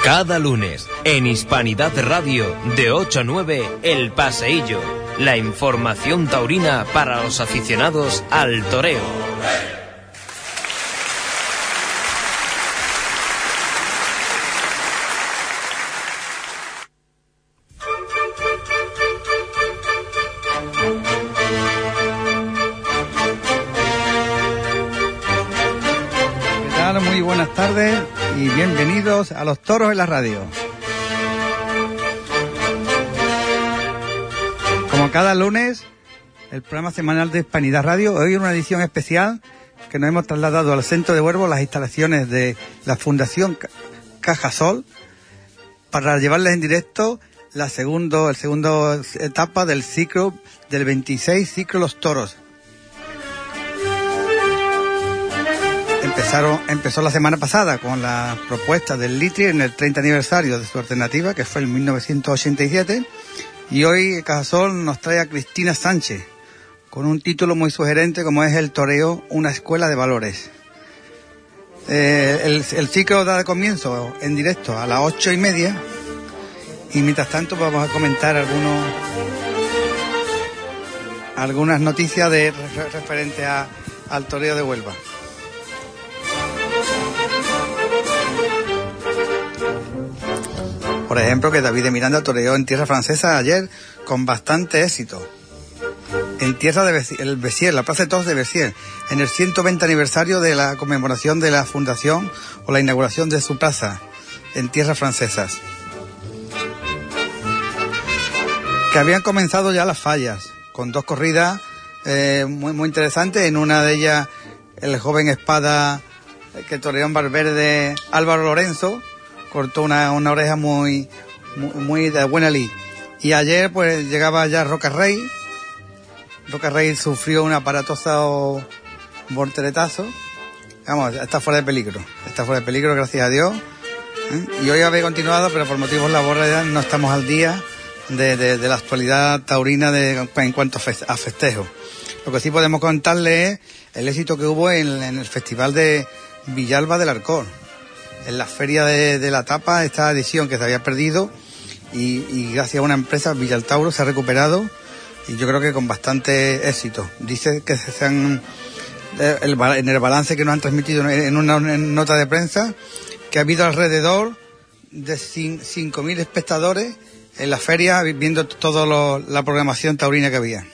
Cada lunes, en Hispanidad Radio, de 8 a 9, El Paseillo. La información taurina para los aficionados al toreo. ¿Qué tal? Muy buenas tardes y bienvenidos a Los Toros en la Radio. Como cada lunes, el programa semanal de Hispanidad Radio, hoy en una edición especial que nos hemos trasladado al centro de Huelva, las instalaciones de la Fundación Cajasol, para llevarles en directo el segundo etapa del ciclo, del 26 ciclo Los Toros. Empezó la semana pasada con la propuesta del Litri en el 30 aniversario de su alternativa, que fue en 1987, y hoy Cajasol nos trae a Cristina Sánchez, con un título muy sugerente como es El toreo, una escuela de valores. El ciclo da comienzo en directo a las 8:30, y mientras tanto vamos a comentar algunas noticias referente al toreo de Huelva. Por ejemplo, que David de Miranda toreó en tierra francesa ayer con bastante éxito. En tierra de Bessières, la Plaza de Toros de Bessières, en el 120 aniversario de la conmemoración de la fundación o la inauguración de su plaza en tierras francesas. Que habían comenzado ya las fallas, con dos corridas muy interesantes. En una de ellas, el joven espada que toreó en Valverde, Álvaro Lorenzo, cortó una oreja muy de buena lid. Y ayer pues llegaba ya Roca Rey. Roca Rey sufrió un aparatoso volteretazo. Vamos, está fuera de peligro, gracias a Dios. Y hoy había continuado, pero por motivos laborales no estamos al día de la actualidad taurina en cuanto a festejo. Lo que sí podemos contarle es el éxito que hubo en el Festival de Villalba del Arcor, en la feria de la tapa, esta edición que se había perdido, y gracias a una empresa, Villaltauro, se ha recuperado, y yo creo que con bastante éxito. Dice que en el balance que nos han transmitido en una nota de prensa, que ha habido alrededor de 5.000 espectadores en la feria viendo toda la programación taurina que había.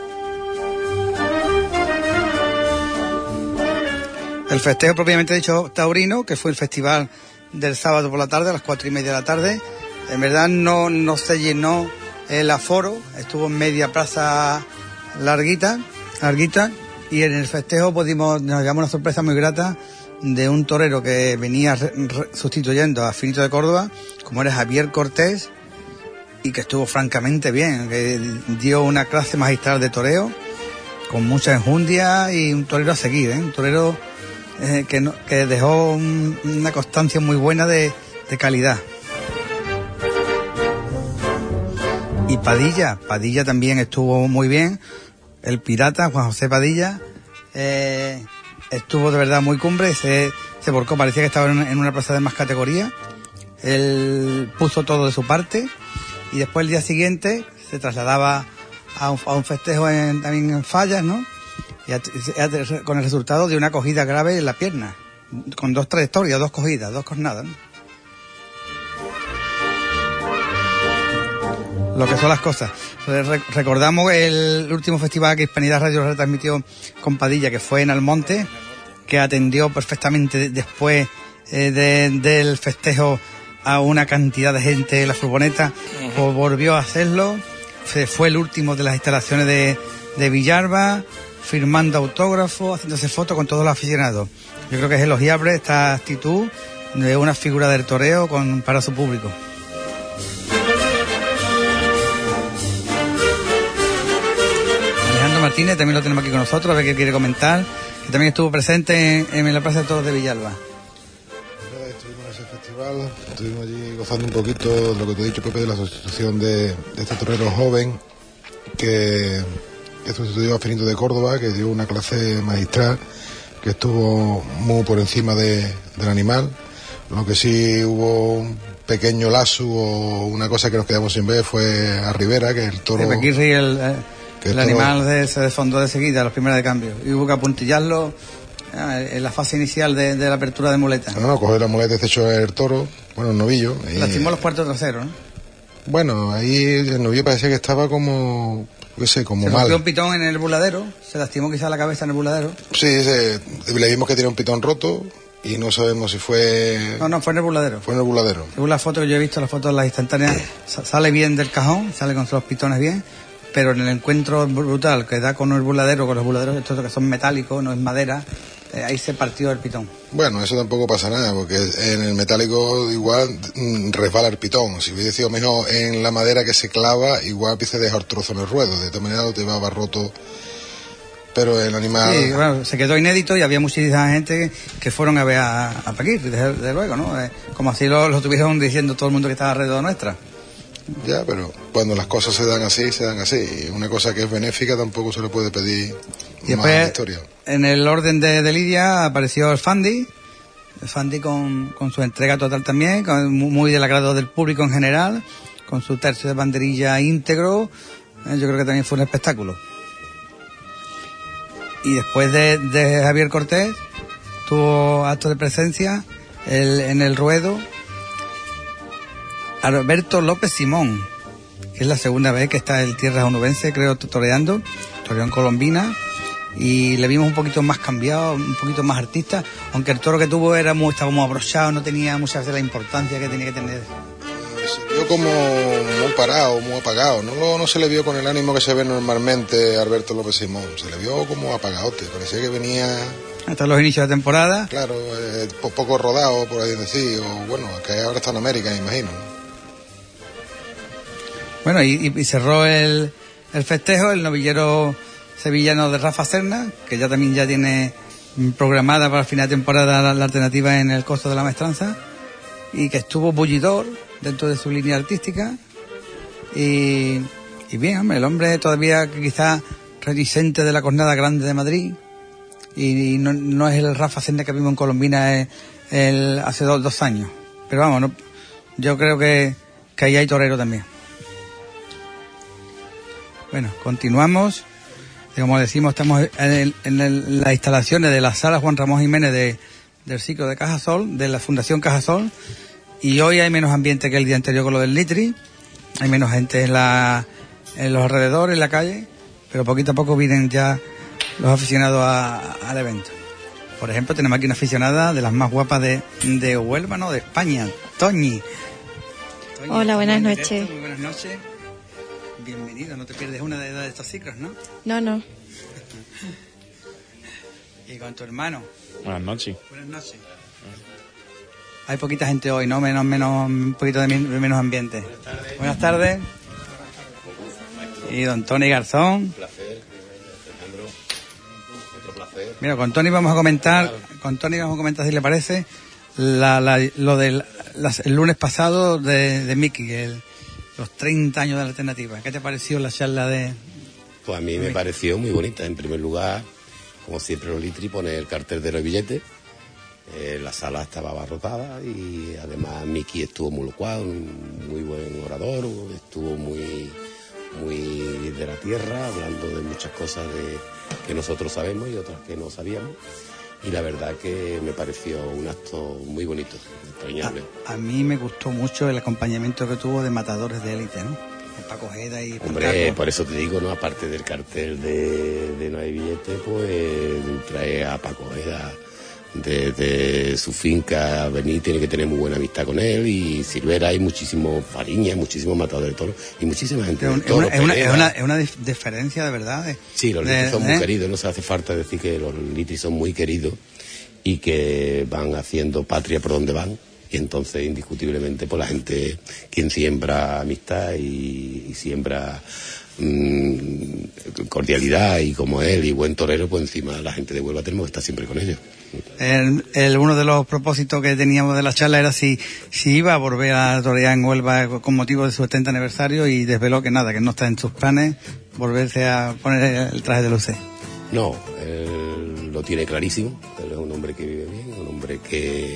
El festejo propiamente dicho taurino, que fue el festival del sábado por la tarde, a las 4:30 de la tarde, en verdad no se llenó el aforo, estuvo en media plaza larguita, y en el festejo nos llevamos una sorpresa muy grata de un torero que venía sustituyendo a Finito de Córdoba, como era Javier Cortés, y que estuvo francamente bien, que dio una clase magistral de toreo, con mucha enjundia, y un torero a seguir, un torero que dejó una constancia muy buena de calidad. Y Padilla también estuvo muy bien. El pirata, Juan José Padilla, estuvo de verdad muy cumbre, se volcó, parecía que estaba en una plaza de más categoría. Él puso todo de su parte, y después el día siguiente se trasladaba a un festejo también en Fallas, ¿no? Y con el resultado de una cogida grave en la pierna, con dos trayectorias, dos cogidas, dos cornadas, ¿no? Lo que son las cosas. Recordamos el último festival que Hispanidad Radio retransmitió con Padilla, que fue en Almonte, que atendió perfectamente después del festejo a una cantidad de gente en la furgoneta. Pues volvió a hacerlo. Fue el último de las instalaciones de Villalba, firmando autógrafos, haciéndose fotos con todos los aficionados. Yo creo que es elogiable esta actitud de una figura del toreo para su público. Alejandro Martínez también lo tenemos aquí con nosotros, a ver qué quiere comentar, que también estuvo presente en la Plaza de Toros de Villalba. Estuvimos en ese festival, estuvimos allí gozando un poquito lo que te he dicho, Pepe, de la asociación de este torero joven que sustituyó a Finito de Córdoba, que dio una clase magistral, que estuvo muy por encima del animal, Lo que sí hubo un pequeño lazo o una cosa que nos quedamos sin ver fue a Rivera, que el toro... Pequirri, el animal se desfondó de seguida a los primeros de cambio. Y hubo que apuntillarlo en la fase inicial de la apertura de muleta. No, cogió la muleta, echó el toro, bueno, el novillo. Lastimó los cuartos traseros, ¿no? Bueno, ahí el novillo parecía que estaba como... como se mal. rompió un pitón en el buladero, se lastimó quizá la cabeza en el buladero. Sí, le vimos que tenía un pitón roto y no sabemos si fue... No, fue en el buladero. Fue en el buladero. Según la foto que yo he visto, las fotos de las instantáneas, sale bien del cajón, sale con los pitones bien, pero en el encuentro brutal que da con el buladero, con los buladeros estos que son metálicos, no es madera, ahí se partió el pitón. Bueno, eso tampoco pasa nada, porque en el metálico igual resbala el pitón. Si hubiese sido mejor en la madera que se clava, igual empieza a dejar trozo en el ruedo. De todas maneras te va roto, pero el animal... Sí, bueno, se quedó inédito y había muchísima gente que fueron a ver a Paquir, desde luego, ¿no? Como así lo estuvieron diciendo todo el mundo que estaba alrededor nuestra. Ya, pero cuando las cosas se dan así, se dan así. Una cosa que es benéfica tampoco se le puede pedir y más después, historia. En el orden de Lidia apareció el Fandi con su entrega total también, muy del agrado del público en general, con su tercio de banderilla íntegro. Yo creo que también fue un espectáculo. Y después de Javier Cortés tuvo acto de presencia en el ruedo Alberto López Simón, que es la segunda vez que está en tierras onubense, creo, toreando en Colombina, y le vimos un poquito más cambiado, un poquito más artista, aunque el toro que tuvo estaba muy abrochado, no tenía muchas veces la importancia que tenía que tener. Se vio como muy parado, muy apagado, no se le vio con el ánimo que se ve normalmente a Alberto López Simón, se le vio como apagadote, parecía que venía... Hasta los inicios de temporada. Claro, poco rodado, por ahí decir, o bueno, que ahora está en América, me imagino. Bueno, y cerró el festejo el novillero sevillano de Rafa Serna, que ya tiene programada para el final de temporada la alternativa en el Costo de la Maestranza, y que estuvo bullidor dentro de su línea artística. Y bien, hombre, el hombre todavía quizá reticente de la Cornada Grande de Madrid, y no es el Rafa Serna que vimos en Colombina hace dos años. Pero vamos, yo creo que ahí hay torero también. Bueno, continuamos. Como decimos, estamos en las instalaciones de la Sala Juan Ramón Jiménez del ciclo de Cajasol, de la Fundación Cajasol, y hoy hay menos ambiente que el día anterior con lo del Litri, hay menos gente en los alrededores, en la calle, pero poquito a poco vienen ya los aficionados al evento. Por ejemplo, tenemos aquí una aficionada de las más guapas de Huelva, ¿no? De España, Toñi. Hola, buenas noches. Muy buenas noches. Bienvenido, no te pierdes una de estos ciclos, ¿no? No. Y con tu hermano. Buenas noches. Buenas noches. Hay poquita gente hoy, ¿no? Un poquito de menos ambiente. Buenas tardes. Y don Tony Garzón. Un placer, Alejandro. Otro placer. Mira, con Tony vamos a comentar, si le parece, lo del el lunes pasado de Miki, los 30 años de la alternativa. ¿Qué te pareció la charla de...? Pues a mí me pareció muy bonita. En primer lugar, como siempre los Litri, pone el cartel de los billetes. La sala estaba abarrotada y además Miki estuvo muy locuaz, un muy buen orador, estuvo muy de la tierra, hablando de muchas cosas que nosotros sabemos y otras que no sabíamos. Y la verdad que me pareció un acto muy bonito, entrañable. A mí me gustó mucho el acompañamiento que tuvo de matadores de élite, ¿no? Paco Ojeda y... Hombre, por eso te digo, ¿no? Aparte del cartel de No hay billete, pues trae a Paco Ojeda de su finca a venir, tiene que tener muy buena amistad con él, y Silvera, hay muchísimos Fariñas, muchísimos matadores de toros y muchísima gente de toros. Es una diferencia de verdad. Sí, los litris son muy queridos, no se hace falta decir que los litris son muy queridos y que van haciendo patria por donde van, y entonces indiscutiblemente pues la gente, quien siembra amistad y siembra cordialidad, y como él y buen torero, pues encima la gente de Huelva tenemos que estar siempre con ellos. Uno de los propósitos que teníamos de la charla era si iba a volver a torear en Huelva con motivo de su 70 aniversario, y desveló que nada, que no está en sus planes volverse a poner el traje de luces. No, él lo tiene clarísimo. Él es un hombre que vive bien, un hombre que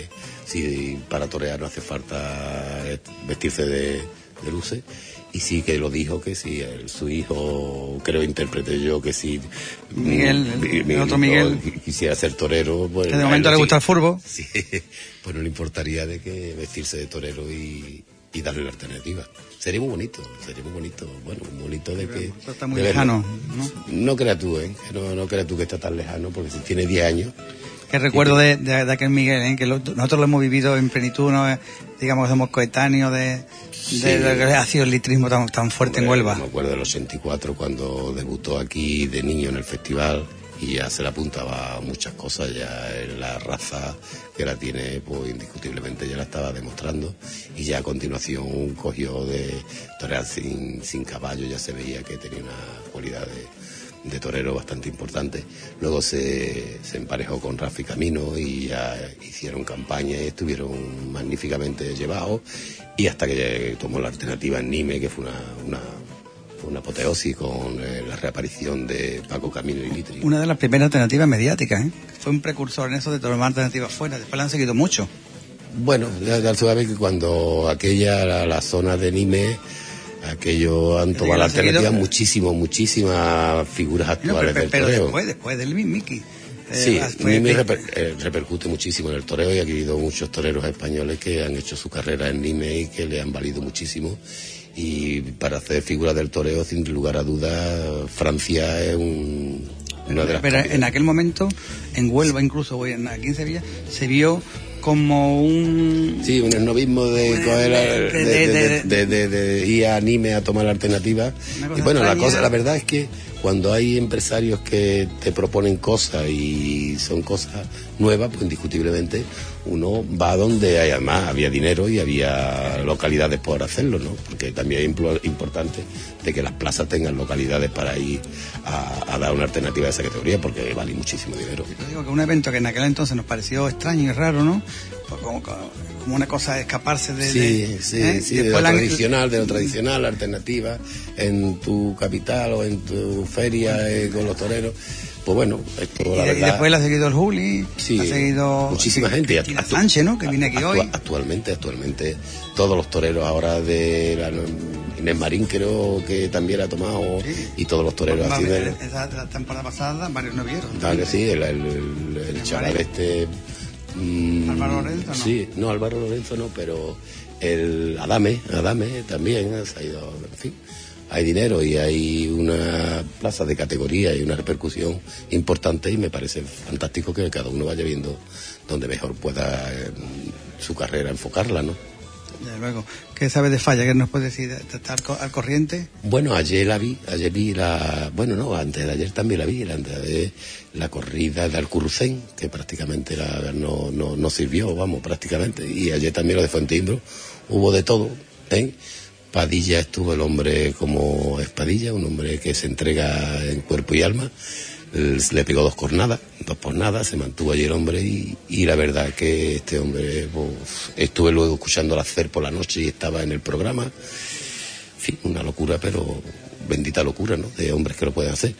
si para torear no hace falta vestirse de luces. Y sí que lo dijo, que si su hijo, creo interpreté yo, que si el otro Miguel quisiera ser torero, pues que de momento le gusta el fútbol, sí, pues no le importaría de que vestirse de torero y darle la alternativa. Sería muy bonito, bueno, muy bonito de que... Esto está muy lejano, ¿no? No creas tú, no creas tú que está tan lejano, porque si tiene 10 años... Que recuerdo de aquel Miguel, que nosotros lo hemos vivido en plenitud, ¿no? Digamos, somos coetáneos de que ha sido el litrismo tan fuerte en Huelva. Me acuerdo del 84, cuando debutó aquí de niño en el festival, y ya se le apuntaba a muchas cosas, ya la raza que la tiene, pues indiscutiblemente ya la estaba demostrando, y ya a continuación cogió de torear sin caballo, ya se veía que tenía una cualidad de torero bastante importante. Luego se emparejó con Rafi Camino y ya hicieron campaña y estuvieron magníficamente llevados, y hasta que tomó la alternativa en Nime, que fue una apoteosis con la reaparición de Paco Camino y Litri. Una de las primeras alternativas mediáticas, Fue un precursor en eso de tomar alternativas fuera, después la han seguido mucho. Bueno, ya sabes que cuando la zona de Nime, aquello han tomado la alternativa muchísimas figuras actuales del toreo. Pero después del Miki. Sí, Mimi repercute muchísimo en el toreo, y ha habido muchos toreros españoles que han hecho su carrera en Nime y que le han valido muchísimo. Y para hacer figuras del toreo, sin lugar a dudas, Francia es una de las... Pero en aquel momento, en Huelva incluso, aquí en Sevilla, se vio como un... Sí, un esnovismo de ir a Nime a tomar la alternativa. Y bueno, la verdad es que cuando hay empresarios que te proponen cosas y son cosas nuevas, pues indiscutiblemente uno va donde además había dinero y había localidades por hacerlo, ¿no? Porque también es importante de que las plazas tengan localidades para ir a dar una alternativa de esa categoría, porque vale muchísimo dinero. Yo digo que un evento que en aquel entonces nos pareció extraño y raro, ¿no? Pues como una cosa de escaparse de... de lo tradicional, la alternativa en tu capital o en tu feria con los toreros. Pues bueno, esto la verdad... Y después la ha seguido el Juli, sí, ha seguido... muchísima gente. Y la Sánchez, ¿no? Que viene aquí hoy. Actualmente, todos los toreros ahora de Inés Marín, creo que también ha tomado, sí. Y todos los toreros así de... La temporada pasada, varios no vieron. Claro, sí, el chaval Álvaro Lorenzo, ¿no? Sí, no, Álvaro Lorenzo no, pero el Adame también se ha ido, en fin. Hay dinero y hay una plaza de categoría y una repercusión importante, y me parece fantástico que cada uno vaya viendo donde mejor pueda su carrera enfocarla, ¿no? Desde luego. ¿Qué sabes de Falla? ¿Qué nos puedes decir? ¿Estar al corriente? Bueno, ayer vi antes de ayer también la vi, la corrida de Alcurrucén, que prácticamente no sirvió, prácticamente, y ayer también lo de Fuenteimbro, hubo de todo, Padilla estuvo el hombre como Espadilla, un hombre que se entrega en cuerpo y alma. Le pegó 2 por nada, se mantuvo allí el hombre, y la verdad que este hombre, estuve luego escuchando al hacer por la noche y estaba en el programa. En fin, una locura, pero bendita locura, ¿no? De hombres que lo pueden hacer.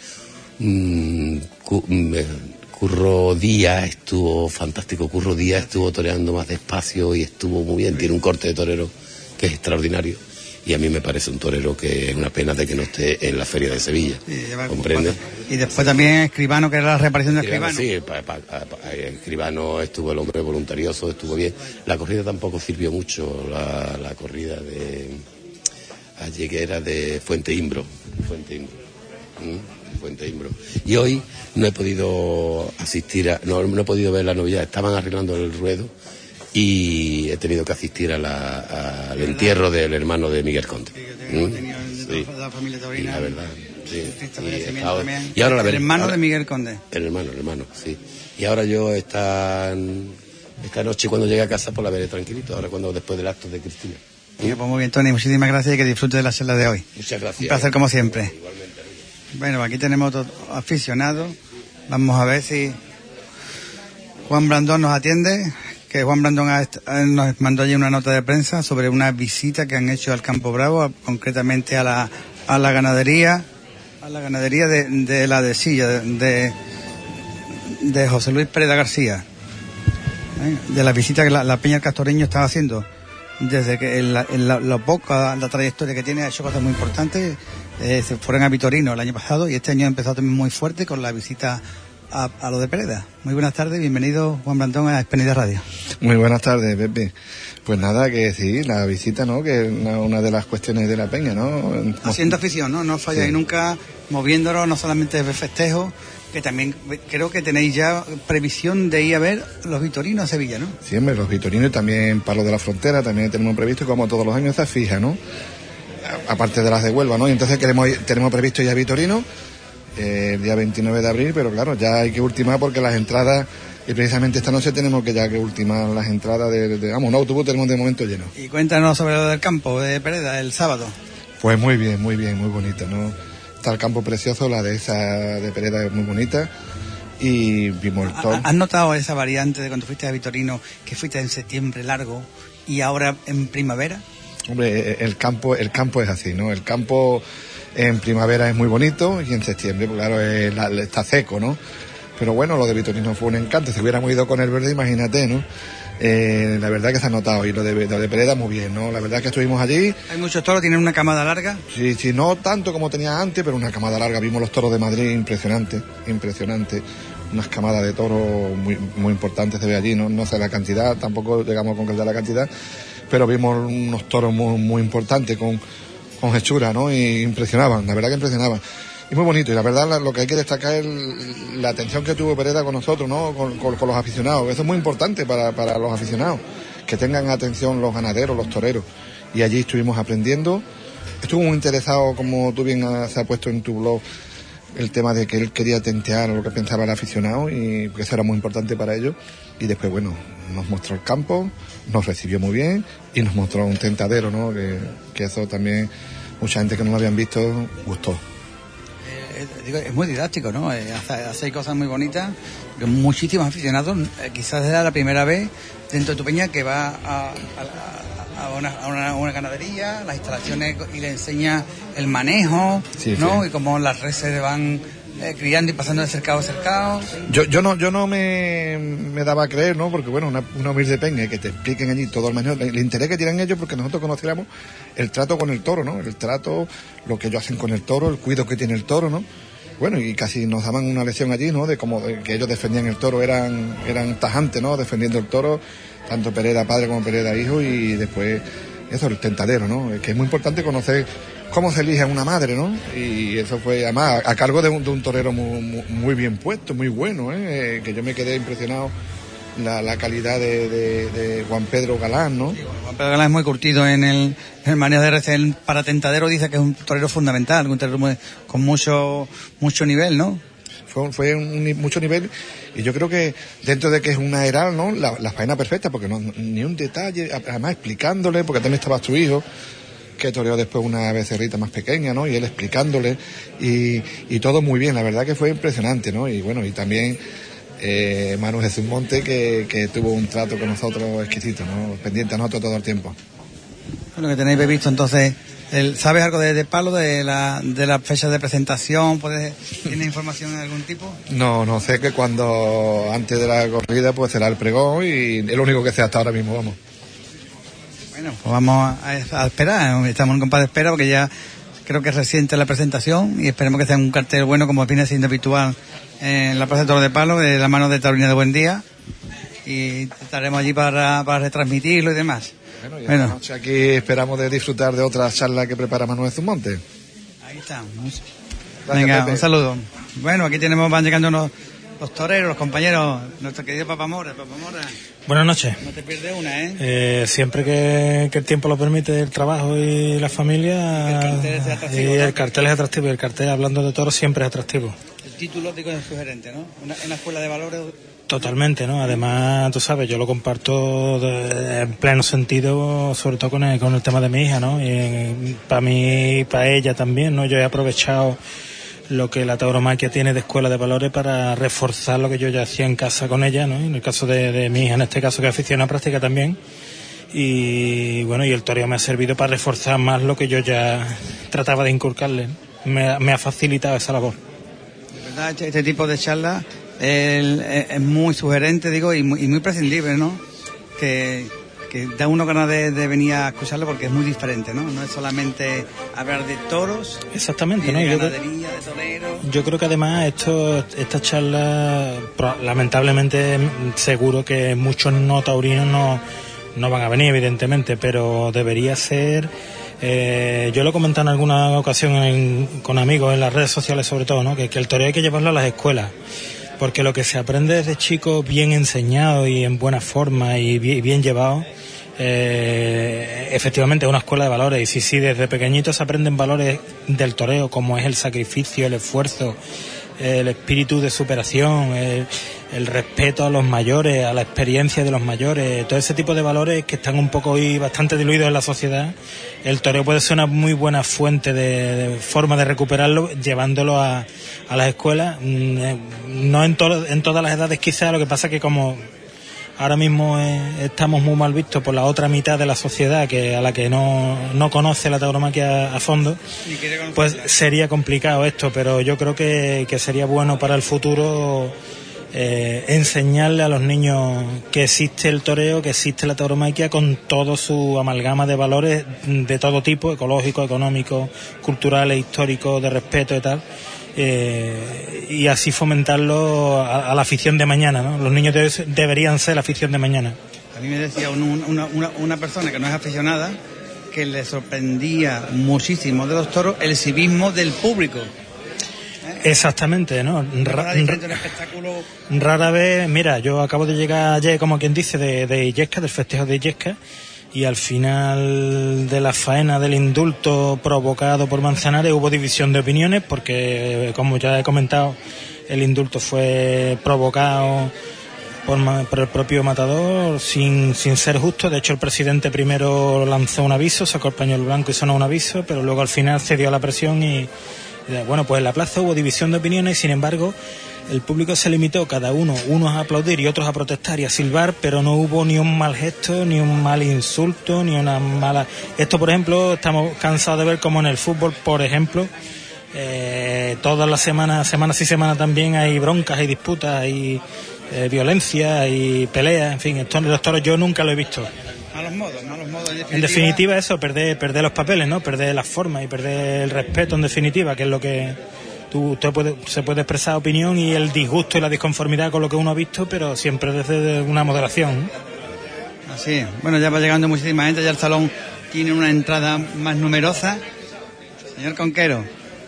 Curro Díaz estuvo fantástico, estuvo toreando más despacio y estuvo muy bien, tiene un corte de torero que es extraordinario. Y a mí me parece un torero que es una pena de que no esté en la Feria de Sevilla, ¿comprende? Y después también Escribano, que era la reaparición de Escribano. Sí, Escribano estuvo el hombre voluntarioso, estuvo bien. La corrida tampoco sirvió mucho, la corrida de ayer, que era de Fuenteimbro. Y hoy no he podido asistir no he podido ver la novillada, estaban arreglando el ruedo, y he tenido que asistir al entierro del hermano de Miguel Conde. La familia taurina. Y la verdad, sí. Y ahora el hermano de Miguel Conde. El hermano, sí. Y ahora yo esta noche, cuando llegue a casa, pues la veré tranquilito, después del acto de Cristina. Pues muy bien, Tony, muchísimas gracias y que disfrute de la charla de hoy. Muchas gracias. Un placer como siempre. Igualmente. Bueno, aquí tenemos otro aficionado. Vamos a ver si Juan Brandón nos atiende. Que Juan Brandón nos mandó allí una nota de prensa sobre una visita que han hecho al Campo Bravo, concretamente a la ganadería de la Dehesilla, de José Luis Pérez García. de la visita que la Peña del Castoreño estaba haciendo. Desde que la poca la trayectoria que tiene ha hecho cosas muy importantes. Se fueron a Vitorino el año pasado y este año ha empezado también muy fuerte con la visita a lo de Pereda. Muy buenas tardes, bienvenido Juan Brandón a Hispanidad Radio. Muy buenas tardes, Pepe. Pues nada, que sí, la visita, ¿no? Que es una de las cuestiones de la Peña, ¿no? Haciendo afición, ¿no? No falláis sí. Nunca, moviéndonos, no solamente de festejos, que también creo que tenéis ya previsión de ir a ver los vitorinos a Sevilla, ¿no? Sí, hombre, los vitorinos y también Palos de la Frontera, también tenemos previsto, como todos los años, está fija, ¿no? Aparte de las de Huelva, ¿no? Y entonces tenemos previsto ya vitorinos el día 29 de abril, pero claro, ya hay que ultimar porque las entradas, y precisamente esta noche tenemos que ultimar las entradas un autobús tenemos de momento lleno. Y cuéntanos sobre lo del campo de Pereda el sábado. Pues muy bien, muy bonito, ¿no? Está el campo precioso, la dehesa de Pereda es muy bonita y vimos el toro. ¿Has notado esa variante de cuando fuiste a Vitorino, que fuiste en septiembre largo y ahora en primavera? Hombre, el campo es así, ¿no? El campo en primavera es muy bonito y en septiembre, pues claro, está seco, ¿no? Pero bueno, lo de Vitorino fue un encanto. Si hubiéramos ido con el verde, imagínate, ¿no? La verdad que se ha notado. Y lo de Pereda muy bien, ¿no? La verdad que estuvimos allí. ¿Hay muchos toros? ¿Tienen una camada larga? Sí, no tanto como tenía antes, pero una camada larga. Vimos los toros de Madrid, impresionante. Unas camadas de toros muy importantes se ve allí, no sé la cantidad, tampoco llegamos a concretar la cantidad, pero vimos unos toros muy importantes con hechura, ¿no? Y impresionaban, la verdad que impresionaban. Y muy bonito, y la verdad lo que hay que destacar es la atención que tuvo Pereda con nosotros, ¿no? Con los aficionados. Eso es muy importante para los aficionados, que tengan atención los ganaderos, los toreros. Y allí estuvimos aprendiendo. Estuvo muy interesado, como tú bien se ha puesto en tu blog, el tema de que él quería tentear lo que pensaba el aficionado, y que eso era muy importante para ellos. Y después, bueno, nos mostró el campo, nos recibió muy bien y nos mostró un tentadero, ¿no? Que eso también, mucha gente que no lo habían visto, gustó. Es muy didáctico, ¿no? Hace cosas muy bonitas. Muchísimos aficionados, quizás era la primera vez dentro de tu peña que va a una ganadería, las instalaciones, y le enseña el manejo, sí, ¿no? Sí. Y cómo las reses se van criando y pasando de cercado a cercado. Yo no me daba a creer, ¿no? Porque bueno, una humilde peña, que te expliquen allí todo el manejo, el interés que tienen ellos, porque nosotros conociéramos el trato con el toro, ¿no? El trato, lo que ellos hacen con el toro, el cuidado que tiene el toro, ¿no? Bueno, y casi nos daban una lección allí, ¿no? De cómo que ellos defendían el toro, eran tajantes, ¿no? Defendiendo el toro, tanto Pereda padre como Pereda hijo, y después eso, el tentadero, ¿no? Que es muy importante conocer cómo se elige a una madre, ¿no? Y eso fue además a cargo de un torero muy bien puesto, muy bueno, que yo me quedé impresionado la calidad de Juan Pedro Galán, ¿no? Sí, Juan Pedro Galán es muy curtido en el manejo de reces. Para tentadero dice que es un torero fundamental, un torero con mucho nivel, ¿no? Fue mucho nivel, y yo creo que dentro de que es una heral, ¿no? La faena perfecta, porque ni un detalle, además explicándole, porque también estaba su hijo, que toreó después una becerrita más pequeña, ¿no? Y él explicándole, y todo muy bien, la verdad que fue impresionante, ¿no? Y bueno, y también Manu Jesús Monte, que tuvo un trato con nosotros exquisito, ¿no? Pendiente a nosotros todo el tiempo. Bueno, que tenéis previsto entonces, ¿sabes algo de Palo, de las fechas de presentación? ¿Tienes información de algún tipo? No sé, que cuando antes de la corrida pues será el pregón, y es lo único que sé hasta ahora mismo, vamos. Bueno, pues vamos a esperar, estamos en compás de espera, porque ya creo que es reciente la presentación, y esperemos que sea un cartel bueno, como viene siendo habitual en la Plaza de Toro de Palo, de la mano de Taurina de Buen Día, y estaremos allí para retransmitirlo y demás. Bueno, esta noche aquí esperamos de disfrutar de otra charla que prepara Manuel Zumonte. Ahí está. Venga, Pepe. Un saludo. Bueno, aquí van llegando los toreros, los compañeros, nuestro querido Papamora. Buenas noches. No te pierdes una, ¿eh? Siempre que el tiempo lo permite, el trabajo y la familia. El cartel es atractivo. Y el cartel, hablando de toros, siempre es atractivo. El título digo es sugerente, ¿no? Una escuela de valores. Totalmente, ¿no? Además, tú sabes, yo lo comparto en pleno sentido, sobre todo con el tema de mi hija, ¿no? Y para mí y para ella también, ¿no? Yo he aprovechado lo que la tauromaquia tiene de escuela de valores para reforzar lo que yo ya hacía en casa con ella, ¿no? En el caso de mi hija, en este caso, que es aficionada a práctica también. Y bueno, y el toreo me ha servido para reforzar más lo que yo ya trataba de inculcarle. Me ha facilitado esa labor. De verdad, este tipo de charlas es muy sugerente, digo, y muy prescindible, ¿no? Que da uno ganas de venir a escucharlo porque es muy diferente, ¿no? No es solamente hablar de toros. Exactamente, ¿no? De ganadería, de toreros. Yo creo que además esta charla, lamentablemente, seguro que muchos no taurinos no van a venir, evidentemente, pero debería ser... yo lo he comentado en alguna ocasión con amigos en las redes sociales, sobre todo, ¿no? Que el toreo hay que llevarlo a las escuelas, porque lo que se aprende desde chico, bien enseñado y en buena forma y bien llevado, efectivamente es una escuela de valores. Y si desde pequeñitos se aprenden valores del toreo, como es el sacrificio, el esfuerzo, el espíritu de superación, el respeto a los mayores, a la experiencia de los mayores, todo ese tipo de valores que están un poco hoy bastante diluidos en la sociedad, el toreo puede ser una muy buena fuente de forma de recuperarlo, llevándolo a las escuelas, no en todas las edades quizás. Lo que pasa que como ahora mismo estamos muy mal vistos por la otra mitad de la sociedad, a la que no conoce la tauromaquia a fondo, pues sería complicado esto, pero yo creo que sería bueno para el futuro enseñarle a los niños que existe el toreo, que existe la tauromaquia con todo su amalgama de valores de todo tipo, ecológico, económico, culturales, históricos, de respeto y tal. Y así fomentarlo a la afición de mañana, ¿no? Los niños deberían ser la afición de mañana. A mí me decía una persona que no es aficionada que le sorprendía muchísimo de los toros el civismo del público. Exactamente, ¿no? Rara vez, mira, yo acabo de llegar ayer, como quien dice, de Illescas, del festejo de Illescas, y al final de la faena del indulto provocado por Manzanares hubo división de opiniones, porque, como ya he comentado, el indulto fue provocado por el propio matador sin ser justo. De hecho, el presidente primero lanzó un aviso, sacó el pañuelo blanco y sonó un aviso, pero luego al final cedió a la presión y bueno, pues en la plaza hubo división de opiniones y sin embargo el público se limitó, unos a aplaudir y otros a protestar y a silbar, pero no hubo ni un mal gesto, ni un mal insulto, ni una mala... Esto, por ejemplo, estamos cansados de ver como en el fútbol, por ejemplo, todas las semanas y semanas también hay broncas, hay disputas, hay violencia, hay peleas, en fin, esto en los toros yo nunca lo he visto. Malos modos, en definitiva eso, perder los papeles, ¿no? Perder las formas y perder el respeto, en definitiva, que es lo que se puede expresar opinión y el disgusto y la disconformidad con lo que uno ha visto, pero siempre desde una moderación. Así es. Bueno, ya va llegando muchísima gente, ya el salón tiene una entrada más numerosa. Señor Conquero.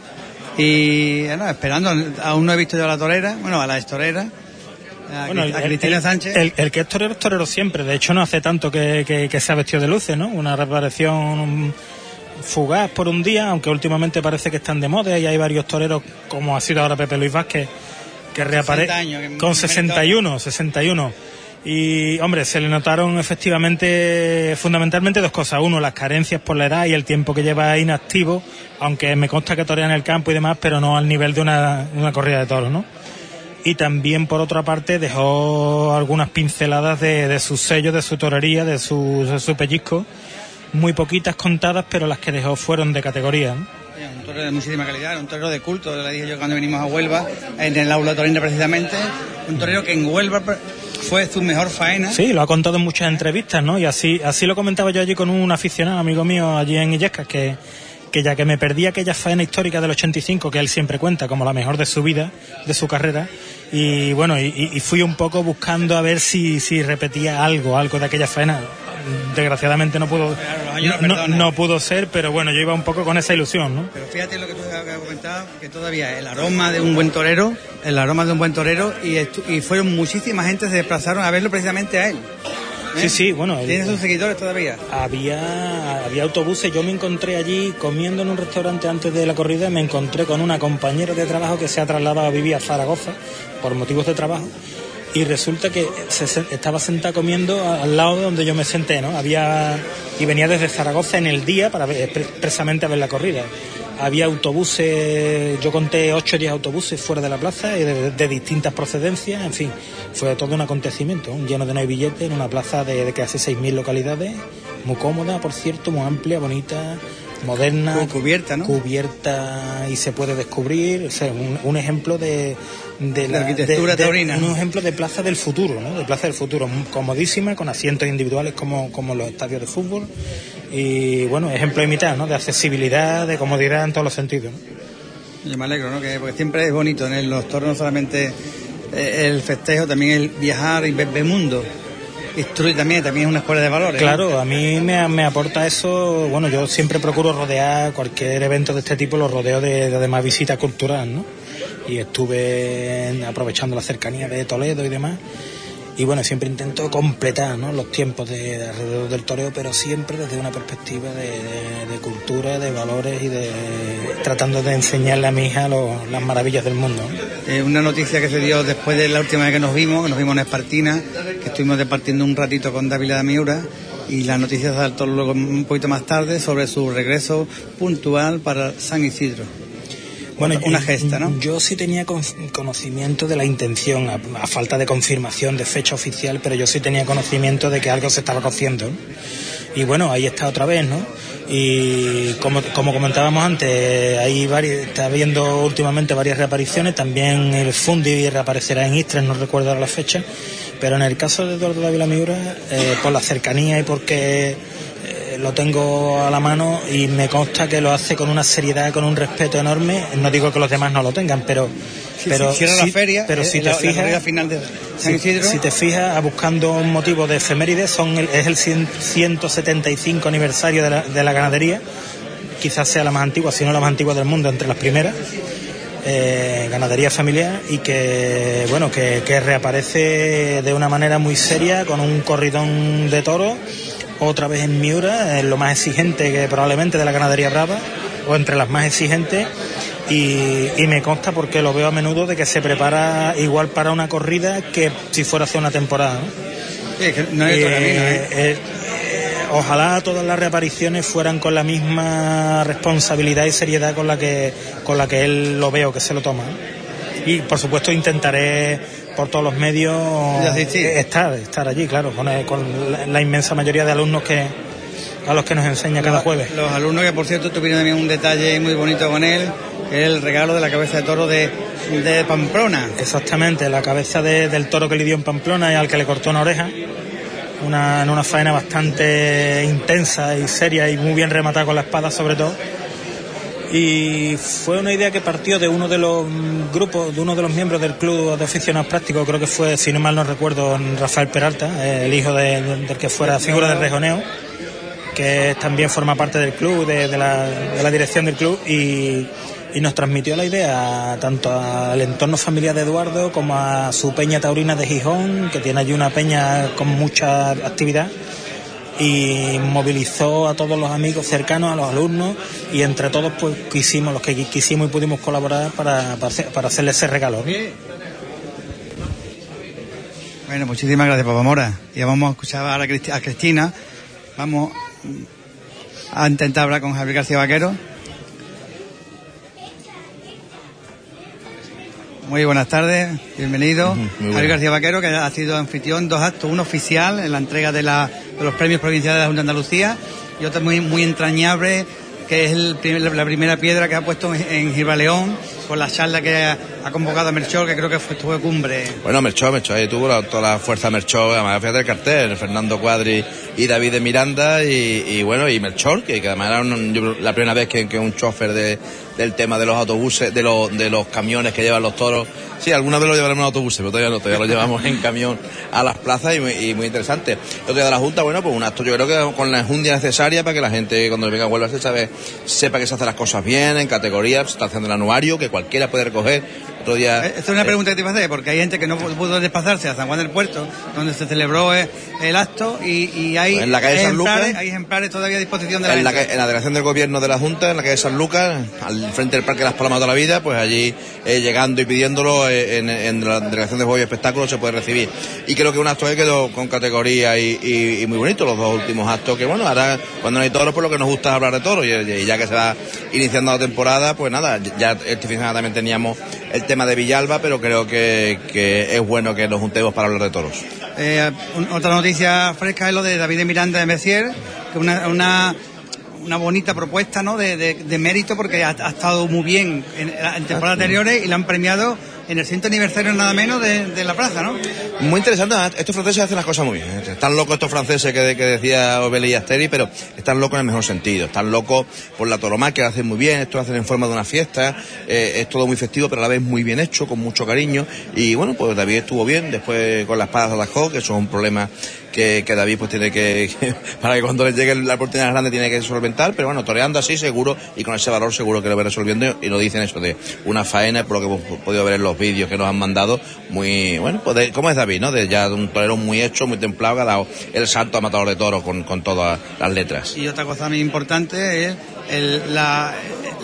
Y bueno, esperando, aún no he visto yo a la torera, a la extorera. A Cristina Sánchez. El que es torero siempre. De hecho, no hace tanto que se ha vestido de luces, ¿no? Una reaparición fugaz por un día, aunque últimamente parece que están de moda y hay varios toreros, como ha sido ahora Pepe Luis Vázquez, que reaparece con 61. Y, hombre, se le notaron efectivamente, fundamentalmente dos cosas. Uno, las carencias por la edad y el tiempo que lleva inactivo, aunque me consta que torea en el campo y demás, pero no al nivel de una corrida de toros, ¿no? Y también, por otra parte, dejó algunas pinceladas de su sello, de su torería, de su pellizco. Muy poquitas contadas, pero las que dejó fueron de categoría, ¿no? Un torero de muchísima calidad, un torero de culto, le dije yo cuando venimos a Huelva, en el aula torina precisamente. Un torero que en Huelva fue su mejor faena. Sí, lo ha contado en muchas entrevistas, ¿no? Y así lo comentaba yo allí con un aficionado, amigo mío, allí en Illescas, que ya que me perdí aquella faena histórica del 85, que él siempre cuenta como la mejor de su vida, de su carrera, y bueno, y fui un poco buscando a ver si repetía algo de aquella faena. Desgraciadamente no pudo ser, pero bueno, yo iba un poco con esa ilusión, ¿no? Pero fíjate lo que tú has comentado, que todavía el aroma de un buen torero, y fueron muchísima gente, se desplazaron a verlo precisamente a él. Sí, bueno. ¿Tiene sus seguidores todavía? Había autobuses. Yo me encontré allí comiendo en un restaurante antes de la corrida, me encontré con una compañera de trabajo que se ha trasladado a vivir a Zaragoza por motivos de trabajo, y resulta que estaba sentada comiendo al lado de donde yo me senté, ¿no? Y venía desde Zaragoza en el día para expresamente a ver la corrida. Había autobuses, yo conté 8 o 10 autobuses fuera de la plaza y de distintas procedencias, en fin, fue todo un acontecimiento, lleno de no hay billetes, en una plaza de casi 6.000 localidades, muy cómoda, por cierto, muy amplia, bonita, moderna, cubierta, ¿no? Cubierta y se puede descubrir, o sea, un ejemplo de la arquitectura taurina. Un ejemplo de plaza del futuro, ¿no? De plaza del futuro, comodísima, con asientos individuales como los estadios de fútbol, y bueno, ejemplo de mitad, ¿no? De accesibilidad, de comodidad en todos los sentidos, ¿no? Yo me alegro, ¿no? Porque siempre es bonito en los toros, no solamente el festejo, también el viajar y ver mundo. Instruir también es una escuela de valores. Claro, ¿no? A mí me aporta eso. Bueno, yo siempre procuro rodear cualquier evento de este tipo, lo rodeo de además visita cultural, ¿no? Y estuve aprovechando la cercanía de Toledo y demás. Y bueno, siempre intento completar, ¿no?, los tiempos de alrededor del toreo, pero siempre desde una perspectiva de cultura, de valores y tratando de enseñarle a mi hija las maravillas del mundo, ¿no? Una noticia que se dio después de la última vez que nos vimos en Espartina, que estuvimos departiendo un ratito con Dávila de Miura, y la noticia saltó luego un poquito más tarde sobre su regreso puntual para San Isidro. Bueno, una gesta, ¿no? Yo sí tenía conocimiento de la intención, a falta de confirmación de fecha oficial, pero yo sí tenía conocimiento de que algo se estaba cociendo, ¿no? Y bueno, ahí está otra vez, ¿no? Y como comentábamos antes, está habiendo últimamente varias reapariciones, también el Fundi reaparecerá en Istres, no recuerdo ahora la fecha, pero en el caso de Eduardo Dávila Miura, por la cercanía y porque lo tengo a la mano y me consta que lo hace con una seriedad, con un respeto enorme. No digo que los demás no lo tengan, pero la feria, pero si te fijas, la final de San Isidro, si te fijas, buscando un motivo de efemérides, es el 175 aniversario de la ganadería, quizás sea la más antigua, si no la más antigua del mundo, entre las primeras, ganadería familiar, y que bueno, que reaparece de una manera muy seria con un corridón de toros, otra vez en Miura, es lo más exigente que probablemente de la ganadería brava, o entre las más exigentes, y me consta porque lo veo a menudo de que se prepara igual para una corrida que si fuera hace una temporada, ¿no? Sí, es que no hay otro camino, Ojalá todas las reapariciones fueran con la misma responsabilidad y seriedad con la que él lo veo que se lo toma, ¿no? Y por supuesto intentaré por todos los medios estar allí, claro, con la inmensa mayoría de alumnos a los que nos enseña cada jueves. Los alumnos que, por cierto, tuvieron también un detalle muy bonito con él, que es el regalo de la cabeza de toro de Pamplona. Exactamente, la cabeza del toro que le dio en Pamplona y al que le cortó una oreja, en una faena bastante intensa y seria y muy bien rematada con la espada sobre todo. Y fue una idea que partió de uno de los grupos, de uno de los miembros del club de aficionados prácticos, creo que fue, si no mal no recuerdo, Rafael Peralta, el hijo del que fuera figura del rejoneo, que también forma parte del club, de la dirección del club, y nos transmitió la idea tanto al entorno familiar de Eduardo como a su peña taurina de Gijón, que tiene allí una peña con mucha actividad, y movilizó a todos los amigos cercanos, a los alumnos, y entre todos pues los que quisimos y pudimos colaborar para hacerle ese regalo, ¿no? Bueno, muchísimas gracias, Papá Mora. Ya vamos a escuchar ahora a Cristina. Vamos a intentar hablar con Javier García Vaquero. Muy buenas tardes, bienvenido. Javier García Vaquero, que ha sido anfitrión 2 actos, uno oficial en la entrega de los premios provinciales de la Junta de Andalucía, y otro muy entrañable, que es la primera piedra que ha puesto en Gibraleón, con la charla que ha convocado a Melchor, que creo que fue cumbre. Bueno, Melchor, ahí tuvo toda la fuerza Melchor, además fíjate el cartel, Fernando Cuadri y David de Miranda, y Melchor, que además era la primera vez que un chofer del tema de los autobuses, de los camiones que llevan los toros. Sí, alguna vez lo llevaremos en autobuses, pero todavía lo llevamos en camión a las plazas, y muy interesante. El otro día de la Junta, bueno, pues un acto yo creo que con la enjundia necesaria para que la gente cuando venga a Huelva sepa que se hacen las cosas bien, en categorías, se está haciendo el anuario, que cualquiera puede recoger. Otro día, esta es una pregunta que te iba a hacer, porque hay gente que no pudo desplazarse a San Juan del Puerto, donde se celebró el acto, y hay, pues en la calle San Lucas, hay ejemplares todavía a disposición de la gente. En la delegación del gobierno de la Junta, en la calle San Lucas, al frente del Parque de las Palomas de la Vida, pues allí llegando y pidiéndolo en la delegación de juegos y espectáculos se puede recibir. Y creo que un acto que quedó con categoría y muy bonito, los 2 últimos actos, que bueno, ahora cuando no hay toros, pues lo que nos gusta es hablar de toros, y ya que se va iniciando la temporada, pues nada, ya este fin de semana también teníamos el tema de Villalba, pero creo que es bueno que nos juntemos para hablar de toros. Otra noticia fresca es lo de David de Miranda de Messier, que una bonita propuesta, ¿no? de mérito, porque ha estado muy bien en temporadas anteriores y la han premiado en el 100 aniversario nada menos de la plaza, ¿no? Muy interesante. Estos franceses hacen las cosas muy bien. Están locos estos franceses que decía Obeli y Asteri, pero están locos en el mejor sentido. Están locos por la tauromaquia, que lo hacen muy bien. Esto lo hacen en forma de una fiesta. Es todo muy festivo, pero a la vez muy bien hecho, con mucho cariño. Y bueno, pues David estuvo bien. Después con las espadas de atajó, que eso es un problema que David pues tiene que para que cuando le llegue la oportunidad grande tiene que solventar, pero bueno, toreando así seguro y con ese valor seguro que lo va resolviendo, y lo dicen eso de una faena, por lo que hemos podido ver en los vídeos que nos han mandado, muy bueno, pues como es David, ¿no? De ya un torero muy hecho, muy templado, que ha dado el salto a matador de toros con todas las letras. Y otra cosa muy importante es la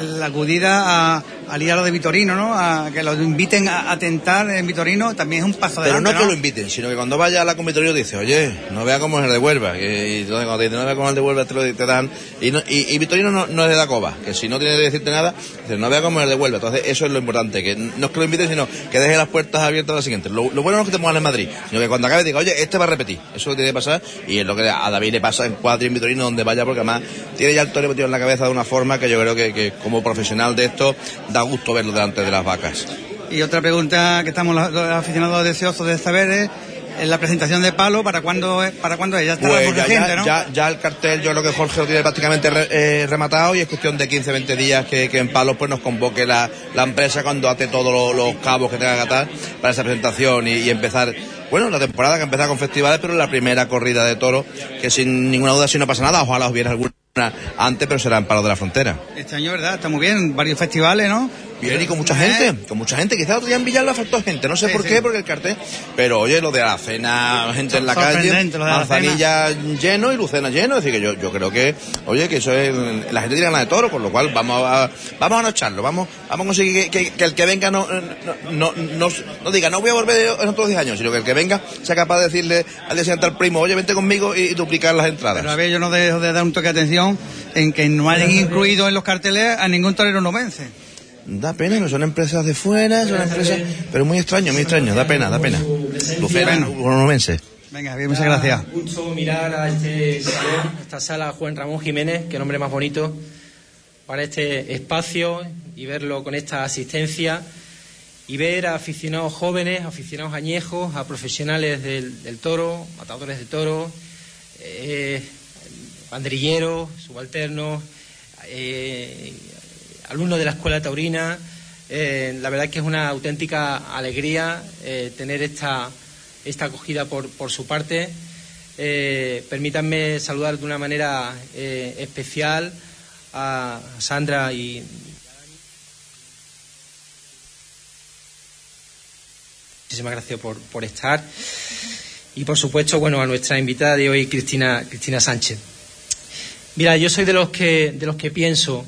acudida al hierro de Vitorino, ¿no? A que lo inviten a tentar en Vitorino, también es un paso adelante. Pero no que lo inviten, sino que cuando vaya a la con Vitorino dice, oye, no vea cómo es el de Huelva, y cuando te dice, no vea cómo es el de Huelva, te dan, y Vitorino no es de Dacoba, que si no tiene que decirte nada, dice, no vea cómo es el de Huelva. Entonces eso es lo importante, que no es que lo inviten, sino que deje las puertas abiertas a la siguiente. Lo bueno no es que te pongan en Madrid, sino que cuando acabe diga, oye, este va a repetir. Eso es lo que tiene que pasar, y es lo que a David le pasa en Cuadri, en Vitorino, donde vaya, porque además tiene ya el torero metido en la cabeza de una forma que yo creo que como profesional de esto da gusto verlo delante de las vacas. Y otra pregunta que estamos los aficionados deseosos de saber es la presentación de Palo, ¿para cuándo es? Ya está pues la gente, ¿no? Ya el cartel, yo creo que Jorge lo tiene prácticamente rematado, y es cuestión de 15-20 días que en Palos pues nos convoque la empresa cuando ate todos los cabos que tenga que atar para esa presentación y empezar, bueno, la temporada que empezará con festivales, pero la primera corrida de toros, que sin ninguna duda, si no pasa nada, ojalá hubiera alguna antes, pero será en Palos de la Frontera. Este año, ¿verdad? Está muy bien, varios festivales, ¿no? Bien, y con mucha gente, quizás otro día en Villar le faltó gente, no sé por qué, porque el cartel, pero oye, lo de la cena, gente en la calle, Manzanilla lleno y Lucena lleno, es decir, que yo creo que, oye, que eso es, la gente tiene ganas de toro, con lo cual vamos a no echarlo, vamos a conseguir que el que venga no diga, no voy a volver en otros 10 años, sino que el que venga sea capaz de decirle al día siguiente al primo, oye, vente conmigo y duplicar las entradas. Pero a ver, yo no dejo de dar un toque de atención en que no hayan incluido en los carteles a ningún torero novense. Da pena, no son empresas de fuera, son empresas, pero muy extraño, da pena. Lucena, novense. Venga, bien, muchas gracias. Gusto mirar a este salón, esta sala Juan Ramón Jiménez, qué nombre más bonito para este espacio, y verlo con esta asistencia, y ver a aficionados jóvenes, aficionados añejos, a profesionales del toro, matadores de toro, banderilleros, subalternos, alumnos de la Escuela Taurina. La verdad es que es una auténtica alegría tener esta acogida por su parte. Permítanme saludar de una manera especial a Sandra y muchísimas gracias por estar, y por supuesto, bueno, a nuestra invitada de hoy, Cristina Sánchez. Mira, yo soy de los que pienso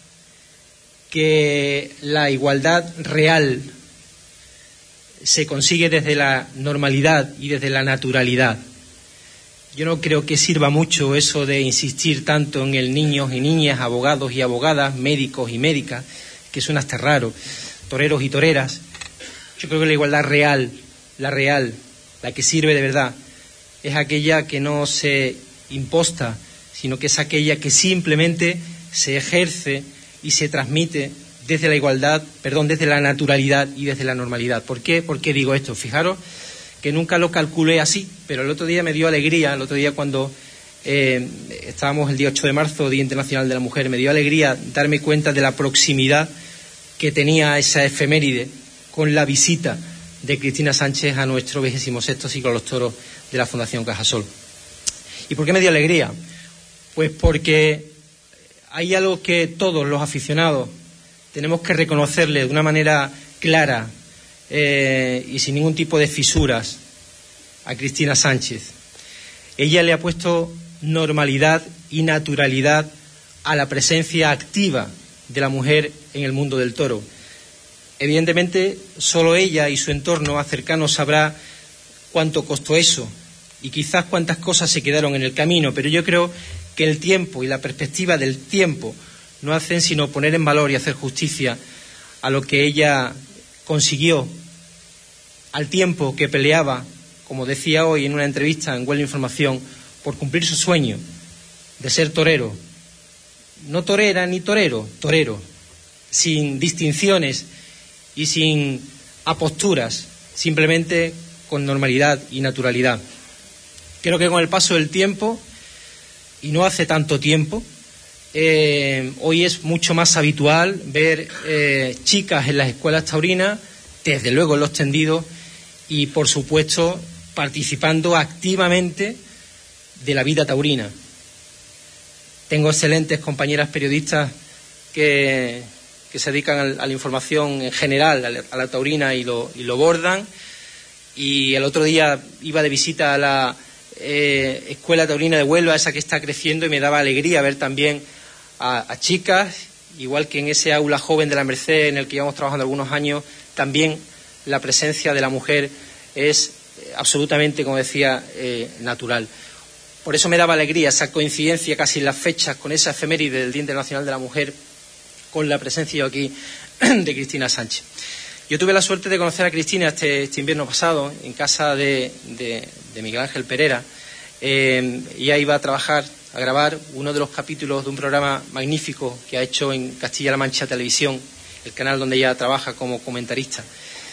que la igualdad real se consigue desde la normalidad y desde la naturalidad. Yo no creo que sirva mucho eso de insistir tanto en el niños y niñas, abogados y abogadas, médicos y médicas, que suena hasta raro, toreros y toreras. Yo creo que la igualdad real, la que sirve de verdad, es aquella que no se imposta, sino que es aquella que simplemente se ejerce y se transmite desde la igualdad, desde la naturalidad y desde la normalidad. ¿Por qué? ¿Por qué digo esto? Fijaros que nunca lo calculé así, pero el otro día me dio alegría, cuando estábamos el día 8 de marzo, Día Internacional de la Mujer, me dio alegría darme cuenta de la proximidad que tenía esa efeméride con la visita de Cristina Sánchez a nuestro 26º ciclo de los toros de la Fundación Cajasol. ¿Y por qué me dio alegría? Pues porque hay algo que todos los aficionados tenemos que reconocerle de una manera clara y sin ningún tipo de fisuras a Cristina Sánchez. Ella le ha puesto normalidad y naturalidad a la presencia activa de la mujer en el mundo del toro. Evidentemente, solo ella y su entorno cercano sabrá cuánto costó eso y quizás cuántas cosas se quedaron en el camino, pero yo creo que el tiempo y la perspectiva del tiempo no hacen sino poner en valor y hacer justicia a lo que ella consiguió, al tiempo que peleaba, como decía hoy en una entrevista en Huelva Información, por cumplir su sueño de ser torero no torera ni torero, torero, sin distinciones y sin aposturas, simplemente con normalidad y naturalidad. Creo que con el paso del tiempo, y no hace tanto tiempo, hoy es mucho más habitual ver chicas en las escuelas taurinas, desde luego en los tendidos, y por supuesto participando activamente de la vida taurina. Tengo excelentes compañeras periodistas que se dedican a la información en general, a la taurina, y lo bordan. Y el otro día iba de visita a la Escuela Taurina de Huelva, esa que está creciendo, y me daba alegría ver también a chicas, igual que en ese aula joven de la Merced en el que llevamos trabajando algunos años, también la presencia de la mujer es absolutamente, como decía, natural. Por eso me daba alegría esa coincidencia casi en las fechas con esa efeméride del Día Internacional de la Mujer, con la presencia aquí de Cristina Sánchez. Yo tuve la suerte de conocer a Cristina este invierno pasado en casa de Miguel Ángel Pereira. Ella iba a trabajar, a grabar uno de los capítulos de un programa magnífico que ha hecho en Castilla-La Mancha Televisión, el canal donde ella trabaja como comentarista.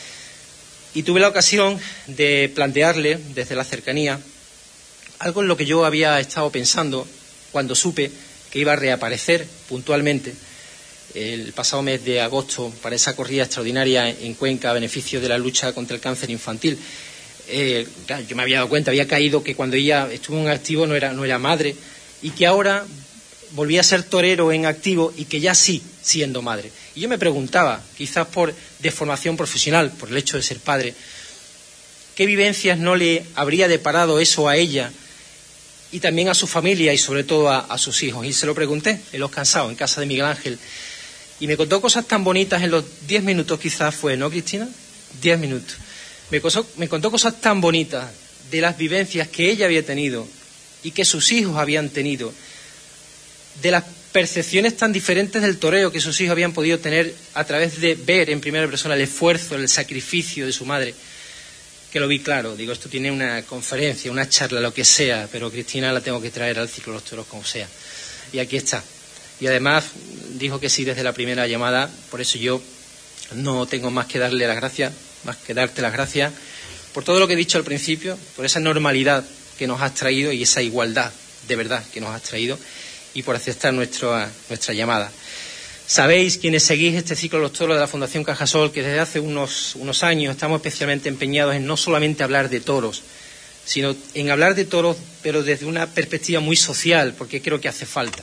Y tuve la ocasión de plantearle desde la cercanía algo en lo que yo había estado pensando cuando supe que iba a reaparecer puntualmente el pasado mes de agosto para esa corrida extraordinaria en Cuenca a beneficio de la lucha contra el cáncer infantil. Claro, yo me había dado cuenta, había caído que cuando ella estuvo en activo no era madre, y que ahora volvía a ser torero en activo y que ya sí siendo madre. Y yo me preguntaba, quizás por deformación profesional, por el hecho de ser padre, ¿qué vivencias no le habría deparado eso a ella y también a su familia y sobre todo a sus hijos? Y se lo pregunté en Los Cansados, en casa de Miguel Ángel. Y me contó cosas tan bonitas en los 10 minutos quizás fue, ¿no, Cristina? 10 minutos. Me contó cosas tan bonitas de las vivencias que ella había tenido y que sus hijos habían tenido, de las percepciones tan diferentes del toreo que sus hijos habían podido tener a través de ver en primera persona el esfuerzo, el sacrificio de su madre, que lo vi claro. Digo, esto tiene una conferencia, una charla, lo que sea, pero Cristina la tengo que traer al ciclo de los toros como sea. Y aquí está. Y además dijo que sí desde la primera llamada, por eso yo no tengo más que darle las gracias, más que darte las gracias por todo lo que he dicho al principio, por esa normalidad que nos has traído y esa igualdad de verdad que nos has traído, y por aceptar nuestra llamada. Sabéis, quienes seguís este ciclo de los toros de la Fundación Cajasol, que desde hace unos años estamos especialmente empeñados en no solamente hablar de toros, sino en hablar de toros, pero desde una perspectiva muy social, porque creo que hace falta.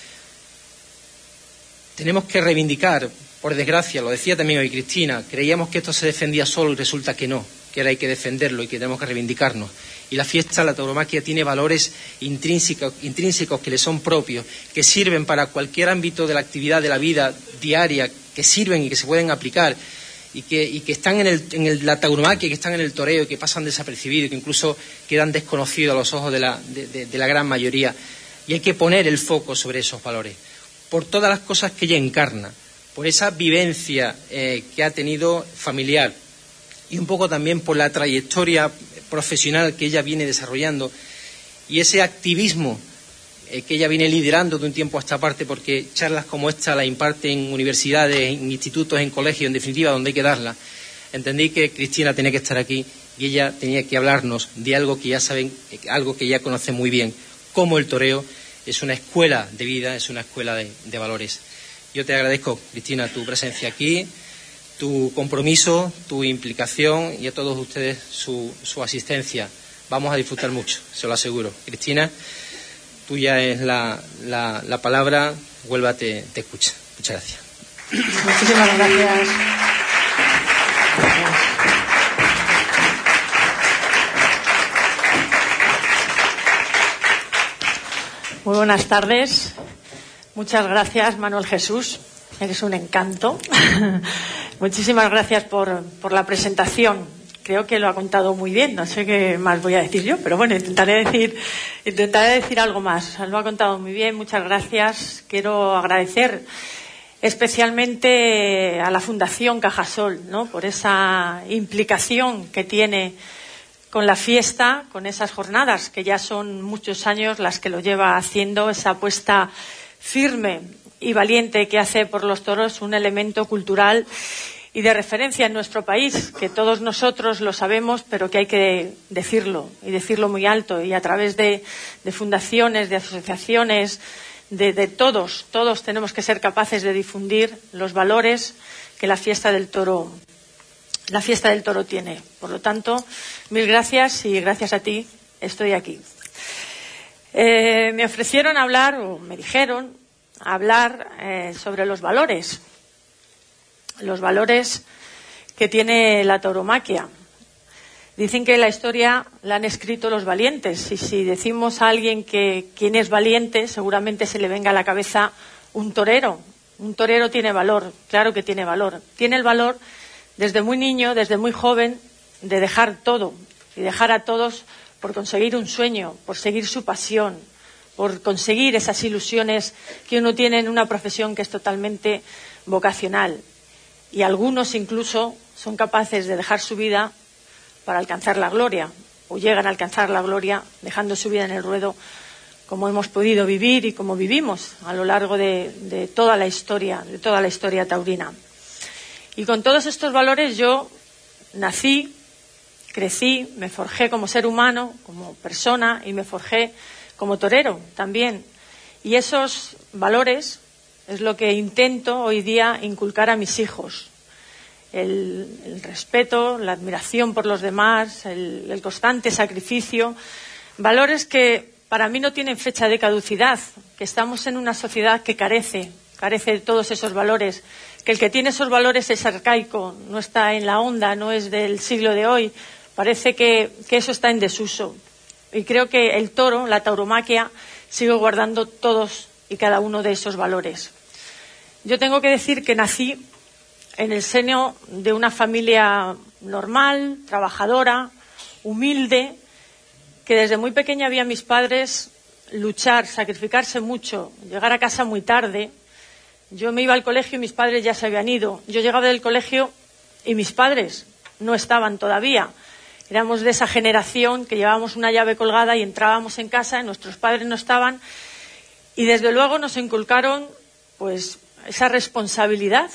Tenemos que reivindicar, por desgracia, lo decía también hoy Cristina, creíamos que esto se defendía solo y resulta que no, que ahora hay que defenderlo y que tenemos que reivindicarnos. Y la fiesta, la tauromaquia, tiene valores intrínsecos que le son propios, que sirven para cualquier ámbito de la actividad de la vida diaria, que sirven y que se pueden aplicar, y que están en la tauromaquia, que están en el toreo, y que pasan desapercibidos, y que incluso quedan desconocidos a los ojos de la gran mayoría. Y hay que poner el foco sobre esos valores, por todas las cosas que ella encarna, por esa vivencia que ha tenido familiar, y un poco también por la trayectoria profesional que ella viene desarrollando y ese activismo que ella viene liderando de un tiempo a esta parte, porque charlas como esta la imparte en universidades, en institutos, en colegios, en definitiva, donde hay que darlas. Entendí que Cristina tenía que estar aquí y ella tenía que hablarnos de algo que ya saben, algo que ya conocen muy bien, cómo el toreo es una escuela de vida, es una escuela de valores. Yo te agradezco, Cristina, tu presencia aquí, tu compromiso, tu implicación, y a todos ustedes su asistencia. Vamos a disfrutar mucho, se lo aseguro. Cristina, tuya es la palabra. Huelva te escucha. Muchas gracias. Muchísimas gracias. Muy buenas tardes. Muchas gracias, Manuel Jesús. Eres un encanto. Muchísimas gracias por la presentación. Creo que lo ha contado muy bien. No sé qué más voy a decir yo, pero bueno, intentaré decir algo más. Lo ha contado muy bien. Muchas gracias. Quiero agradecer especialmente a la Fundación Cajasol, ¿no?, por esa implicación que tiene con la fiesta, con esas jornadas que ya son muchos años las que lo lleva haciendo, esa apuesta firme y valiente que hace por los toros un elemento cultural y de referencia en nuestro país, que todos nosotros lo sabemos, pero que hay que decirlo, y decirlo muy alto, y a través de fundaciones, de asociaciones, de todos tenemos que ser capaces de difundir los valores que la fiesta del toro tiene. Por lo tanto, mil gracias, y gracias a ti estoy aquí. Me ofrecieron hablar, o me dijeron hablar sobre los valores que tiene la tauromaquia. Dicen que la historia la han escrito los valientes, y si decimos a alguien que quién es valiente, seguramente se le venga a la cabeza un torero. Un torero tiene valor, claro que tiene valor. Tiene el valor desde muy niño, desde muy joven, de dejar todo y dejar a todos por conseguir un sueño, por seguir su pasión, por conseguir esas ilusiones que uno tiene en una profesión que es totalmente vocacional. Y algunos incluso son capaces de dejar su vida para alcanzar la gloria, o llegan a alcanzar la gloria dejando su vida en el ruedo, como hemos podido vivir y como vivimos a lo largo de toda la historia taurina. Y con todos estos valores yo nací, crecí, me forjé como ser humano, como persona, y me forjé como torero también. Y esos valores es lo que intento hoy día inculcar a mis hijos. El respeto, la admiración por los demás, el constante sacrificio. Valores que para mí no tienen fecha de caducidad, que estamos en una sociedad que carece de todos esos valores, que el que tiene esos valores es arcaico, no está en la onda, no es del siglo de hoy. Parece que eso está en desuso. Y creo que el toro, la tauromaquia, sigue guardando todos y cada uno de esos valores. Yo tengo que decir que nací en el seno de una familia normal, trabajadora, humilde, que desde muy pequeña vi a mis padres luchar, sacrificarse mucho, llegar a casa muy tarde. Yo me iba al colegio y mis padres ya se habían ido. Yo llegaba del colegio y mis padres no estaban todavía. Éramos de esa generación que llevábamos una llave colgada y entrábamos en casa y nuestros padres no estaban. Y desde luego nos inculcaron pues esa responsabilidad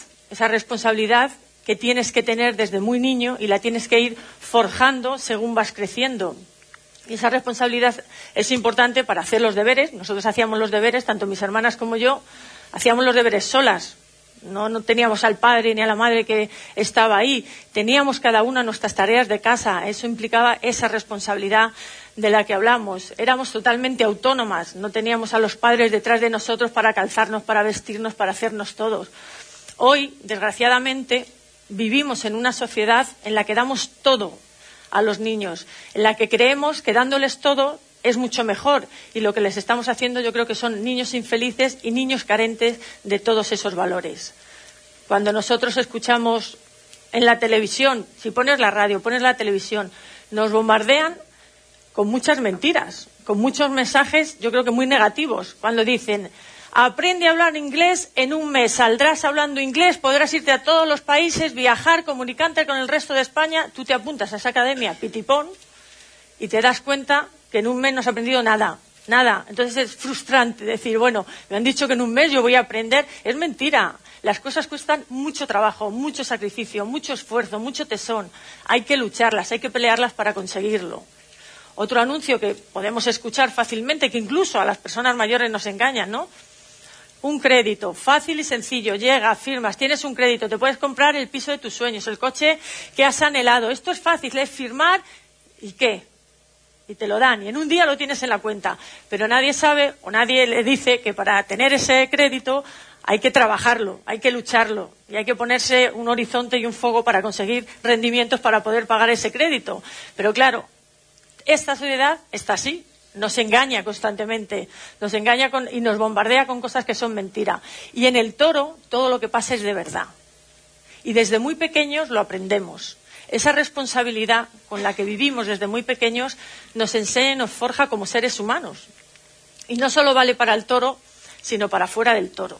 que tienes que tener desde muy niño y la tienes que ir forjando según vas creciendo. Y esa responsabilidad es importante para hacer los deberes. Nosotros hacíamos los deberes, tanto mis hermanas como yo, hacíamos los deberes solas. No teníamos al padre ni a la madre que estaba ahí. Teníamos cada una nuestras tareas de casa. Eso implicaba esa responsabilidad de la que hablamos. Éramos totalmente autónomas. No teníamos a los padres detrás de nosotros para calzarnos, para vestirnos, para hacernos todos. Hoy, desgraciadamente, vivimos en una sociedad en la que damos todo a los niños, en la que creemos que dándoles todo es mucho mejor, y lo que les estamos haciendo yo creo que son niños infelices y niños carentes de todos esos valores. Cuando nosotros escuchamos en la televisión, si pones la radio, pones la televisión, nos bombardean con muchas mentiras, con muchos mensajes yo creo que muy negativos, cuando dicen: aprende a hablar inglés, en un mes saldrás hablando inglés, podrás irte a todos los países, viajar, comunicarte con el resto de España. Tú te apuntas a esa academia pitipón y te das cuenta que en un mes no has aprendido nada. Entonces es frustrante decir, bueno, me han dicho que en un mes yo voy a aprender. Es mentira. Las cosas cuestan mucho trabajo, mucho sacrificio, mucho esfuerzo, mucho tesón. Hay que lucharlas, hay que pelearlas para conseguirlo. Otro anuncio que podemos escuchar fácilmente, que incluso a las personas mayores nos engañan, ¿no? Un crédito, fácil y sencillo, llega, firmas, tienes un crédito, te puedes comprar el piso de tus sueños, el coche que has anhelado. Esto es fácil, es firmar y ¿qué? Y te lo dan, y en un día lo tienes en la cuenta. Pero nadie sabe o nadie le dice que para tener ese crédito hay que trabajarlo, hay que lucharlo, y hay que ponerse un horizonte y un foco para conseguir rendimientos para poder pagar ese crédito. Pero claro, esta sociedad está así. Nos engaña constantemente, y nos bombardea con cosas que son mentira. Y en el toro todo lo que pasa es de verdad. Y desde muy pequeños lo aprendemos. Esa responsabilidad con la que vivimos desde muy pequeños nos enseña y nos forja como seres humanos. Y no solo vale para el toro, sino para fuera del toro.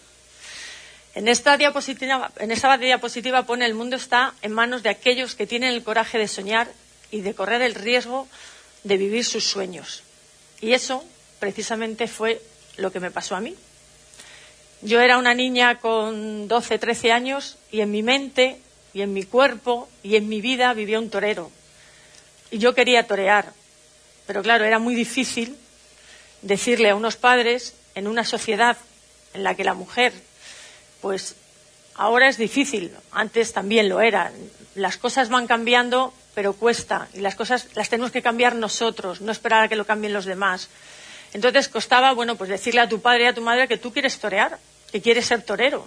En esta diapositiva pone: el mundo está en manos de aquellos que tienen el coraje de soñar y de correr el riesgo de vivir sus sueños. Y eso, precisamente, fue lo que me pasó a mí. Yo era una niña con 12, 13 años y en mi mente y en mi cuerpo y en mi vida vivía un torero. Y yo quería torear, pero claro, era muy difícil decirle a unos padres en una sociedad en la que la mujer, pues ahora es difícil, antes también lo era. Las cosas van cambiando, pero cuesta, y las cosas las tenemos que cambiar nosotros, no esperar a que lo cambien los demás. Entonces costaba, bueno, pues decirle a tu padre y a tu madre que tú quieres torear, que quieres ser torero.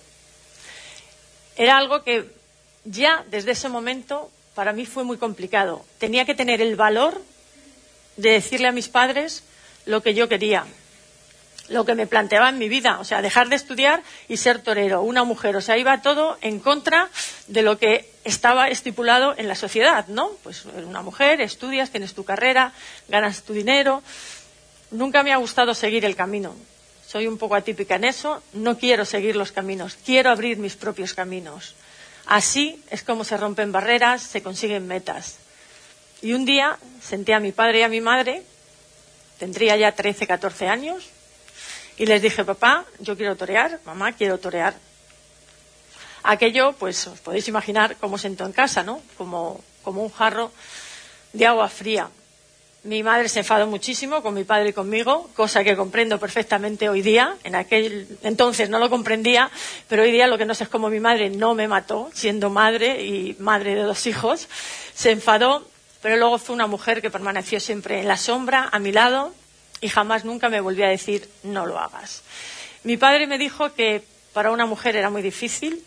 Era algo que ya desde ese momento para mí fue muy complicado. Tenía que tener el valor de decirle a mis padres lo que yo quería, lo que me planteaba en mi vida, o sea, dejar de estudiar y ser torero, una mujer, o sea, iba todo en contra de lo que estaba estipulado en la sociedad, ¿no? Pues una mujer, estudias, tienes tu carrera, ganas tu dinero. Nunca me ha gustado seguir el camino. Soy un poco atípica en eso, no quiero seguir los caminos, quiero abrir mis propios caminos. Así es como se rompen barreras, se consiguen metas. Y un día senté a mi padre y a mi madre, tendría ya 13, 14 años, y les dije, papá, yo quiero torear, mamá, quiero torear. Aquello, pues os podéis imaginar cómo sentó en casa, ¿no? Como un jarro de agua fría. Mi madre se enfadó muchísimo con mi padre y conmigo, cosa que comprendo perfectamente hoy día. En aquel entonces no lo comprendía, pero hoy día lo que no sé es cómo mi madre no me mató, siendo madre y madre de 2 hijos. Se enfadó, pero luego fue una mujer que permaneció siempre en la sombra, a mi lado, y jamás nunca me volvió a decir, no lo hagas. Mi padre me dijo que para una mujer era muy difícil,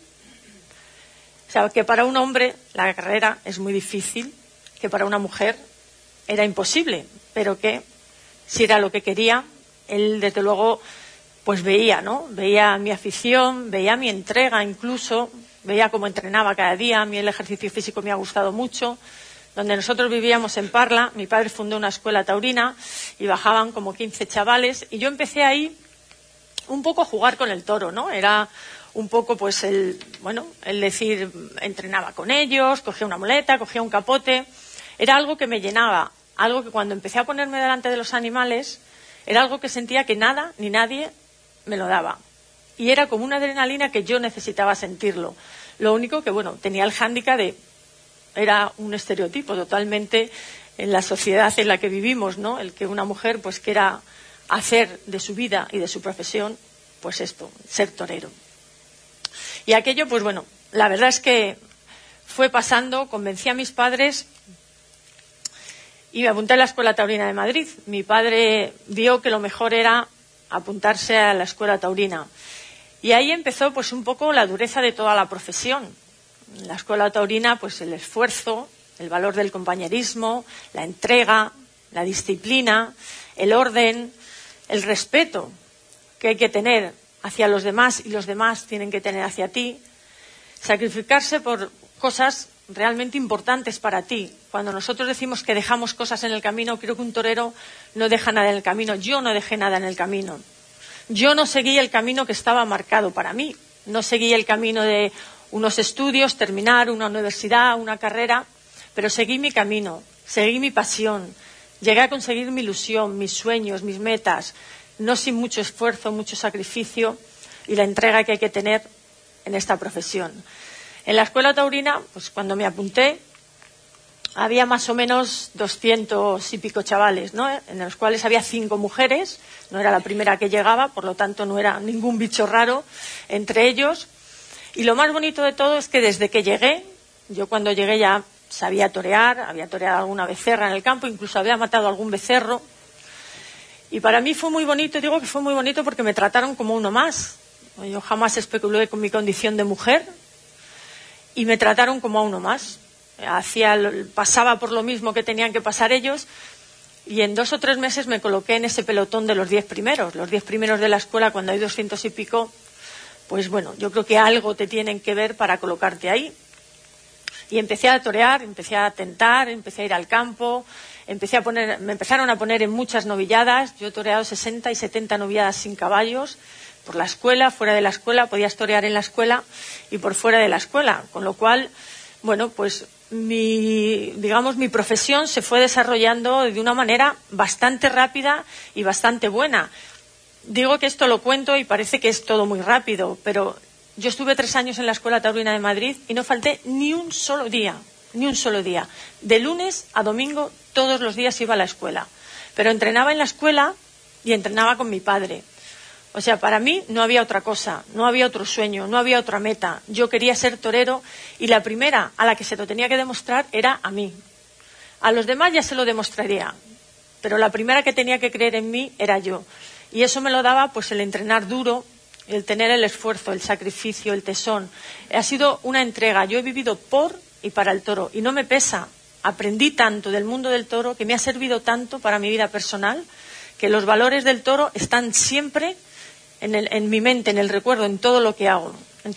o sea, que para un hombre la carrera es muy difícil, que para una mujer era imposible, pero que si era lo que quería, él desde luego pues veía, ¿no? Veía mi afición, veía mi entrega incluso, veía cómo entrenaba cada día. A mí el ejercicio físico me ha gustado mucho. Donde nosotros vivíamos en Parla, mi padre fundó una escuela taurina y bajaban como 15 chavales y yo empecé ahí un poco a jugar con el toro, ¿no? Era un poco pues el decir, entrenaba con ellos, cogía una muleta, cogía un capote. Era algo que me llenaba, algo que cuando empecé a ponerme delante de los animales, era algo que sentía que nada ni nadie me lo daba. Y era como una adrenalina que yo necesitaba sentirlo. Lo único que, bueno, tenía el hándicap de, era un estereotipo totalmente en la sociedad en la que vivimos, ¿no? El que una mujer pues quiera hacer de su vida y de su profesión, pues esto, ser torero. Y aquello, pues bueno, la verdad es que fue pasando, convencí a mis padres y me apunté a la Escuela Taurina de Madrid. Mi padre vio que lo mejor era apuntarse a la Escuela Taurina. Y ahí empezó pues un poco la dureza de toda la profesión. En la Escuela Taurina, pues el esfuerzo, el valor del compañerismo, la entrega, la disciplina, el orden, el respeto que hay que tener hacia los demás y los demás tienen que tener hacia ti. Sacrificarse por cosas realmente importantes para ti. Cuando nosotros decimos que dejamos cosas en el camino, creo que un torero no deja nada en el camino. Yo no dejé nada en el camino. Yo no seguí el camino que estaba marcado para mí. No seguí el camino de unos estudios, terminar una universidad, una carrera, pero seguí mi camino, seguí mi pasión. Llegué a conseguir mi ilusión, mis sueños, mis metas, no sin mucho esfuerzo, mucho sacrificio y la entrega que hay que tener en esta profesión. En la Escuela Taurina, pues cuando me apunté, había más o menos 200 y pico chavales, ¿no? En los cuales había 5 mujeres, no era la primera que llegaba, por lo tanto no era ningún bicho raro entre ellos. Y lo más bonito de todo es que desde que llegué, yo cuando llegué ya sabía torear, había toreado alguna becerra en el campo, incluso había matado algún becerro. Y para mí fue muy bonito, digo que fue muy bonito porque me trataron como uno más. Yo jamás especulé con mi condición de mujer y me trataron como a uno más. Pasaba por lo mismo que tenían que pasar ellos y en 2 o 3 meses me coloqué en ese pelotón de los 10 primeros. Los 10 primeros de la escuela, cuando hay 200 y pico, pues bueno, yo creo que algo te tienen que ver para colocarte ahí. Y empecé a torear, empecé a tentar, empecé a ir al campo, me empezaron a poner en muchas novilladas. Yo he toreado 60 y 70 novilladas sin caballos, por la escuela, fuera de la escuela, podías torear en la escuela y por fuera de la escuela, con lo cual, bueno, pues mi profesión se fue desarrollando de una manera bastante rápida y bastante buena. digo que esto lo cuento y parece que es todo muy rápido, pero yo estuve 3 años en la Escuela Taurina de Madrid y no falté ni un solo día. De lunes a domingo, todos los días iba a la escuela. Pero entrenaba en la escuela y entrenaba con mi padre. O sea, para mí no había otra cosa, no había otro sueño, no había otra meta. Yo quería ser torero y la primera a la que se lo tenía que demostrar era a mí. A los demás ya se lo demostraría, pero la primera que tenía que creer en mí era yo. Y eso me lo daba pues el entrenar duro, el tener el esfuerzo, el sacrificio, el tesón. Ha sido una entrega. Yo he vivido por y para el toro y no me pesa. Aprendí tanto del mundo del toro que me ha servido tanto para mi vida personal que los valores del toro están siempre en mi mente, en el recuerdo, en todo lo que hago.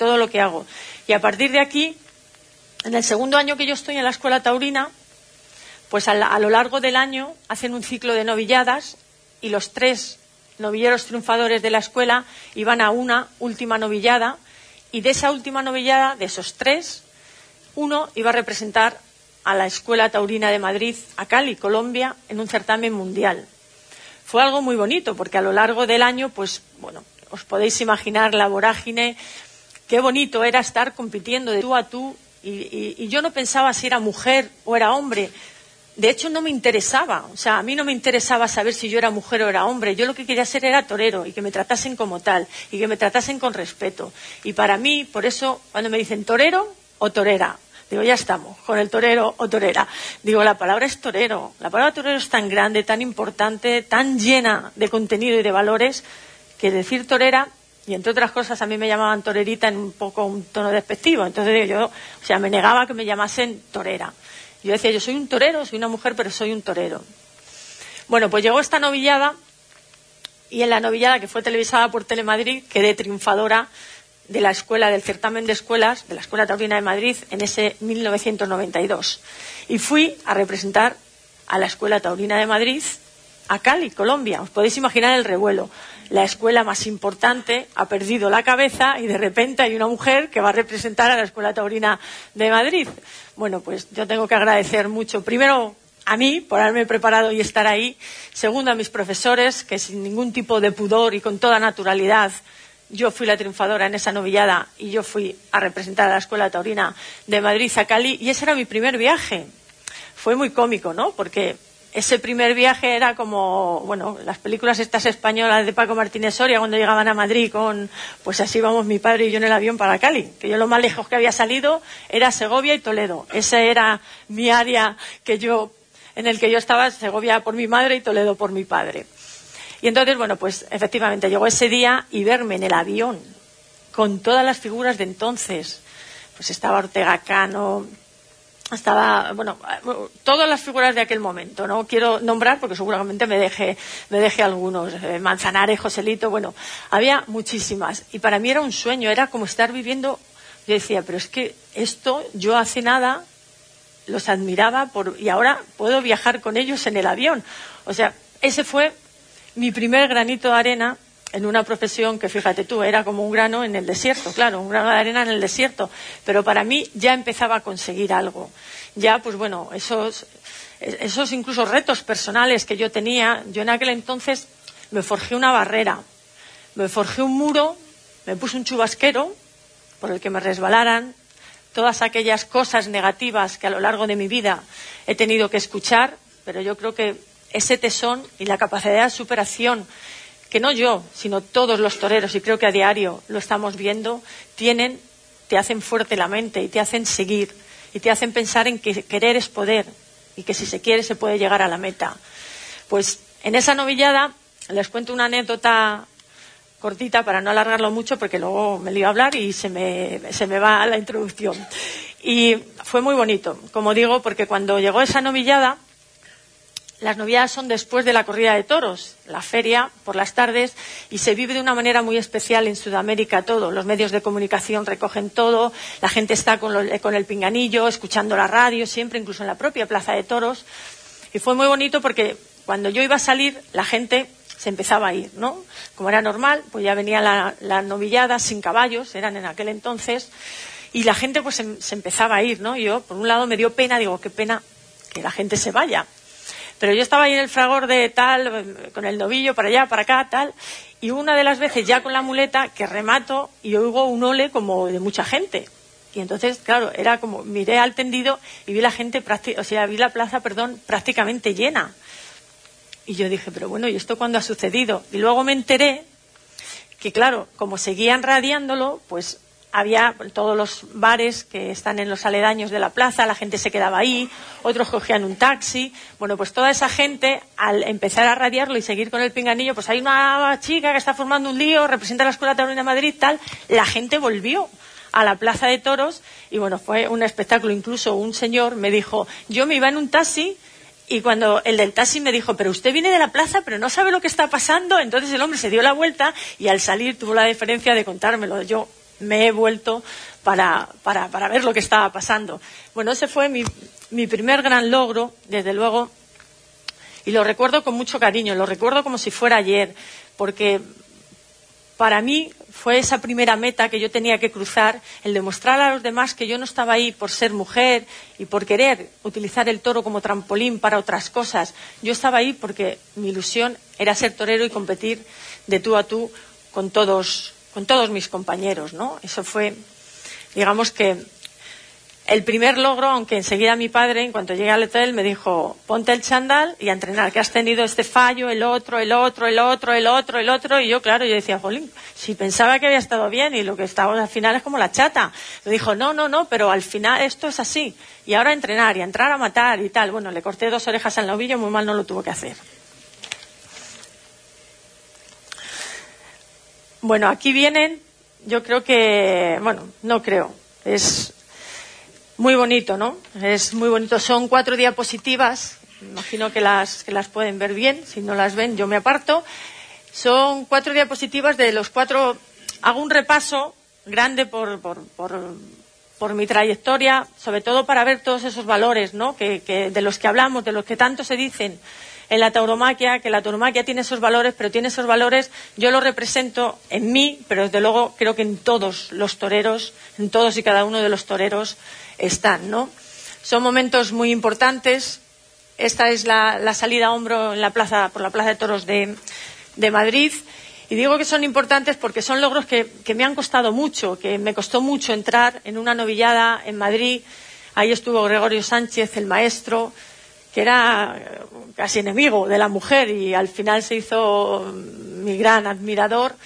Y a partir de aquí, en el segundo año que yo estoy en la Escuela Taurina, pues a lo largo del año hacen un ciclo de novilladas y los 3 novilleros triunfadores de la escuela iban a una última novillada y de esa última novillada, de esos 3, uno iba a representar a la Escuela Taurina de Madrid, a Cali, Colombia, en un certamen mundial. Fue algo muy bonito porque a lo largo del año, pues bueno, os podéis imaginar la vorágine, qué bonito era estar compitiendo de tú a tú y yo no pensaba si era mujer o era hombre. De hecho no me interesaba, o sea, a mí no me interesaba saber si yo era mujer o era hombre. Yo lo que quería ser era torero y que me tratasen como tal y que me tratasen con respeto. Y para mí, por eso, cuando me dicen torero o torera, digo, ya estamos, con el torero o torera. Digo, la palabra es torero. La palabra torero es tan grande, tan importante, tan llena de contenido y de valores, que decir torera, y entre otras cosas a mí me llamaban torerita en un poco un tono despectivo. Entonces yo, me negaba a que me llamasen torera. Yo decía, yo soy un torero, soy una mujer, pero soy un torero. Bueno, pues llegó esta novillada, y en la novillada que fue televisada por Telemadrid, quedé triunfadora de la escuela, del certamen de escuelas de la Escuela Taurina de Madrid en ese 1992 y fui a representar a la Escuela Taurina de Madrid a Cali, Colombia. Os podéis imaginar el revuelo. La escuela más importante ha perdido la cabeza y de repente hay una mujer que va a representar a la Escuela Taurina de Madrid. Bueno, pues yo tengo que agradecer mucho, primero a mí por haberme preparado y estar ahí, segundo a mis profesores que sin ningún tipo de pudor y con toda naturalidad, yo fui la triunfadora en esa novillada y yo fui a representar a la Escuela Taurina de Madrid a Cali y ese era mi primer viaje. Fue muy cómico, ¿no? Porque ese primer viaje era como, bueno, las películas estas españolas de Paco Martínez Soria cuando llegaban a Madrid pues así vamos mi padre y yo en el avión para Cali, que yo lo más lejos que había salido era Segovia y Toledo. Ese era mi área en el que yo estaba, Segovia por mi madre y Toledo por mi padre. Y entonces, bueno, pues efectivamente llegó ese día y verme en el avión con todas las figuras de entonces. Pues estaba Ortega Cano, estaba, bueno, todas las figuras de aquel momento. No quiero nombrar porque seguramente me deje algunos. Manzanares, Joselito, bueno, había muchísimas. Y para mí era un sueño, era como estar viviendo. Yo decía, pero es que esto, yo hace nada los admiraba y ahora puedo viajar con ellos en el avión. O sea, ese fue mi primer granito de arena en una profesión que, fíjate tú, era como un grano en el desierto, claro, un grano de arena en el desierto, pero para mí ya empezaba a conseguir algo. Ya, pues bueno, esos incluso retos personales que yo tenía, yo en aquel entonces me forjé una barrera, me forjé un muro, me puse un chubasquero por el que me resbalaran todas aquellas cosas negativas que a lo largo de mi vida he tenido que escuchar, pero yo creo que ese tesón y la capacidad de superación que no yo, sino todos los toreros, y creo que a diario lo estamos viendo, te hacen fuerte la mente y te hacen seguir y te hacen pensar en que querer es poder y que si se quiere se puede llegar a la meta. Pues en esa novillada les cuento una anécdota cortita para no alargarlo mucho porque luego me lío a hablar y se me va la introducción. Y fue muy bonito, como digo, porque cuando llegó esa novillada, las novilladas son después de la corrida de toros, la feria por las tardes, y se vive de una manera muy especial en Sudamérica todo. Los medios de comunicación recogen todo, la gente está con el pinganillo, escuchando la radio, siempre, incluso en la propia plaza de toros. Y fue muy bonito porque cuando yo iba a salir, la gente se empezaba a ir, ¿no? Como era normal, pues ya venía la novillada sin caballos, eran en aquel entonces, y la gente pues se empezaba a ir, ¿no? Y yo, por un lado, me dio pena, digo, qué pena que la gente se vaya. Pero yo estaba ahí en el fragor de tal, con el novillo para allá, para acá, tal, y una de las veces ya con la muleta que remato y oigo un ole como de mucha gente. Y entonces, claro, era como, miré al tendido y vi la gente, vi la plaza, prácticamente llena. Y yo dije, pero bueno, ¿y esto cuándo ha sucedido? Y luego me enteré que, claro, como seguían radiándolo, pues había todos los bares que están en los aledaños de la plaza, la gente se quedaba ahí, otros cogían un taxi. Bueno, pues toda esa gente, al empezar a radiarlo y seguir con el pinganillo, pues hay una chica que está formando un lío, representa la Escuela Taurina de Madrid, tal. La gente volvió a la Plaza de Toros y bueno, fue un espectáculo. Incluso un señor me dijo, yo me iba en un taxi y cuando el del taxi me dijo, pero usted viene de la plaza pero no sabe lo que está pasando, entonces el hombre se dio la vuelta y al salir tuvo la deferencia de contármelo. Yo me he vuelto para ver lo que estaba pasando. Bueno, ese fue mi primer gran logro, desde luego, y lo recuerdo con mucho cariño, lo recuerdo como si fuera ayer, porque para mí fue esa primera meta que yo tenía que cruzar, el demostrar a los demás que yo no estaba ahí por ser mujer y por querer utilizar el toro como trampolín para otras cosas. Yo estaba ahí porque mi ilusión era ser torero y competir de tú a tú con todos mis compañeros, ¿no? Eso fue, digamos que, el primer logro, aunque enseguida mi padre, en cuanto llegué al hotel, me dijo, ponte el chándal y a entrenar, que has tenido este fallo, el otro, y yo, claro, yo decía, jolín, si pensaba que había estado bien y lo que estaba al final es como la chata. Me dijo, no, pero al final esto es así, y ahora a entrenar, y a entrar a matar y tal. Bueno, le corté 2 orejas al novillo, muy mal no lo tuvo que hacer. Bueno, aquí vienen, yo creo que, bueno, no creo, es muy bonito, ¿no? Es muy bonito. Son 4 diapositivas, imagino que las pueden ver bien, si no las ven yo me aparto. Son 4 diapositivas de los 4, hago un repaso grande por mi trayectoria, sobre todo para ver todos esos valores, ¿no? Que de los que hablamos, de los que tanto se dicen en la tauromaquia, que la tauromaquia tiene esos valores, pero tiene esos valores, yo los represento en mí, pero desde luego creo que en todos los toreros, en todos y cada uno de los toreros están, ¿no? Son momentos muy importantes. Esta es la salida a hombro en por la Plaza de Toros de Madrid. Y digo que son importantes porque son logros que me han costado mucho, que me costó mucho entrar en una novillada en Madrid. Ahí estuvo Gregorio Sánchez, el maestro, que era casi enemigo de la mujer y al final se hizo mi gran admirador.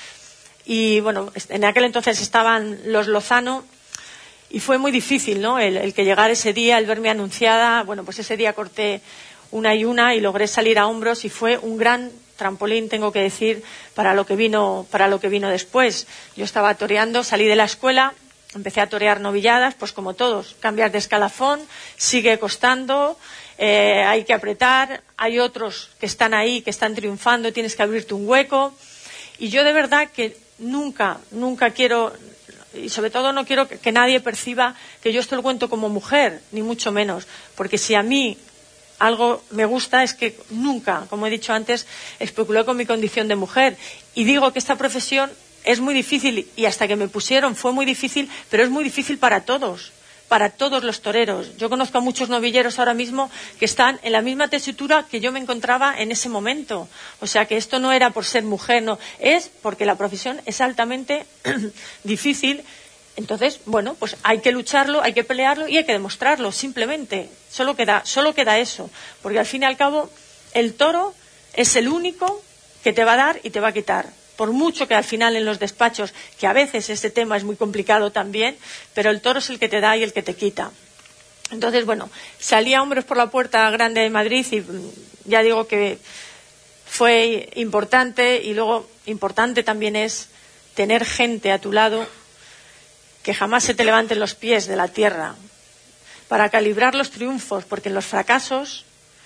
Y bueno, en aquel entonces estaban los Lozano y fue muy difícil, ¿no? El que llegara ese día, el verme anunciada. Bueno, pues ese día corté una y logré salir a hombros y fue un gran trampolín, tengo que decir, para lo que vino después. Yo estaba toreando, salí de la escuela, empecé a torear novilladas, pues como todos, cambias de escalafón, sigue costando, hay que apretar, hay otros que están ahí, que están triunfando, tienes que abrirte un hueco. Y yo de verdad que nunca quiero, y sobre todo no quiero que nadie perciba que yo esto lo cuento como mujer, ni mucho menos, porque si a mí algo me gusta es que nunca, como he dicho antes, especulé con mi condición de mujer. Y digo que esta profesión es muy difícil, y hasta que me pusieron fue muy difícil, pero es muy difícil para todos los toreros. Yo conozco a muchos novilleros ahora mismo que están en la misma tesitura que yo me encontraba en ese momento. O sea que esto no era por ser mujer, no, es porque la profesión es altamente difícil. Entonces, bueno, pues hay que lucharlo, hay que pelearlo y hay que demostrarlo, simplemente. Solo queda eso. Porque al fin y al cabo, el toro es el único que te va a dar y te va a quitar. Por mucho que al final en los despachos, que a veces ese tema es muy complicado también, pero el toro es el que te da y el que te quita. Entonces, bueno, salí a hombros por la Puerta Grande de Madrid y ya digo que fue importante. Y luego importante también es tener gente a tu lado que jamás se te levanten los pies de la tierra para calibrar los triunfos, porque los fracasos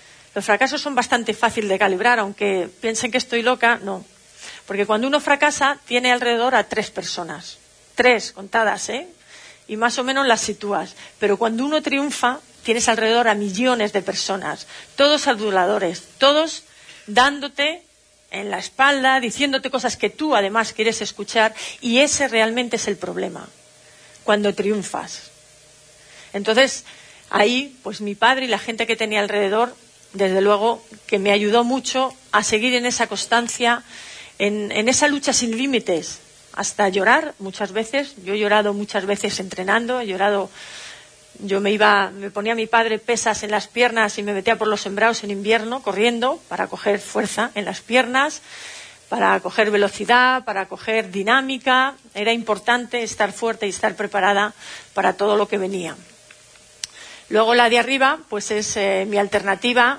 son bastante fácil de calibrar, aunque piensen que estoy loca, no. Porque cuando uno fracasa, tiene alrededor a 3 personas. 3 contadas, y más o menos las sitúas. Pero cuando uno triunfa, tienes alrededor a millones de personas. Todos aduladores, todos dándote en la espalda, diciéndote cosas que tú además quieres escuchar. Y ese realmente es el problema, cuando triunfas. Entonces, ahí, pues mi padre y la gente que tenía alrededor desde luego que me ayudó mucho a seguir en esa constancia, en esa lucha sin límites, hasta llorar muchas veces. Yo he llorado muchas veces entrenando, he llorado. Yo me ponía a mi padre pesas en las piernas y me metía por los sembrados en invierno corriendo para coger fuerza en las piernas, para coger velocidad, para coger dinámica. Era importante estar fuerte y estar preparada para todo lo que venía. Luego la de arriba, pues es mi alternativa,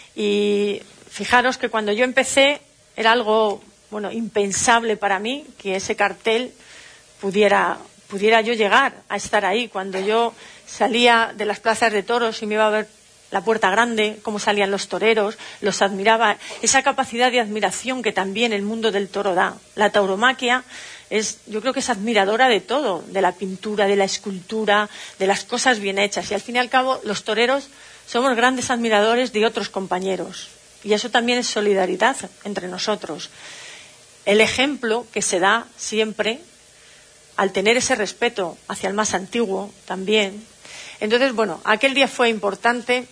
y fijaros que cuando yo empecé era algo, impensable para mí que ese cartel pudiera yo llegar a estar ahí. Cuando yo salía de las plazas de toros y me iba a ver la Puerta Grande, cómo salían los toreros, los admiraba, esa capacidad de admiración que también el mundo del toro da. La tauromaquia yo creo que es admiradora de todo, de la pintura, de la escultura, de las cosas bien hechas, y al fin y al cabo los toreros somos grandes admiradores de otros compañeros, y eso también es solidaridad entre nosotros. El ejemplo que se da siempre al tener ese respeto hacia el más antiguo también. Entonces, aquel día fue importante.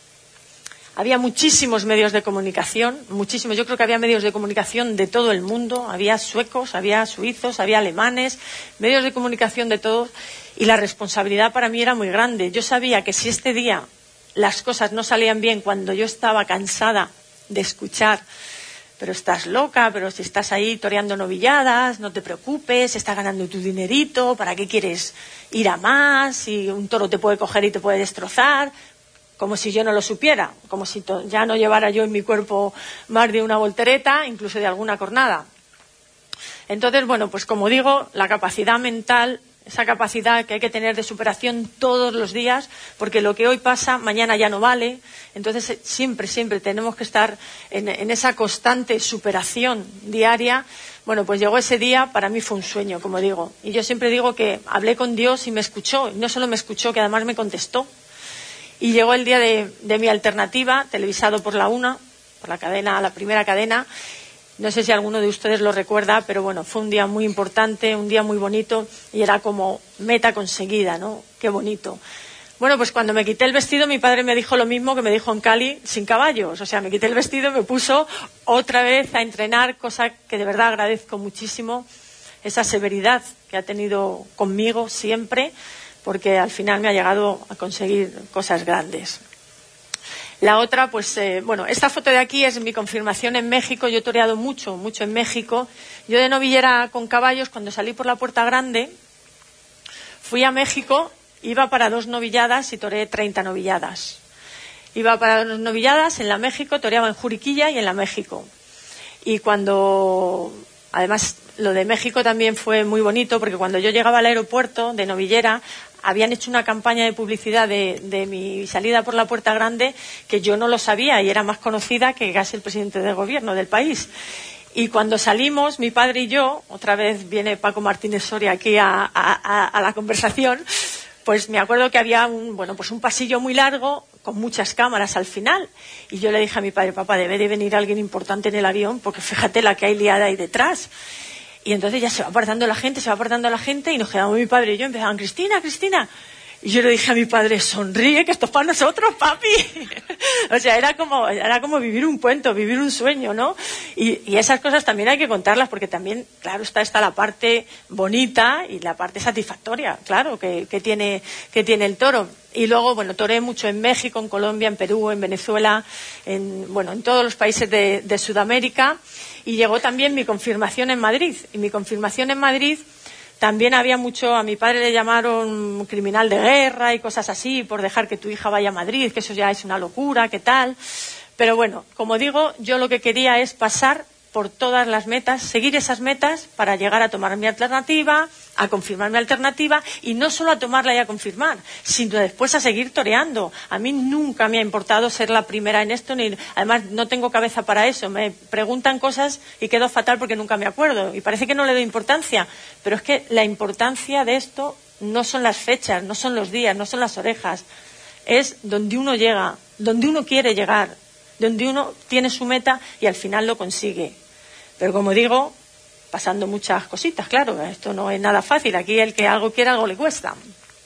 Había muchísimos medios de comunicación, muchísimos. Yo creo que había medios de comunicación de todo el mundo. Había suecos, había suizos, había alemanes, medios de comunicación de todos. Y la responsabilidad para mí era muy grande. Yo sabía que si este día las cosas no salían bien, cuando yo estaba cansada de escuchar: pero estás loca, pero si estás ahí toreando novilladas, no te preocupes, estás ganando tu dinerito, ¿para qué quieres ir a más? Y un toro te puede coger y te puede destrozar. Como si yo no lo supiera, como si ya no llevara yo en mi cuerpo más de una voltereta, incluso de alguna cornada. Entonces, pues como digo, la capacidad mental, esa capacidad que hay que tener de superación todos los días, porque lo que hoy pasa, mañana ya no vale. Entonces, siempre tenemos que estar en esa constante superación diaria. Pues llegó ese día, para mí fue un sueño, como digo. Y yo siempre digo que hablé con Dios y me escuchó. Y no solo me escuchó, que además me contestó. Y llegó el día de mi alternativa, televisado por la UNA, por la cadena, la primera cadena. No sé si alguno de ustedes lo recuerda, pero fue un día muy importante, un día muy bonito, y era como meta conseguida, ¿no? Qué bonito. Pues cuando me quité el vestido, mi padre me dijo lo mismo que me dijo en Cali, sin caballos. O sea, me quité el vestido y me puso otra vez a entrenar, cosa que de verdad agradezco muchísimo, esa severidad que ha tenido conmigo siempre, porque al final me ha llegado a conseguir cosas grandes. La otra, esta foto de aquí es mi confirmación en México. Yo he toreado mucho en México. Yo de novillera con caballos, cuando salí por la Puerta Grande, fui a México, iba para 2 novilladas y toreé 30 novilladas. Iba para 2 novilladas en la México, toreaba en Juriquilla y en la México. Y además, lo de México también fue muy bonito, porque cuando yo llegaba al aeropuerto de novillera, habían hecho una campaña de publicidad de mi salida por la Puerta Grande que yo no lo sabía, y era más conocida que casi el presidente del gobierno del país. Y cuando salimos, mi padre y yo, otra vez viene Paco Martínez Soria aquí a la conversación, pues me acuerdo que había un pasillo muy largo con muchas cámaras al final. Y yo le dije a mi padre: papá, debe de venir alguien importante en el avión, porque fíjate la que hay liada ahí detrás. Y entonces ya se va apartando la gente, y nos quedamos mi padre y yo, empezaban: Cristina. Y yo le dije a mi padre: sonríe, que esto es para nosotros, papi. O sea, era como vivir un cuento, vivir un sueño, ¿no? Y esas cosas también hay que contarlas, porque también, claro, está la parte bonita y la parte satisfactoria, claro, que tiene el toro. Y luego, toreé mucho en México, en Colombia, en Perú, en Venezuela, en todos los países de Sudamérica. Y llegó también mi confirmación en Madrid. Y mi confirmación en Madrid también había mucho. A mi padre le llamaron criminal de guerra y cosas así, por dejar que tu hija vaya a Madrid, que eso ya es una locura, ¿qué tal? Pero como digo, yo lo que quería es pasar por todas las metas, seguir esas metas para llegar a tomar mi alternativa, a confirmar mi alternativa, y no solo a tomarla y a confirmar, sino después a seguir toreando. A mí nunca me ha importado ser la primera en esto, además no tengo cabeza para eso. Me preguntan cosas y quedo fatal porque nunca me acuerdo, y parece que no le doy importancia, pero es que la importancia de esto no son las fechas, no son los días, no son las orejas, es donde uno llega, donde uno quiere llegar, donde uno tiene su meta y al final lo consigue. Pero como digo, pasando muchas cositas, claro, esto no es nada fácil. Aquí el que algo quiere, algo le cuesta.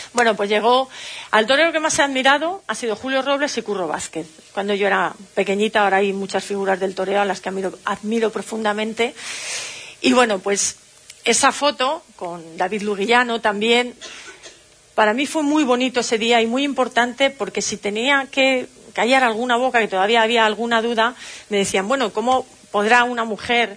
Bueno, pues llegó... Al torero que más he admirado ha sido Julio Robles y Curro Vázquez. Cuando yo era pequeñita, ahora hay muchas figuras del toreo a las que admiro profundamente. Y bueno, pues esa foto con David Luguillano también, para mí fue muy bonito ese día y muy importante, porque si tenía que callar alguna boca, que todavía había alguna duda, me decían, bueno, ¿cómo podrá una mujer...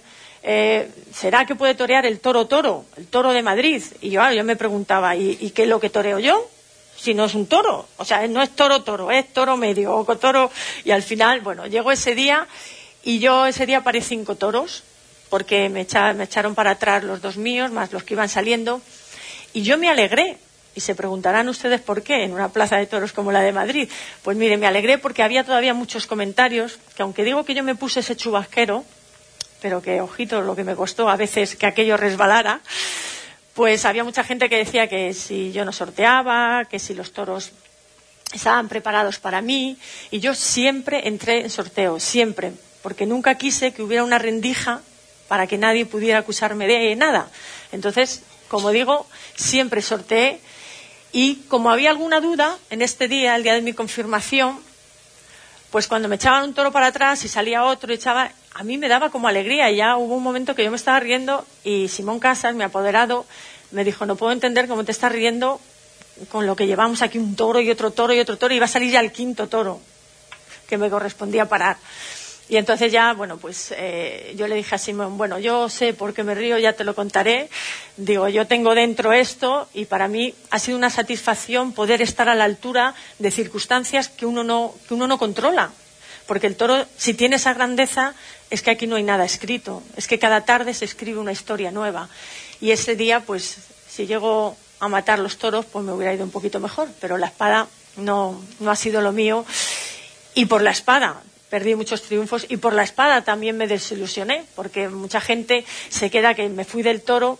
¿será que puede torear el toro, el toro de Madrid? Y yo me preguntaba, ¿y qué es lo que toreo yo? Si no es un toro, o sea, no es toro, es toro medio o toro. Y al final, bueno, llegó ese día y yo ese día paré 5 toros, porque me echaron para atrás los 2 míos, más los que iban saliendo, y yo me alegré. Y se preguntarán ustedes por qué en una plaza de toros como la de Madrid. Pues mire, me alegré porque había todavía muchos comentarios, que aunque digo que yo me puse ese chubasquero, pero que, ojito, lo que me costó a veces que aquello resbalara, pues había mucha gente que decía que si yo no sorteaba, que si los toros estaban preparados para mí, y yo siempre entré en sorteo, siempre, porque nunca quise que hubiera una rendija para que nadie pudiera acusarme de nada. Entonces, como digo, siempre sorteé, y como había alguna duda en este día, el día de mi confirmación, pues cuando me echaban un toro para atrás y salía otro y echaba... A mí me daba como alegría, y ya hubo un momento que yo me estaba riendo y Simón Casas, mi apoderado, me dijo, no puedo entender cómo te estás riendo con lo que llevamos aquí, un toro y otro toro y otro toro, y iba a salir ya el 5.º toro que me correspondía parar. Y entonces ya, bueno, pues yo le dije a Simón, bueno, yo sé por qué me río, ya te lo contaré. Digo, yo tengo dentro esto, y para mí ha sido una satisfacción poder estar a la altura de circunstancias que uno no controla. Porque el toro, si tiene esa grandeza, es que aquí no hay nada escrito. Es que cada tarde se escribe una historia nueva. Y ese día, pues, si llego a matar los toros, pues me hubiera ido un poquito mejor. Pero la espada no ha sido lo mío. Y por la espada perdí muchos triunfos. Y por la espada también me desilusioné. Porque mucha gente se queda que me fui del toro,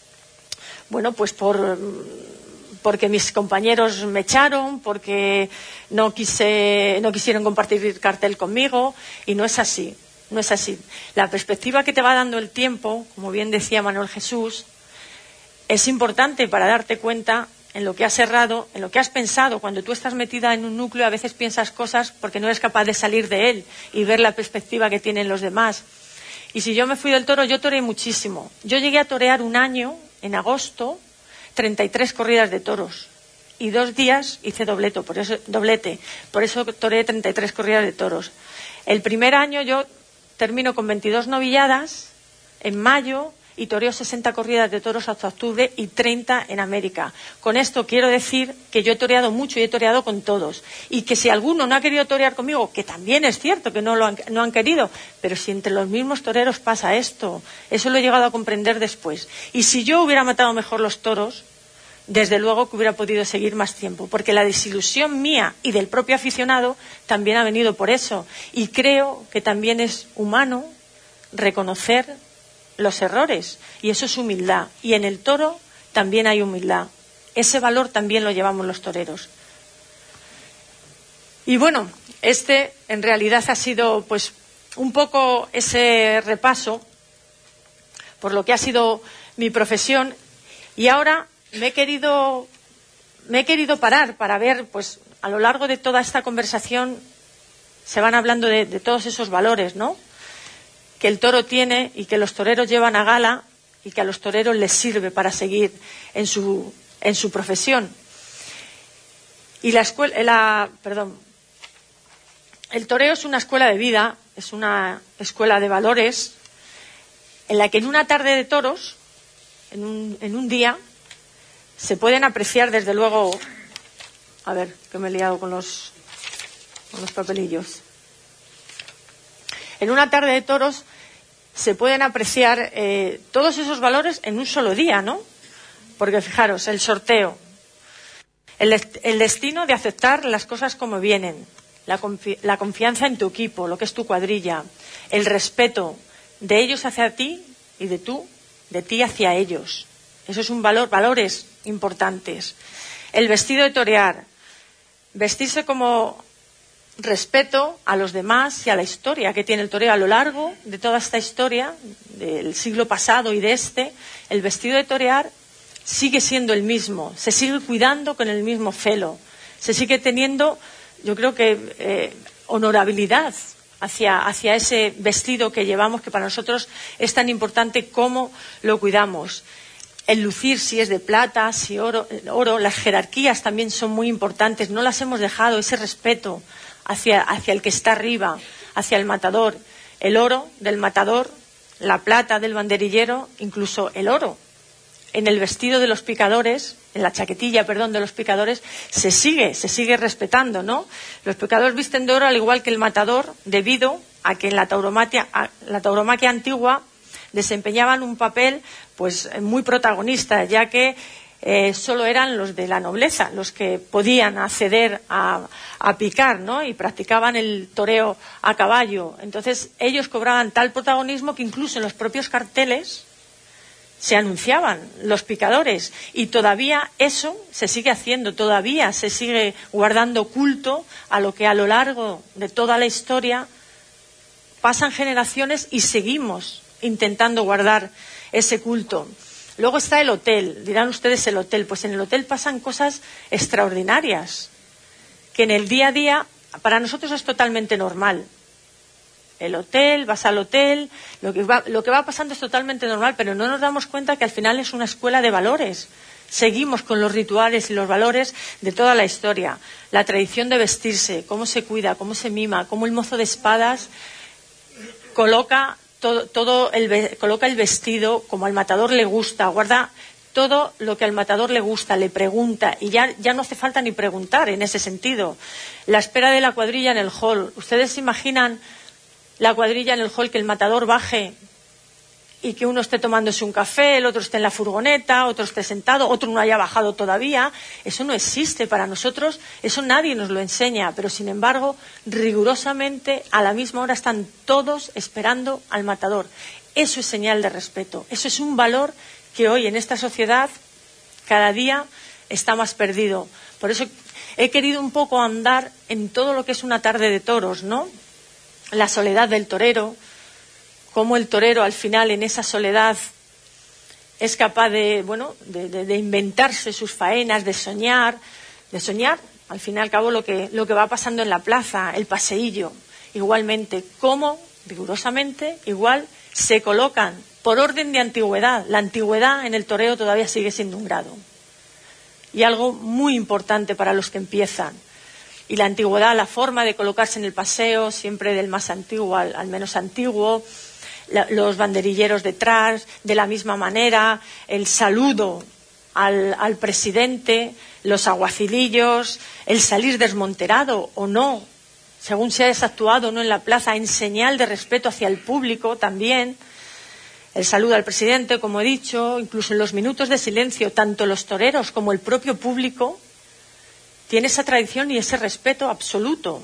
bueno, pues porque mis compañeros me echaron, porque no quisieron compartir cartel conmigo, y no es así, no es así. La perspectiva que te va dando el tiempo, como bien decía Manuel Jesús, es importante para darte cuenta en lo que has errado, en lo que has pensado. Cuando tú estás metida en un núcleo, a veces piensas cosas porque no eres capaz de salir de él y ver la perspectiva que tienen los demás. Y si yo me fui del toro, yo toreé muchísimo. Yo llegué a torear un año, en agosto, 33 corridas de toros, y 2 días hice doblete, por eso toreé 33 corridas de toros. El primer año yo termino con 22 novilladas en mayo, y toreo 60 corridas de toros hasta octubre y 30 en América. Con esto quiero decir que yo he toreado mucho y he toreado con todos, y que si alguno no ha querido torear conmigo, que también es cierto que no han querido, pero si entre los mismos toreros pasa esto, eso lo he llegado a comprender después. Y si yo hubiera matado mejor los toros, desde luego que hubiera podido seguir más tiempo, porque la desilusión mía y del propio aficionado también ha venido por eso, y creo que también es humano reconocer los errores, y eso es humildad, y en el toro también hay humildad. Ese valor también lo llevamos los toreros. Y bueno, en realidad ha sido pues un poco ese repaso por lo que ha sido mi profesión, y ahora me he querido parar para ver, pues a lo largo de toda esta conversación se van hablando de todos esos valores, ¿no?, que el toro tiene y que los toreros llevan a gala, y que a los toreros les sirve para seguir en su profesión. Y el toreo es una escuela de vida, es una escuela de valores, en la que en una tarde de toros, en un día, se pueden apreciar desde luego... A ver, que me he liado con los papelillos. En una tarde de toros se pueden apreciar todos esos valores en un solo día, ¿no? Porque fijaros, el sorteo, el destino de aceptar las cosas como vienen, la confianza en tu equipo, lo que es tu cuadrilla, el respeto de ellos hacia ti y de ti hacia ellos. Eso es un valor, valores importantes. El vestido de torear, vestirse como respeto a los demás y a la historia que tiene el toreo a lo largo de toda esta historia del siglo pasado y de el vestido de torear sigue siendo el mismo, se sigue cuidando con el mismo celo, se sigue teniendo, yo creo que, honorabilidad hacia ese vestido que llevamos, que para nosotros es tan importante como lo cuidamos. El lucir, si es de plata, si oro, las jerarquías también son muy importantes, no las hemos dejado, ese respeto hacia el que está arriba, hacia el matador, el oro del matador, la plata del banderillero, incluso el oro en el vestido de los picadores, en la chaquetilla, perdón, de los picadores, se sigue respetando, ¿no? Los picadores visten de oro al igual que el matador, debido a que en la tauromaquia antigua desempeñaban un papel pues muy protagonista, ya que solo eran los de la nobleza los que podían acceder a picar, ¿no? Y practicaban el toreo a caballo. Entonces ellos cobraban tal protagonismo que incluso en los propios carteles se anunciaban los picadores, y todavía eso se sigue haciendo, todavía se sigue guardando culto a lo que a lo largo de toda la historia pasan generaciones y seguimos intentando guardar ese culto. Luego está el hotel, dirán ustedes el hotel, pues en el hotel pasan cosas extraordinarias que en el día a día para nosotros es totalmente normal. El hotel, vas al hotel, lo que va pasando es totalmente normal, pero no nos damos cuenta que al final es una escuela de valores. Seguimos con los rituales y los valores de toda la historia. La tradición de vestirse, cómo se cuida, cómo se mima, cómo el mozo de espadas coloca coloca el vestido como al matador le gusta, guarda todo lo que al matador le gusta, le pregunta, y ya no hace falta ni preguntar en ese sentido. La espera de la cuadrilla en el hall. ¿Ustedes se imaginan la cuadrilla en el hall, que el matador baje y que uno esté tomándose un café, el otro esté en la furgoneta, otro esté sentado, otro no haya bajado todavía? Eso no existe para nosotros, eso nadie nos lo enseña, pero sin embargo, rigurosamente, a la misma hora están todos esperando al matador. Eso es señal de respeto, eso es un valor que hoy en esta sociedad cada día está más perdido. Por eso he querido un poco andar en todo lo que es una tarde de toros, ¿no? La soledad del torero, cómo el torero al final en esa soledad es capaz de inventarse sus faenas, de soñar, al fin y al cabo lo que va pasando en la plaza, el paseillo, igualmente, cómo rigurosamente igual se colocan por orden de antigüedad. La antigüedad en el toreo todavía sigue siendo un grado y algo muy importante para los que empiezan. Y la antigüedad, la forma de colocarse en el paseo, siempre del más antiguo al menos antiguo, los banderilleros detrás, de la misma manera, el saludo al presidente, los aguacilillos, el salir desmonterado o no, según se haya actuado o no en la plaza, en señal de respeto hacia el público también, el saludo al presidente, como he dicho, incluso en los minutos de silencio, tanto los toreros como el propio público tiene esa tradición y ese respeto absoluto.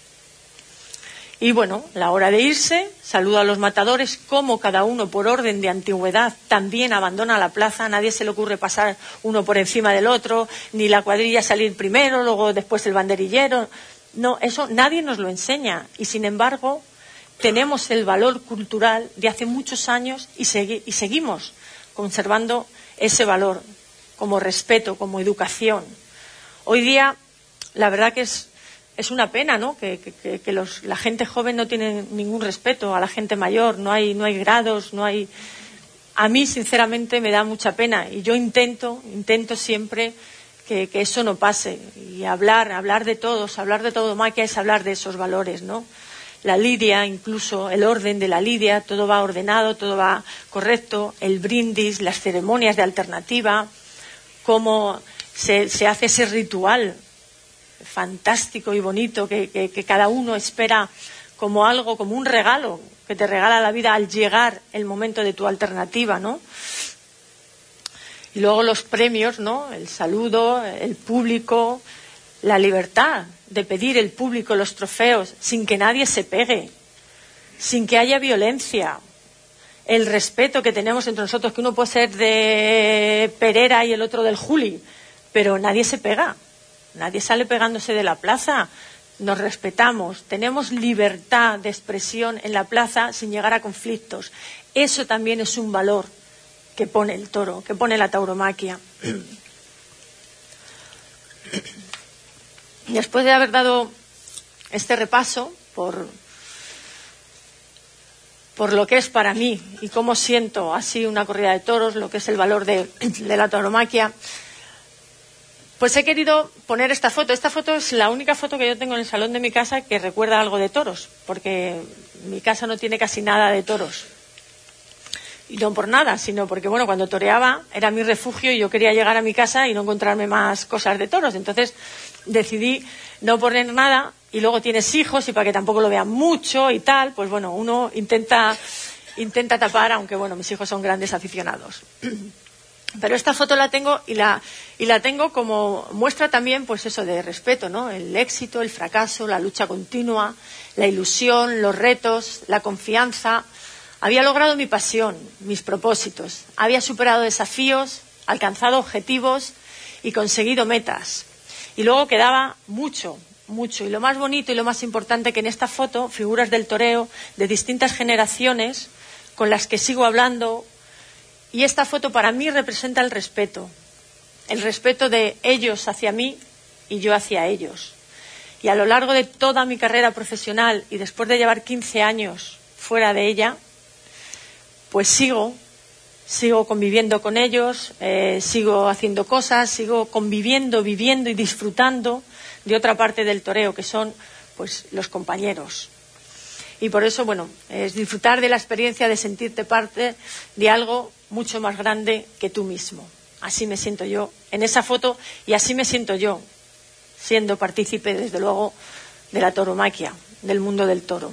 Y bueno, la hora de irse, saludo a los matadores, como cada uno por orden de antigüedad también abandona la plaza, nadie se le ocurre pasar uno por encima del otro, ni la cuadrilla salir primero, luego después el banderillero. No, eso nadie nos lo enseña, y sin embargo tenemos el valor cultural de hace muchos años y seguimos conservando ese valor como respeto, como educación. Hoy día, la verdad que es una pena, ¿no? Que la gente joven no tiene ningún respeto a la gente mayor, no hay grados, no hay. A mí, sinceramente, me da mucha pena, y yo intento siempre que eso no pase, y hablar de todos, hablar de tauromaquia es hablar de esos valores, ¿no? La lidia, incluso el orden de la lidia, todo va ordenado, todo va correcto, el brindis, las ceremonias de alternativa, cómo se hace ese ritual fantástico y bonito que cada uno espera como algo, como un regalo que te regala la vida al llegar el momento de tu alternativa, ¿no? Y luego los premios, ¿no? El saludo, el público, la libertad de pedir el público los trofeos sin que nadie se pegue, sin que haya violencia, el respeto que tenemos entre nosotros, que uno puede ser de Perera y el otro del Juli, pero nadie se pega, nadie sale pegándose de la plaza, nos respetamos, tenemos libertad de expresión en la plaza sin llegar a conflictos. Eso también es un valor que pone el toro, que pone la tauromaquia. Después de haber dado este repaso por lo que es para mí y cómo siento así una corrida de toros, lo que es el valor de la tauromaquia, pues he querido poner esta foto. Esta foto es la única foto que yo tengo en el salón de mi casa que recuerda algo de toros, porque mi casa no tiene casi nada de toros. Y no por nada, sino porque, bueno, cuando toreaba era mi refugio y yo quería llegar a mi casa y no encontrarme más cosas de toros. Entonces decidí no poner nada, y luego tienes hijos y para que tampoco lo vean mucho y tal, pues bueno, uno intenta tapar, aunque bueno, mis hijos son grandes aficionados. Pero esta foto la tengo y la tengo como muestra también, pues eso, de respeto, ¿no? El éxito, el fracaso, la lucha continua, la ilusión, los retos, la confianza. Había logrado mi pasión, mis propósitos, había superado desafíos, alcanzado objetivos y conseguido metas. Y luego quedaba mucho. Y lo más bonito y lo más importante, que en esta foto figuras del toreo de distintas generaciones con las que sigo hablando. Y esta foto para mí representa el respeto de ellos hacia mí y yo hacia ellos. Y a lo largo de toda mi carrera profesional y después de llevar 15 años fuera de ella, pues sigo conviviendo con ellos, sigo haciendo cosas, sigo conviviendo, viviendo y disfrutando de otra parte del toreo, que son pues los compañeros. Y por eso, bueno, es disfrutar de la experiencia de sentirte parte de algo mucho más grande que tú mismo. Así me siento yo en esa foto y así me siento yo, siendo partícipe, desde luego, de la tauromaquia, del mundo del toro.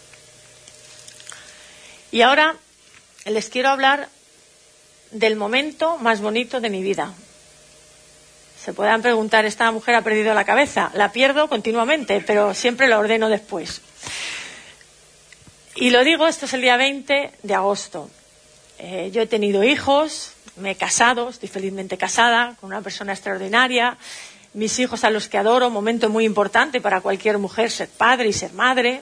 Y ahora les quiero hablar del momento más bonito de mi vida. Se podrán preguntar, ¿esta mujer ha perdido la cabeza? La pierdo continuamente, pero siempre la ordeno después. Y lo digo, esto es el día 20 de agosto. Yo he tenido hijos, me he casado, estoy felizmente casada con una persona extraordinaria. Mis hijos, a los que adoro, momento muy importante para cualquier mujer, ser padre y ser madre.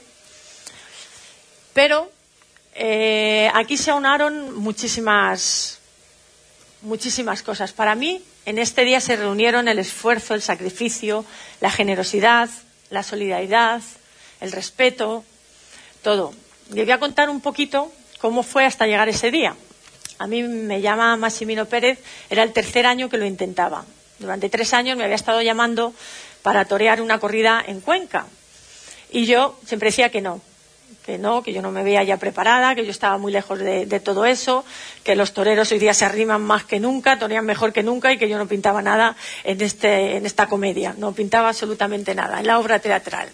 Pero aquí se aunaron muchísimas cosas. Para mí, en este día se reunieron el esfuerzo, el sacrificio, la generosidad, la solidaridad, el respeto, todo. Les voy a contar un poquito cómo fue hasta llegar ese día. A mí me llama Massimino Pérez, era el tercer año que lo intentaba. Durante 3 años me había estado llamando para torear una corrida en Cuenca. Y yo siempre decía que no, que yo no me veía ya preparada, que yo estaba muy lejos de todo eso, que los toreros hoy día se arriman más que nunca, torean mejor que nunca, y que yo no pintaba nada en esta comedia, no pintaba absolutamente nada en la obra teatral.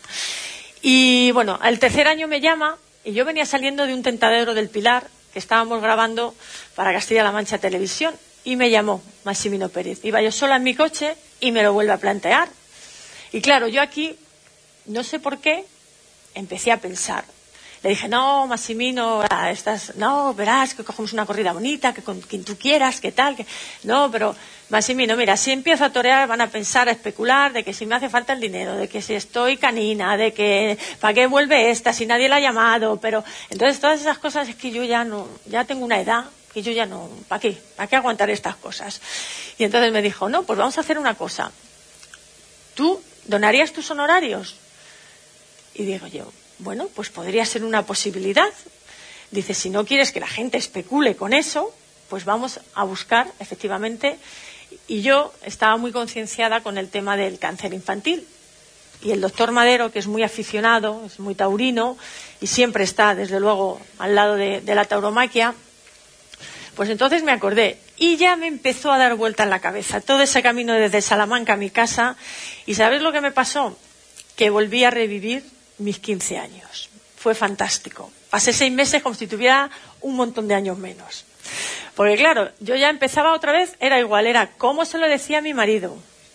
Y bueno, el tercer año me llama, y yo venía saliendo de un tentadero del Pilar que estábamos grabando para Castilla-La Mancha Televisión, y me llamó Massimino Pérez. Iba yo sola en mi coche y me lo vuelve a plantear. Y claro, yo aquí, no sé por qué, empecé a pensar. Le dije, no, Massimino, no, verás que cogemos una corrida bonita, que con quien tú quieras, que tal, que... No, pero, Massimino, mira, si empiezo a torear van a pensar, a especular, de que si me hace falta el dinero, de que si estoy canina, de que, ¿para qué vuelve esta, si nadie la ha llamado? Pero, entonces todas esas cosas es que yo ya tengo una edad, que yo ya no, ¿para qué? ¿Para qué aguantar estas cosas? Y entonces me dijo, no, pues vamos a hacer una cosa. ¿Tú donarías tus honorarios? Y digo yo, bueno, pues podría ser una posibilidad. Dice, si no quieres que la gente especule con eso, pues vamos a buscar, efectivamente. Y yo estaba muy concienciada con el tema del cáncer infantil. Y el doctor Madero, que es muy aficionado, es muy taurino, y siempre está, desde luego, al lado de la tauromaquia, pues entonces me acordé. Y ya me empezó a dar vuelta en la cabeza todo ese camino desde Salamanca a mi casa. ¿Y sabes lo que me pasó? Que volví a revivir mis 15 años. Fue fantástico. Pasé 6 meses como si tuviera un montón de años menos. Porque claro, yo ya empezaba otra vez, era igual, era cómo se lo decía a mi marido,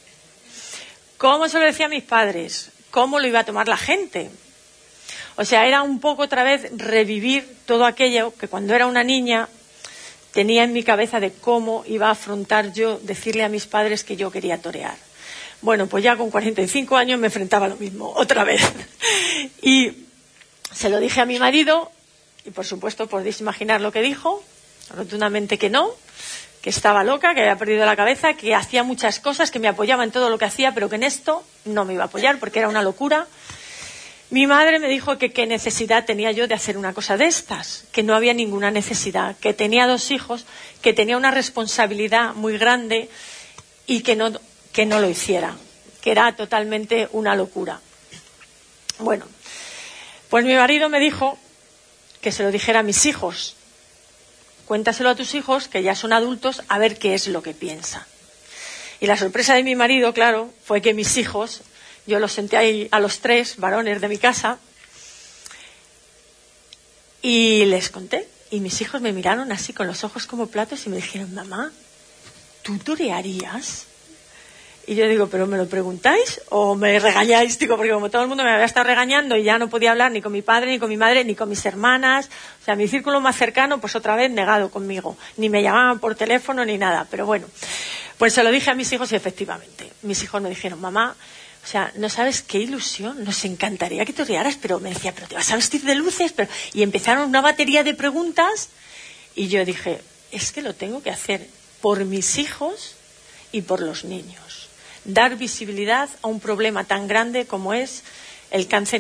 cómo se lo decía a mis padres, cómo lo iba a tomar la gente. O sea, era un poco otra vez revivir todo aquello que cuando era una niña tenía en mi cabeza de cómo iba a afrontar yo decirle a mis padres que yo quería torear. Bueno, pues ya con 45 años me enfrentaba a lo mismo, otra vez. Y se lo dije a mi marido, y por supuesto podéis imaginar lo que dijo. rotundamente que no, que estaba loca, que había perdido la cabeza, que hacía muchas cosas, que me apoyaba en todo lo que hacía, pero que en esto no me iba a apoyar porque era una locura. Mi madre me dijo que qué necesidad tenía yo de hacer una cosa de estas, que no había ninguna necesidad, que tenía 2 hijos, que tenía una responsabilidad muy grande y que no lo hiciera, que era totalmente una locura. Bueno, pues mi marido me dijo que se lo dijera a mis hijos. Cuéntaselo a tus hijos, que ya son adultos, a ver qué es lo que piensan. Y la sorpresa de mi marido, claro, fue que mis hijos, yo los senté ahí a los 3 varones de mi casa y les conté. Y mis hijos me miraron así con los ojos como platos y me dijeron, mamá, ¿tú torearías? Y yo digo, ¿pero me lo preguntáis o me regañáis? Digo, porque como todo el mundo me había estado regañando y ya no podía hablar ni con mi padre, ni con mi madre, ni con mis hermanas. O sea, mi círculo más cercano, pues otra vez negado conmigo. Ni me llamaban por teléfono ni nada. Pero bueno, pues se lo dije a mis hijos y efectivamente. Mis hijos me dijeron, mamá, o sea, no sabes qué ilusión, nos encantaría que torearas, pero me decía, pero te vas a vestir de luces. Pero... Y empezaron una batería de preguntas y yo dije, es que lo tengo que hacer por mis hijos y por los niños. Dar visibilidad a un problema tan grande como es el cáncer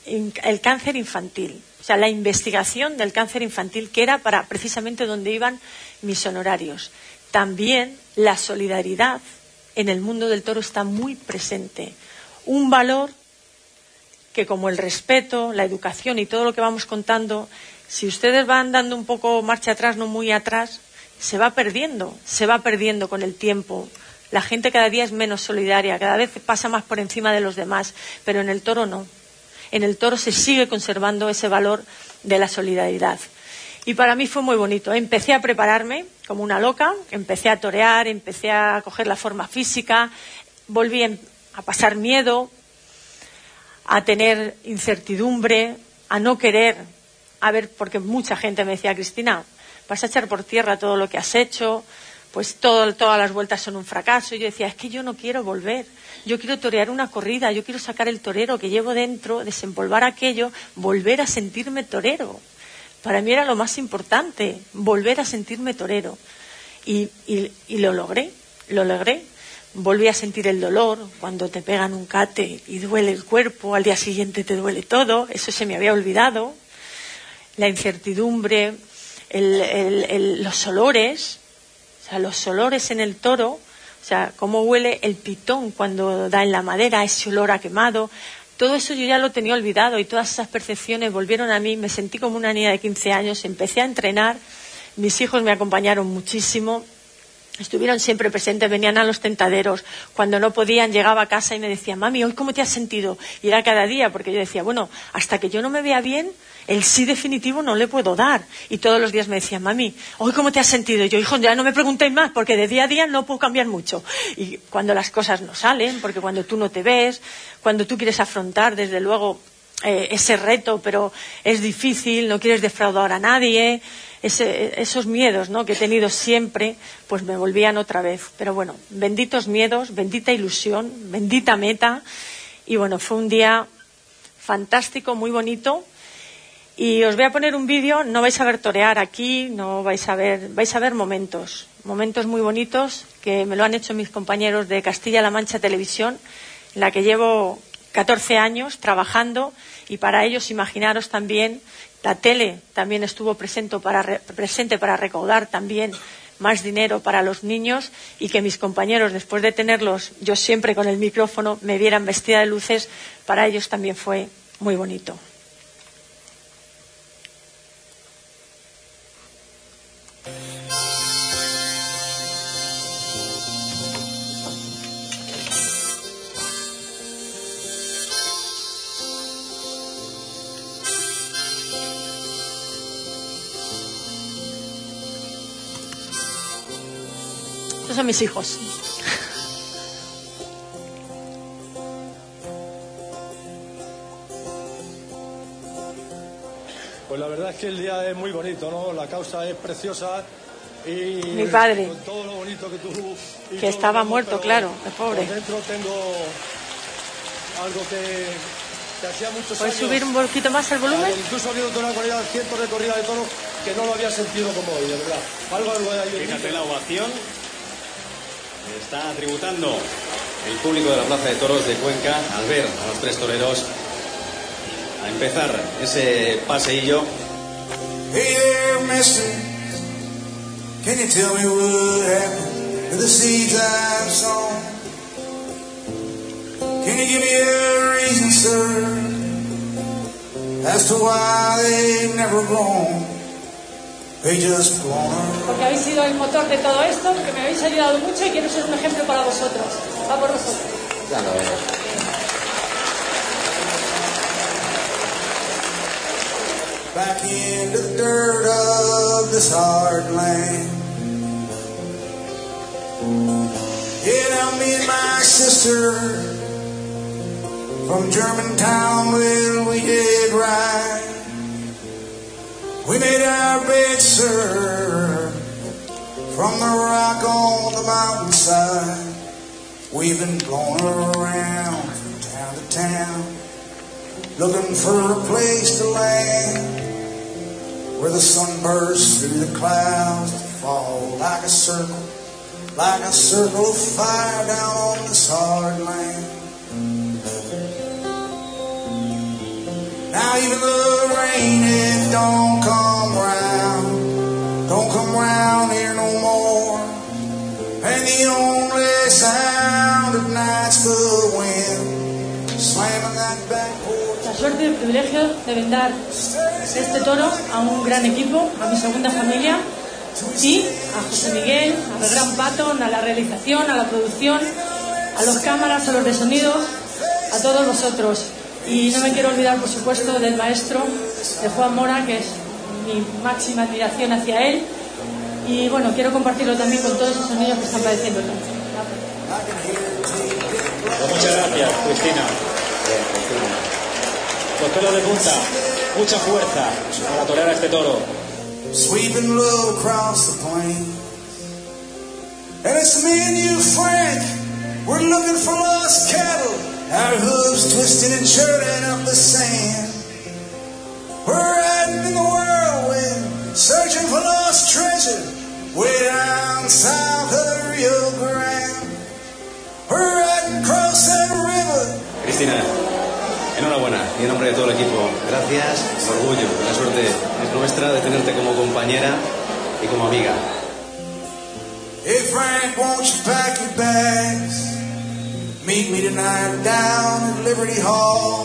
infantil. O sea, la investigación del cáncer infantil, que era para precisamente donde iban mis honorarios. También la solidaridad en el mundo del toro está muy presente. Un valor que, como el respeto, la educación y todo lo que vamos contando, si ustedes van dando un poco marcha atrás, no muy atrás, se va perdiendo con el tiempo. La gente cada día es menos solidaria, cada vez pasa más por encima de los demás, pero en el toro no. En el toro se sigue conservando ese valor de la solidaridad. Y para mí fue muy bonito. Empecé a prepararme como una loca, empecé a torear, empecé a coger la forma física, volví a pasar miedo, a tener incertidumbre, a no querer, porque mucha gente me decía, Cristina, vas a echar por tierra todo lo que has hecho, pues todas las vueltas son un fracaso. Y yo decía, es que yo no quiero volver, yo quiero torear una corrida, yo quiero sacar el torero que llevo dentro, desempolvar aquello, volver a sentirme torero. Para mí era lo más importante, volver a sentirme torero. Y lo logré. Volví a sentir el dolor cuando te pegan un cate y duele el cuerpo, al día siguiente te duele todo, eso se me había olvidado. La incertidumbre, los olores. O sea, los olores en el toro, o sea, cómo huele el pitón cuando da en la madera, ese olor a quemado, todo eso yo ya lo tenía olvidado y todas esas percepciones volvieron a mí, me sentí como una niña de 15 años, empecé a entrenar, mis hijos me acompañaron muchísimo, estuvieron siempre presentes, venían a los tentaderos, cuando no podían llegaba a casa y me decían, mami, ¿hoy cómo te has sentido? Y era cada día, porque yo decía, bueno, hasta que yo no me vea bien, el sí definitivo no le puedo dar. Y todos los días me decían, mami, ¿hoy cómo te has sentido? Y yo, hijo, ya no me preguntéis más, porque de día a día no puedo cambiar mucho. Y cuando las cosas no salen, porque cuando tú no te ves, cuando tú quieres afrontar, desde luego, ese reto, pero es difícil, no quieres defraudar a nadie, esos miedos, ¿no?, que he tenido siempre, pues me volvían otra vez. Pero bueno, benditos miedos, bendita ilusión, bendita meta. Y bueno, fue un día fantástico, muy bonito. Y os voy a poner un vídeo, no vais a ver torear aquí, no vais a ver momentos muy bonitos que me lo han hecho mis compañeros de Castilla-La Mancha Televisión, en la que llevo 14 años trabajando, y para ellos imaginaros también, la tele también estuvo presente para recaudar también más dinero para los niños, y que mis compañeros, después de tenerlos yo siempre con el micrófono, me vieran vestida de luces, para ellos también fue muy bonito. Estos son mis hijos. Pues la verdad es que el día es muy bonito, ¿no? La causa es preciosa y mi padre, con todo lo bonito que tú... Que estaba muerto, claro, el pobre. Por dentro tengo algo que hacía muchos ¿Puedes años... subir un poquito más el volumen? Incluso habiendo una corrida, cientos de corridas de toros, que no lo había sentido como hoy, de verdad. Algo de ahí. Fíjate la ovación que está tributando el público de la Plaza de Toros de Cuenca al ver a los tres toreros a empezar ese paseillo. Hey there, mister, can you tell me what happened to the seeds I've sown? Can you give me a reason, sir, as to why they never blown? They just blown. Porque habéis sido el motor de todo esto, porque me habéis ayudado mucho y quiero ser un ejemplo para vosotros. Va por vosotros. Ya lo verás. Back into the dirt of this hard land. Yeah, now me and my sister from Germantown, well, we did right. We made our bed, sir, from the rock on the mountainside. We've been blown around from town to town, looking for a place to land, where the sun bursts through the clouds to fall like a circle of fire down on this hard land. Now even the rain, it don't come round here no more, and the only sound of night's the wind slamming that back porch. La suerte y el privilegio de vender este toro a un gran equipo, a mi segunda familia, y a José Miguel, al gran Patton, a la realización, a la producción, a los cámaras, a los de sonido, a todos vosotros. Y no me quiero olvidar, por supuesto, del maestro, de Juan Mora, que es mi máxima admiración hacia él. Y bueno, quiero compartirlo también con todos esos niños que están padeciendo tanto. Pues muchas gracias, Cristina. Los pelos de punta, mucha fuerza para torear a este toro. Sweeping low across the plain, and it's me and you, Frank. We're looking for lost cattle, our hooves twisting and churning up the sand. We're riding in the whirlwind, searching for lost treasure, way down south of the Rio Grande. We're riding across that river. Cristina, enhorabuena, y en nombre de todo el equipo, gracias, un orgullo, la suerte es nuestra de tenerte como compañera y como amiga. Hey Frank, won't you pack your bags? Meet me tonight down at Liberty Hall.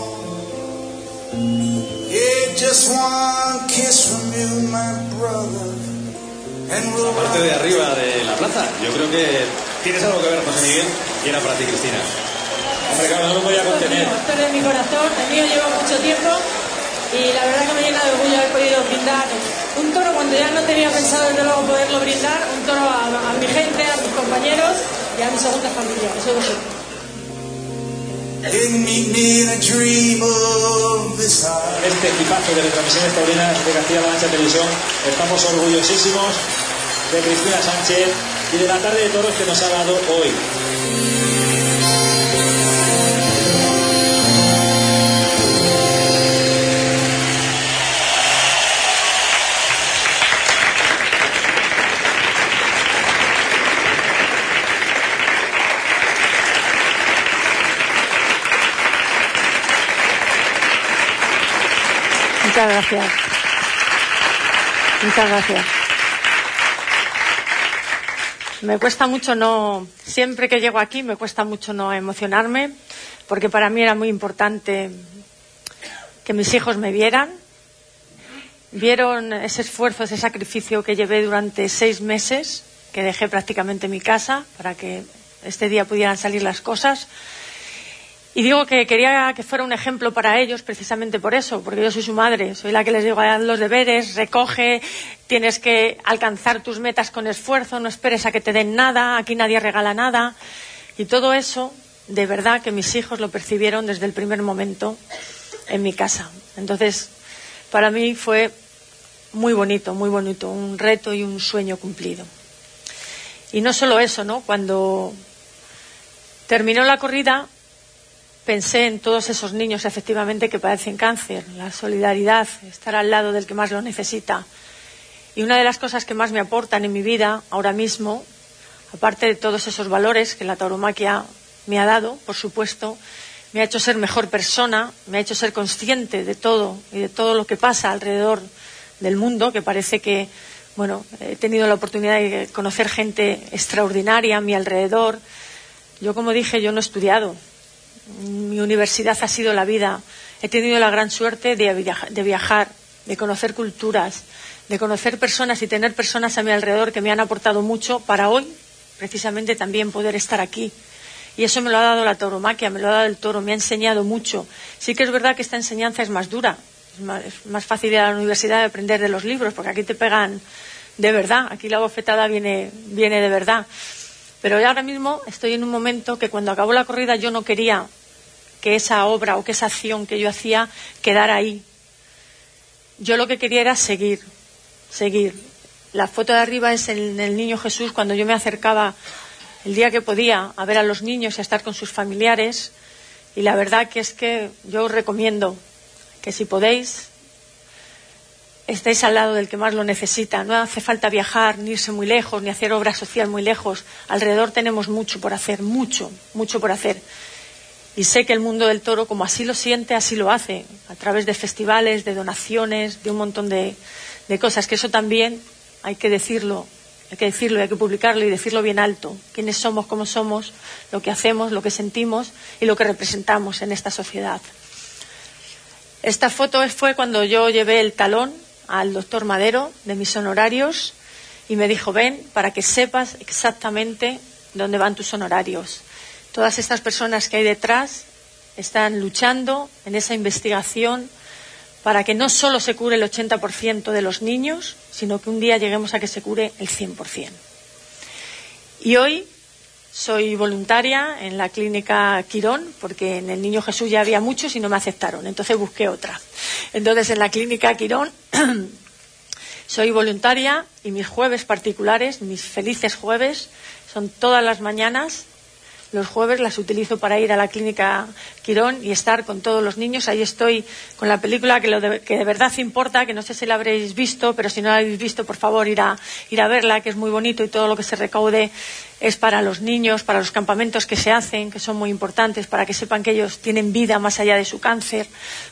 Yeah, just one kiss from you, my brother. And we'll... La parte de arriba de la plaza, yo creo que tienes algo que ver, José Miguel, y era para ti, Cristina. Hombre, claro, no lo podía contener. Esto es de mi corazón, el mío lleva mucho tiempo y la verdad que me llena de orgullo haber podido brindar un toro cuando ya no tenía pensado desde luego poderlo brindar, un toro a mi gente, a mis compañeros y a mi segunda familia, que soy vosotros. Este equipazo de retransmisiones taurinas de Castilla-La Mancha Televisión, estamos orgullosísimos de Cristina Sánchez y de la tarde de toros que nos ha dado hoy. Muchas gracias. Muchas gracias. Me cuesta mucho siempre que llego aquí me cuesta mucho no emocionarme, porque para mí era muy importante que mis hijos me vieron ese esfuerzo, ese sacrificio que llevé durante 6 meses, que dejé prácticamente mi casa para que este día pudieran salir las cosas. Y digo que quería que fuera un ejemplo para ellos precisamente por eso, porque yo soy su madre, soy la que les digo, haz los deberes, recoge, tienes que alcanzar tus metas con esfuerzo, no esperes a que te den nada, aquí nadie regala nada. Y todo eso, de verdad que mis hijos lo percibieron desde el primer momento en mi casa. Entonces, para mí fue muy bonito, un reto y un sueño cumplido. Y no solo eso, ¿no? Cuando terminó la corrida, pensé en todos esos niños efectivamente que padecen cáncer, la solidaridad, estar al lado del que más lo necesita. Y una de las cosas que más me aportan en mi vida ahora mismo, aparte de todos esos valores que la tauromaquia me ha dado, por supuesto, me ha hecho ser mejor persona, me ha hecho ser consciente de todo y de todo lo que pasa alrededor del mundo, que parece que, bueno, he tenido la oportunidad de conocer gente extraordinaria a mi alrededor. Yo, como dije, yo no he estudiado. Mi universidad ha sido la vida. He tenido la gran suerte de viajar, de conocer culturas, de conocer personas y tener personas a mi alrededor que me han aportado mucho para hoy, precisamente también poder estar aquí. Y eso me lo ha dado la tauromaquia, me lo ha dado el toro, me ha enseñado mucho. Sí que es verdad que esta enseñanza es más dura, es más fácil ir a la universidad de aprender de los libros, porque aquí te pegan de verdad, aquí la bofetada viene de verdad. Pero yo ahora mismo estoy en un momento que cuando acabó la corrida yo no quería que esa obra o que esa acción que yo hacía quedara ahí. Yo lo que quería era seguir. La foto de arriba es el niño Jesús, cuando yo me acercaba el día que podía a ver a los niños y a estar con sus familiares, y la verdad que es que yo os recomiendo que si podéis estéis al lado del que más lo necesita. No hace falta viajar, ni irse muy lejos, ni hacer obra social muy lejos. Alrededor tenemos mucho por hacer, mucho por hacer. Y sé que el mundo del toro, como así lo siente, así lo hace, a través de festivales, de donaciones, de un montón de cosas, que eso también hay que decirlo, hay que publicarlo y decirlo bien alto. Quiénes somos, cómo somos, lo que hacemos, lo que sentimos y lo que representamos en esta sociedad. Esta foto fue cuando yo llevé el talón al doctor Madero de mis honorarios y me dijo: ven para que sepas exactamente dónde van tus honorarios. Todas estas personas que hay detrás están luchando en esa investigación para que no solo se cure el 80% de los niños, sino que un día lleguemos a que se cure el 100%. Y hoy soy voluntaria en la clínica Quirón, porque en el Niño Jesús ya había muchos y no me aceptaron, entonces busqué otra. Entonces en la clínica Quirón soy voluntaria y mis jueves particulares, mis felices jueves, son todas las mañanas. Los jueves las utilizo para ir a la clínica Quirón y estar con todos los niños. Ahí estoy con la película que de verdad importa, que no sé si la habréis visto, pero si no la habéis visto, por favor, ir a verla, que es muy bonito, y todo lo que se recaude es para los niños, para los campamentos que se hacen, que son muy importantes, para que sepan que ellos tienen vida más allá de su cáncer.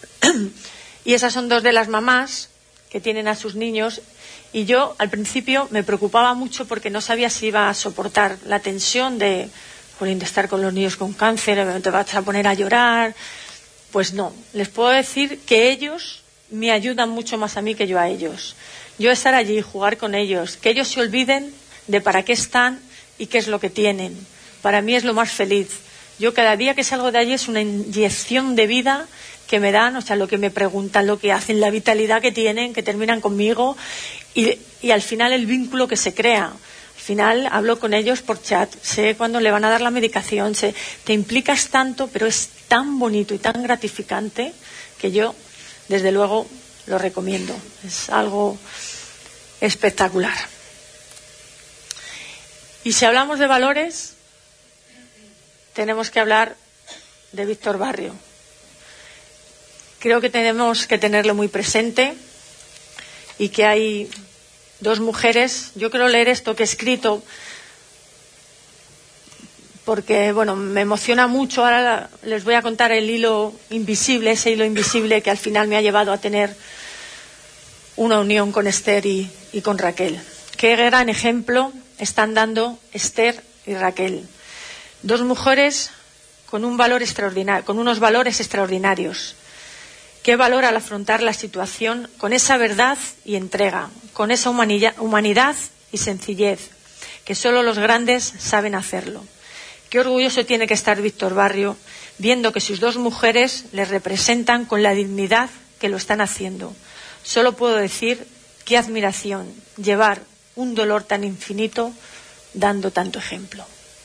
Y esas son dos de las mamás que tienen a sus niños. Y yo, al principio, me preocupaba mucho porque no sabía si iba a soportar la tensión de estar con los niños con cáncer, te vas a poner a llorar. Pues no, les puedo decir que ellos me ayudan mucho más a mí que yo a ellos. Yo estar allí, jugar con ellos, que ellos se olviden de para qué están y qué es lo que tienen. Para mí es lo más feliz. Yo cada día que salgo de allí es una inyección de vida que me dan, o sea, lo que me preguntan, lo que hacen, la vitalidad que tienen, que terminan conmigo y al final el vínculo que se crea. Al final hablo con ellos por chat, sé cuándo le van a dar la medicación, te implicas tanto, pero es tan bonito y tan gratificante que yo, desde luego, lo recomiendo. Es algo espectacular. Y si hablamos de valores, tenemos que hablar de Víctor Barrio. Creo que tenemos que tenerlo muy presente y que hay dos mujeres. Yo quiero leer esto que he escrito porque, bueno, me emociona mucho. Ahora les voy a contar el hilo invisible, ese hilo invisible que al final me ha llevado a tener una unión con Esther y con Raquel. Qué gran ejemplo están dando Esther y Raquel. Dos mujeres con un valor extraordinario, con unos valores extraordinarios. Qué valor al afrontar la situación con esa verdad y entrega, con esa humanidad y sencillez, que solo los grandes saben hacerlo. Qué orgulloso tiene que estar Víctor Barrio viendo que sus dos mujeres le representan con la dignidad que lo están haciendo. Solo puedo decir qué admiración llevar un dolor tan infinito dando tanto ejemplo.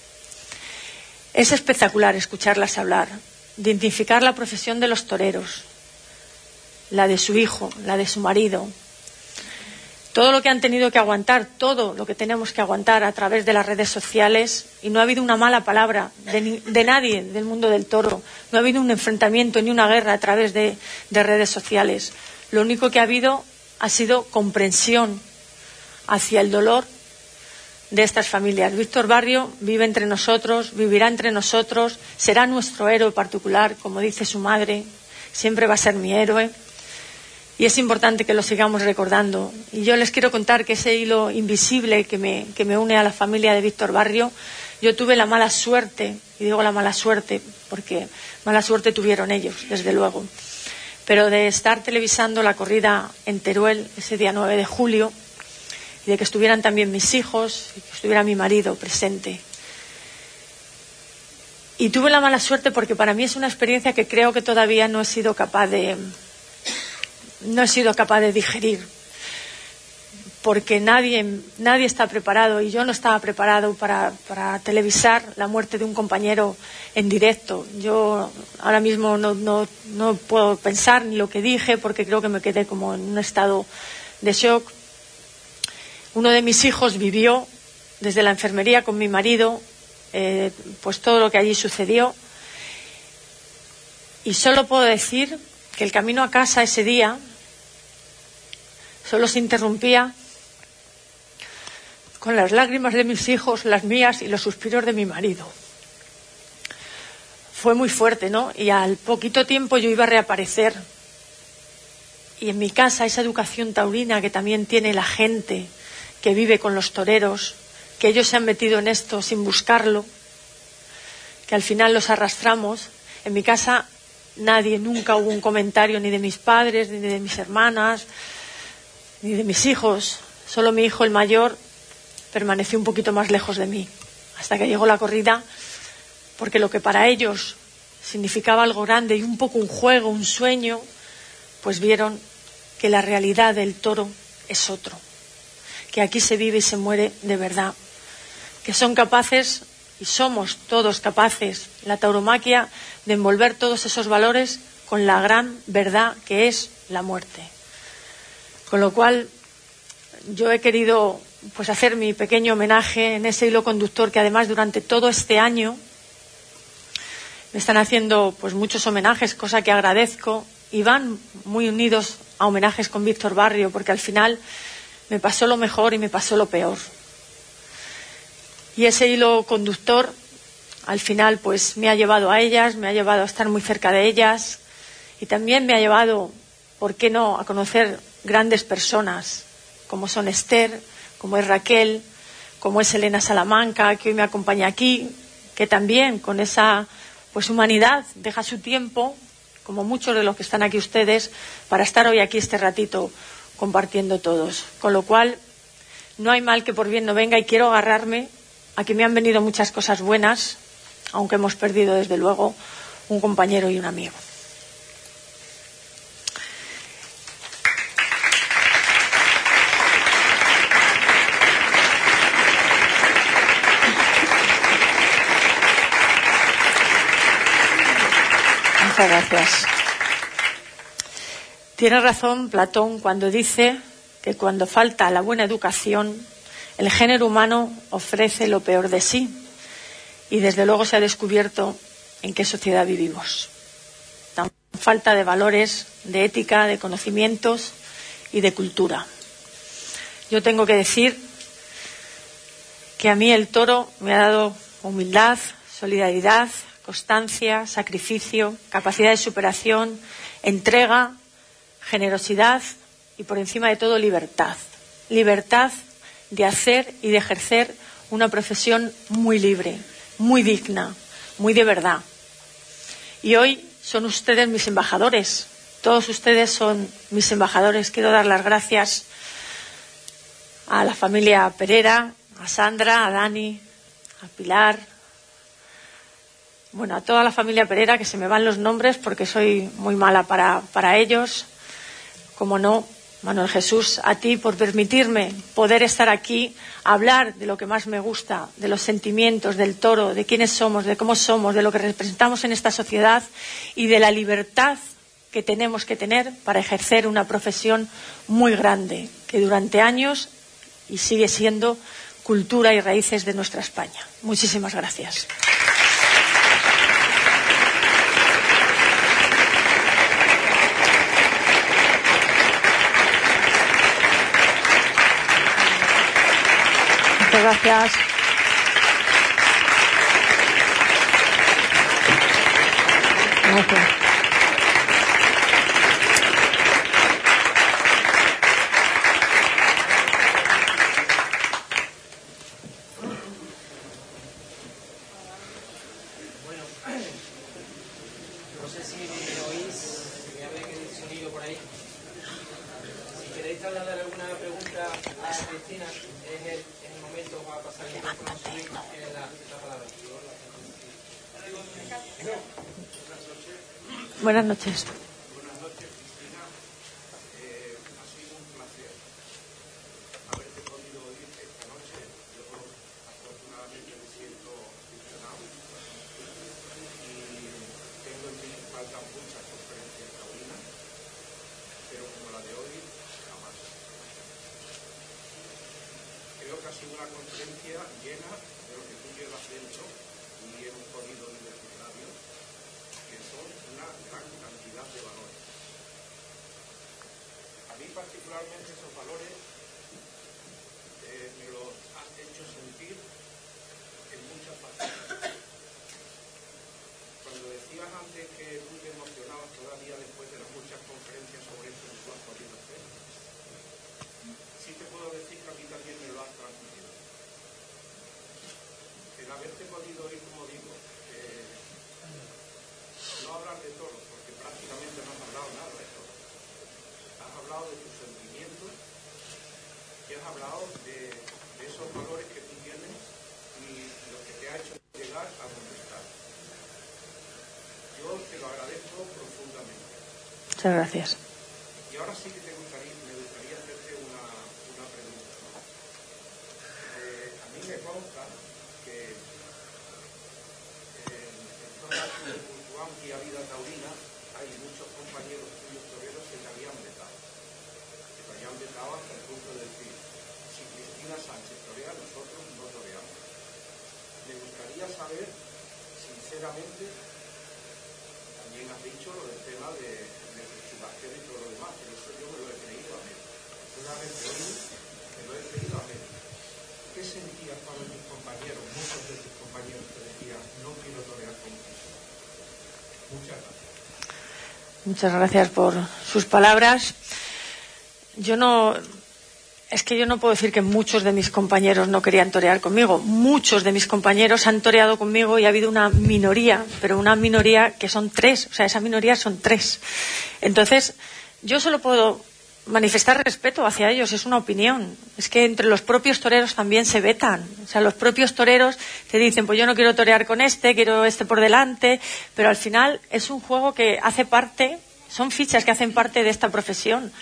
Es espectacular escucharlas hablar, identificar la profesión de los toreros, la de su hijo, la de su marido, todo lo que han tenido que aguantar, todo lo que tenemos que aguantar a través de las redes sociales, y no ha habido una mala palabra de nadie del mundo del toro, no ha habido un enfrentamiento ni una guerra a través de redes sociales. Lo único que ha habido ha sido comprensión hacia el dolor de estas familias. Víctor Barrio vive entre nosotros, vivirá entre nosotros, será nuestro héroe particular, como dice su madre, siempre va a ser mi héroe. Y es importante que lo sigamos recordando. Y yo les quiero contar que ese hilo invisible que me une a la familia de Víctor Barrio, yo tuve la mala suerte, y digo la mala suerte porque mala suerte tuvieron ellos, desde luego, pero de estar televisando la corrida en Teruel ese día 9 de julio, y de que estuvieran también mis hijos, y que estuviera mi marido presente. Y tuve la mala suerte porque para mí es una experiencia que creo que todavía no he sido capaz de digerir, porque nadie está preparado, y yo no estaba preparado para televisar la muerte de un compañero en directo. Yo ahora mismo no puedo pensar ni lo que dije, porque creo que me quedé como en un estado de shock. Uno de mis hijos vivió desde la enfermería con mi marido pues todo lo que allí sucedió, y solo puedo decir que el camino a casa ese día solo se interrumpía con las lágrimas de mis hijos, las mías y los suspiros de mi marido. Fue muy fuerte, ¿no? Y al poquito tiempo yo iba a reaparecer. Y en mi casa esa educación taurina que también tiene la gente que vive con los toreros, que ellos se han metido en esto sin buscarlo, que al final los arrastramos. En mi casa nunca hubo un comentario ni de mis padres, ni de mis hermanas, ni de mis hijos. Solo mi hijo, el mayor, permaneció un poquito más lejos de mí, hasta que llegó la corrida, porque lo que para ellos significaba algo grande y un poco un juego, un sueño, pues vieron que la realidad del toro es otro, que aquí se vive y se muere de verdad, que son capaces, y somos todos capaces, la tauromaquia, de envolver todos esos valores con la gran verdad que es la muerte. Con lo cual yo he querido pues hacer mi pequeño homenaje en ese hilo conductor que además durante todo este año me están haciendo pues muchos homenajes, cosa que agradezco, y van muy unidos a homenajes con Víctor Barrio, porque al final me pasó lo mejor y me pasó lo peor. Y ese hilo conductor al final pues me ha llevado a ellas, me ha llevado a estar muy cerca de ellas, y también me ha llevado, ¿por qué no?, a conocer grandes personas como son Esther, como es Raquel, como es Elena Salamanca, que hoy me acompaña aquí, que también con esa pues humanidad deja su tiempo, como muchos de los que están aquí ustedes, para estar hoy aquí este ratito compartiendo todos. Con lo cual no hay mal que por bien no venga, y quiero agarrarme a que me han venido muchas cosas buenas, aunque hemos perdido desde luego un compañero y un amigo. Muchas gracias. Tiene razón Platón cuando dice que cuando falta la buena educación, el género humano ofrece lo peor de sí, y desde luego se ha descubierto en qué sociedad vivimos. Tan falta de valores, de ética, de conocimientos y de cultura. Yo tengo que decir que a mí el toro me ha dado humildad, solidaridad, constancia, sacrificio, capacidad de superación, entrega, generosidad y por encima de todo libertad. Libertad de hacer y de ejercer una profesión muy libre, muy digna, muy de verdad. Y hoy son ustedes mis embajadores, todos ustedes son mis embajadores. Quiero dar las gracias a la familia Perera, a Sandra, a Dani, a Pilar, bueno, a toda la familia Perera, que se me van los nombres porque soy muy mala para ellos. Como no, Manuel Jesús, a ti por permitirme poder estar aquí, hablar de lo que más me gusta, de los sentimientos, del toro, de quiénes somos, de cómo somos, de lo que representamos en esta sociedad y de la libertad que tenemos que tener para ejercer una profesión muy grande, que durante años y sigue siendo cultura y raíces de nuestra España. Muchísimas gracias. Muchas gracias. Gracias. No sé si me oís, me habéis el sonido por ahí. Si queréis trasladar alguna pregunta a Cristina, es el momento para pasar el micrófono a subir la palabra. Buenas noches. Buenas noches, Cristina. Ha sido un placer haberte podido oír esta noche. Yo afortunadamente me siento aficionado y tengo en mí faltan muchas conferencias taurinas, pero como la de hoy, jamás. Creo que ha sido una conferencia llena de lo que tú llevas dentro y hemos podido universitario, que son una gran cantidad de valores. A mí particularmente esos valores me los has hecho sentir en muchas facetas. Cuando decías antes que tú te emocionabas todavía después de las muchas conferencias sobre esto que tú has podido hacer, sí te puedo decir que a mí también me lo has transmitido. El haberte podido oír, como digo, no hablar de toros, porque prácticamente no has hablado nada de toros. Has hablado de tus sentimientos y has hablado de esos valores que tú tienes y lo que te ha hecho llegar a donde estás. Yo te lo agradezco profundamente. Muchas gracias. Y ahora sí que me gustaría hacerte una pregunta, ¿no? A mí me consta que en toda tu amplia vida taurina hay muchos compañeros tuyos toreros que te habían vetado. Que te habían vetado hasta el punto de decir, si Cristina Sánchez torea, nosotros no toreamos. Me gustaría saber, sinceramente, también has dicho lo del tema de chubasquero y todo lo demás, pero eso yo me lo he creído a medio. Solamente hoy me lo he creído a medio. ¿Qué sentías cuando tus compañeros, muchos de tus compañeros te decían, no quiero torear con Cristina? Muchas gracias. Muchas gracias por sus palabras. Es que yo no puedo decir que muchos de mis compañeros no querían torear conmigo. Muchos de mis compañeros han toreado conmigo y ha habido una minoría, pero una minoría que son 3. O sea, esa minoría son 3. Entonces, yo solo puedo manifestar respeto hacia ellos, es una opinión. Es que entre los propios toreros también se vetan. O sea, los propios toreros te dicen, pues yo no quiero torear con este, quiero este por delante, pero al final es un juego que hace parte, son fichas que hacen parte de esta profesión.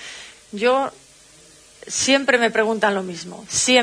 Siempre me preguntan lo mismo.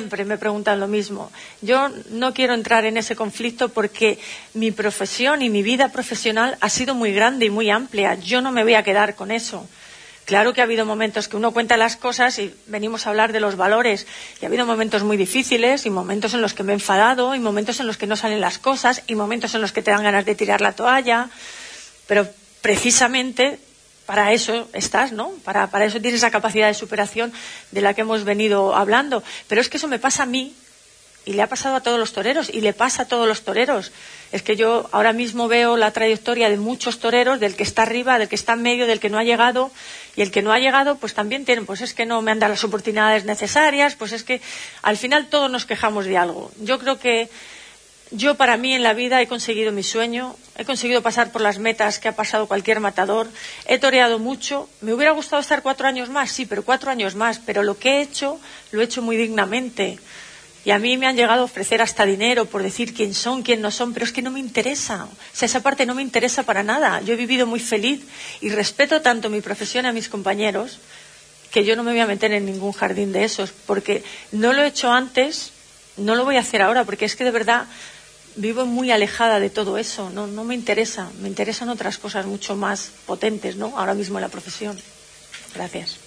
Yo no quiero entrar en ese conflicto porque mi profesión y mi vida profesional ha sido muy grande y muy amplia. Yo no me voy a quedar con eso. Claro que ha habido momentos que uno cuenta las cosas y venimos a hablar de los valores. Y ha habido momentos muy difíciles y momentos en los que me he enfadado y momentos en los que no salen las cosas y momentos en los que te dan ganas de tirar la toalla. Pero precisamente para eso estás, ¿no? Para eso tienes esa capacidad de superación de la que hemos venido hablando. Pero es que eso me pasa a mí y le ha pasado a todos los toreros y le pasa a todos los toreros. Es que yo ahora mismo veo la trayectoria de muchos toreros, del que está arriba, del que está en medio, del que no ha llegado, y el que no ha llegado pues también tienen, pues es que no me han dado las oportunidades necesarias, pues es que al final todos nos quejamos de algo. Yo creo que yo para mí en la vida he conseguido mi sueño, he conseguido pasar por las metas que ha pasado cualquier matador, he toreado mucho, me hubiera gustado estar 4 años más, sí, pero 4 años más, pero lo que he hecho, lo he hecho muy dignamente. Y a mí me han llegado a ofrecer hasta dinero por decir quién son, quién no son, pero es que no me interesa. O sea, esa parte no me interesa para nada. Yo he vivido muy feliz y respeto tanto mi profesión y a mis compañeros que yo no me voy a meter en ningún jardín de esos, porque no lo he hecho antes, no lo voy a hacer ahora, porque es que de verdad vivo muy alejada de todo eso. No me interesa. Me interesan otras cosas mucho más potentes, ¿no? Ahora mismo en la profesión. Gracias.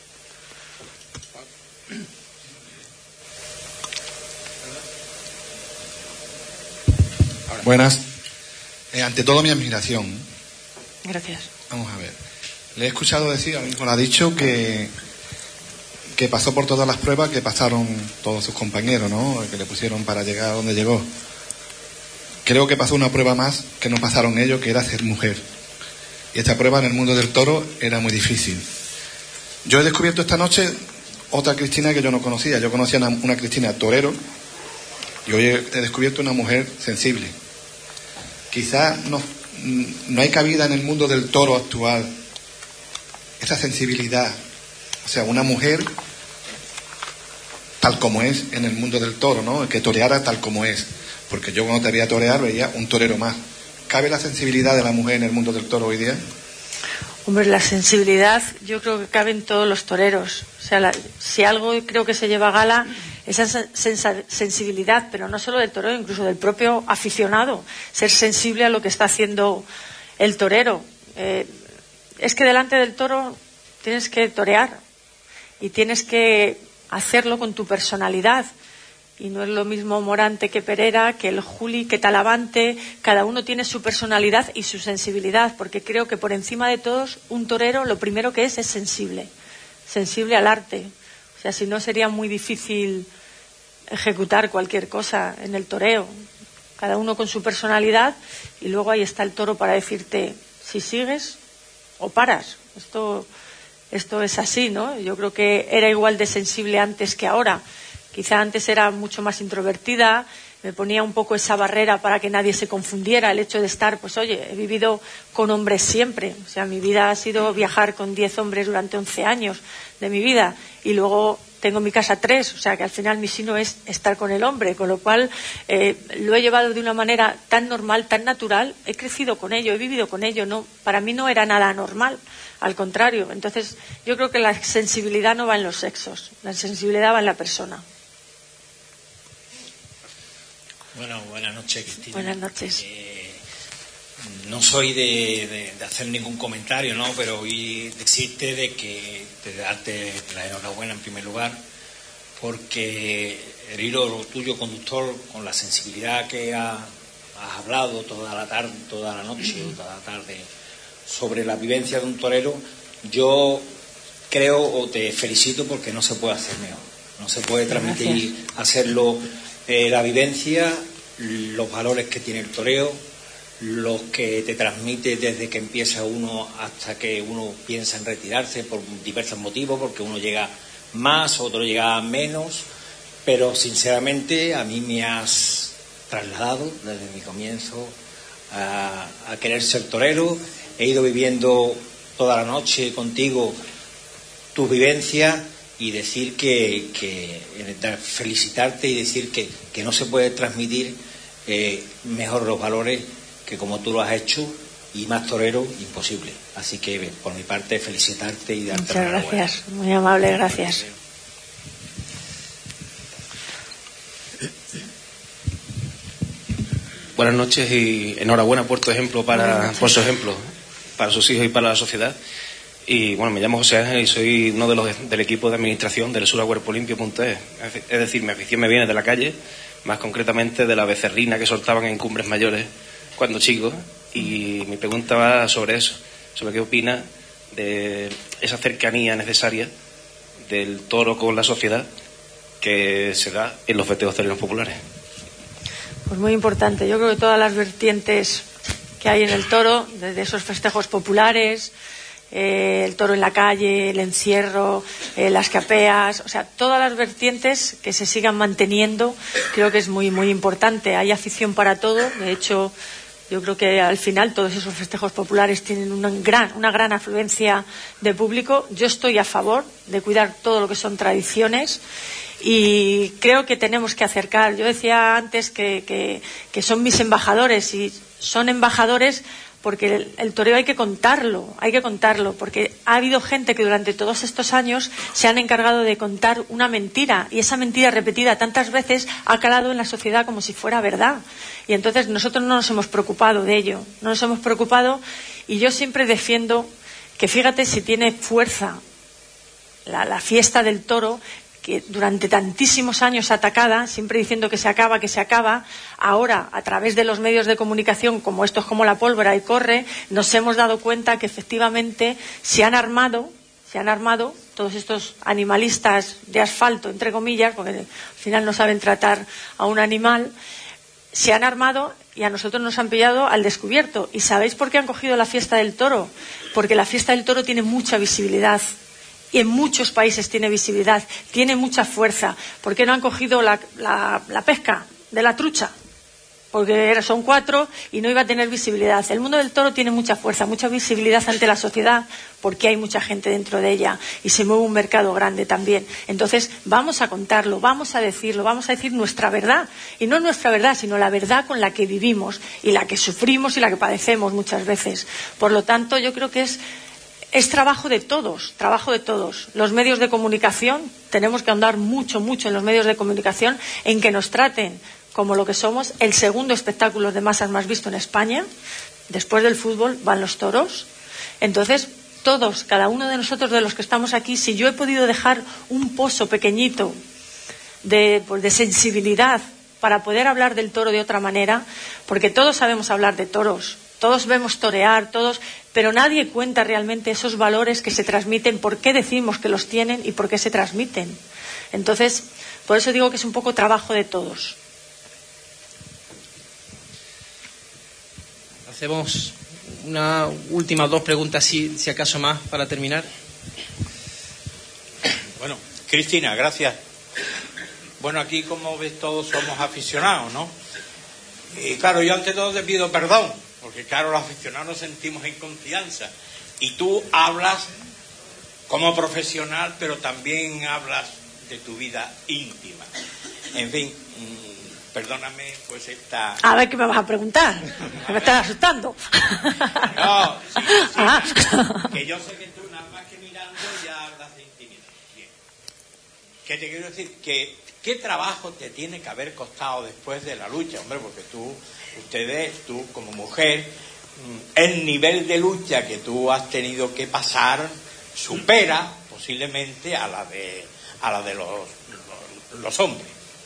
Buenas. Ante todo, mi admiración. Gracias. Vamos a ver. Le he escuchado decir, ahora mismo lo ha dicho, que que pasó por todas las pruebas que pasaron todos sus compañeros, ¿no? Que le pusieron para llegar a donde llegó. Creo que pasó una prueba más que no pasaron ellos, que era ser mujer. Y esta prueba en el mundo del toro era muy difícil. Yo he descubierto esta noche otra Cristina que yo no conocía. Yo conocía una Cristina torero y hoy he descubierto una mujer sensible. Quizás no hay cabida en el mundo del toro actual esa sensibilidad. O sea, una mujer tal como es en el mundo del toro, ¿no? Que toreara tal como es. Porque yo cuando te veía torear veía un torero más. ¿Cabe la sensibilidad de la mujer en el mundo del toro hoy día? Hombre, la sensibilidad yo creo que cabe en todos los toreros. O sea, si algo creo que se lleva a gala, esa sensibilidad, pero no solo del torero, incluso del propio aficionado. Ser sensible a lo que está haciendo el torero. Es que delante del toro tienes que torear y tienes que hacerlo con tu personalidad. Y no es lo mismo Morante que Perera, que el Juli, que Talavante. Cada uno tiene su personalidad y su sensibilidad, porque creo que por encima de todos, un torero lo primero que es sensible al arte. O sea, si no sería muy difícil ejecutar cualquier cosa en el toreo. Cada uno con su personalidad y luego ahí está el toro para decirte si sigues o paras. Esto es así, ¿no? Yo creo que era igual de sensible antes que ahora. Quizá antes era mucho más introvertida, me ponía un poco esa barrera para que nadie se confundiera, el hecho de estar, pues oye, he vivido con hombres siempre, o sea, mi vida ha sido viajar con 10 hombres durante 11 años de mi vida y luego tengo en mi casa 3, o sea que al final mi sino es estar con el hombre, con lo cual lo he llevado de una manera tan normal, tan natural, he crecido con ello, he vivido con ello, no, para mí no era nada normal, al contrario. Entonces yo creo que la sensibilidad no va en los sexos, la sensibilidad va en la persona. Bueno, buenas noches, Cristina. Buenas noches. No soy de hacer ningún comentario, ¿no? Pero hoy decirte de darte la enhorabuena en primer lugar, porque el hilo tuyo, conductor, con la sensibilidad que has hablado toda la tarde, toda la noche, toda la tarde, sobre la vivencia de un torero, yo creo o te felicito porque no se puede hacer mejor. No se puede transmitir, hacerlo. La vivencia, los valores que tiene el toreo, los que te transmite desde que empieza uno hasta que uno piensa en retirarse por diversos motivos, porque uno llega más, otro llega menos, pero sinceramente a mí me has trasladado desde mi comienzo a querer ser torero. He ido viviendo toda la noche contigo tus vivencias y decir felicitarte y decir que no se puede transmitir mejor los valores que como tú lo has hecho, y más torero imposible. Así que por mi parte felicitarte y darte muchas gracias, muy amable, gracias. Buenas noches y enhorabuena por tu ejemplo, por su ejemplo para sus hijos y para la sociedad. Y bueno, me llamo José Ángel y soy uno de los del equipo de administración del suracuerpolimpio.es. Es decir, mi afición me viene de la calle, más concretamente de la becerrina que soltaban en cumbres mayores cuando chico. Y mi pregunta va sobre eso, sobre qué opina de esa cercanía necesaria del toro con la sociedad que se da en los festejos toreros populares. Pues muy importante. Yo creo que todas las vertientes que hay en el toro, desde esos festejos populares, el toro en la calle, el encierro, las capeas, o sea, todas las vertientes que se sigan manteniendo, creo que es muy, muy importante. Hay afición para todo. De hecho, yo creo que al final todos esos festejos populares tienen una gran afluencia de público. Yo estoy a favor de cuidar todo lo que son tradiciones y creo que tenemos que acercar. Yo decía antes que son mis embajadores, y son embajadores porque el toreo hay que contarlo, porque ha habido gente que durante todos estos años se han encargado de contar una mentira, y esa mentira repetida tantas veces ha calado en la sociedad como si fuera verdad, y entonces nosotros no nos hemos preocupado de ello, y yo siempre defiendo que, fíjate si tiene fuerza la fiesta del toro, que durante tantísimos años atacada, siempre diciendo que se acaba, ahora a través de los medios de comunicación como estos, como La Pólvora y Corre, nos hemos dado cuenta que efectivamente se han armado se han armado todos estos animalistas de asfalto, entre comillas, porque al final no saben tratar a un animal, se han armado y a nosotros nos han pillado al descubierto. ¿Y sabéis por qué han cogido la fiesta del toro? Porque la fiesta del toro tiene mucha visibilidad. Y en muchos países tiene visibilidad, tiene mucha fuerza. ¿Por qué no han cogido la pesca de la trucha? Porque son 4 y no iba a tener visibilidad. El mundo del toro tiene mucha fuerza, mucha visibilidad ante la sociedad, porque hay mucha gente dentro de ella y se mueve un mercado grande también. Entonces vamos a contarlo, vamos a decirlo, vamos a decir nuestra verdad. Y no nuestra verdad, sino la verdad con la que vivimos y la que sufrimos y la que padecemos muchas veces. Por lo tanto, yo creo que es trabajo de todos, trabajo de todos. Los medios de comunicación, tenemos que ahondar mucho, mucho en los medios de comunicación, en que nos traten como lo que somos, el segundo espectáculo de masas más visto en España. Después del fútbol van los toros. Entonces, todos, cada uno de nosotros, de los que estamos aquí, si yo he podido dejar un pozo pequeñito de sensibilidad para poder hablar del toro de otra manera, porque todos sabemos hablar de toros, todos vemos torear, pero nadie cuenta realmente esos valores que se transmiten, por qué decimos que los tienen y por qué se transmiten. Entonces, por eso digo que es un poco trabajo de todos. Hacemos una última 2 preguntas, si acaso más, para terminar. Bueno, Cristina, gracias. Bueno, aquí, como ves, todos somos aficionados, ¿no? Y claro, yo ante todo te pido perdón, porque claro, los aficionados nos sentimos en confianza. Y tú hablas como profesional, pero también hablas de tu vida íntima. En fin, perdóname, pues esta... A ver, ¿qué me vas a preguntar? Me estás asustando. No, sí, que yo sé que tú nada más que mirando ya hablas de intimidad. Bien. ¿Qué te quiero decir? ¿Qué trabajo te tiene que haber costado después de la lucha? Hombre, porque tú como mujer, el nivel de lucha que tú has tenido que pasar supera posiblemente a la de los hombres.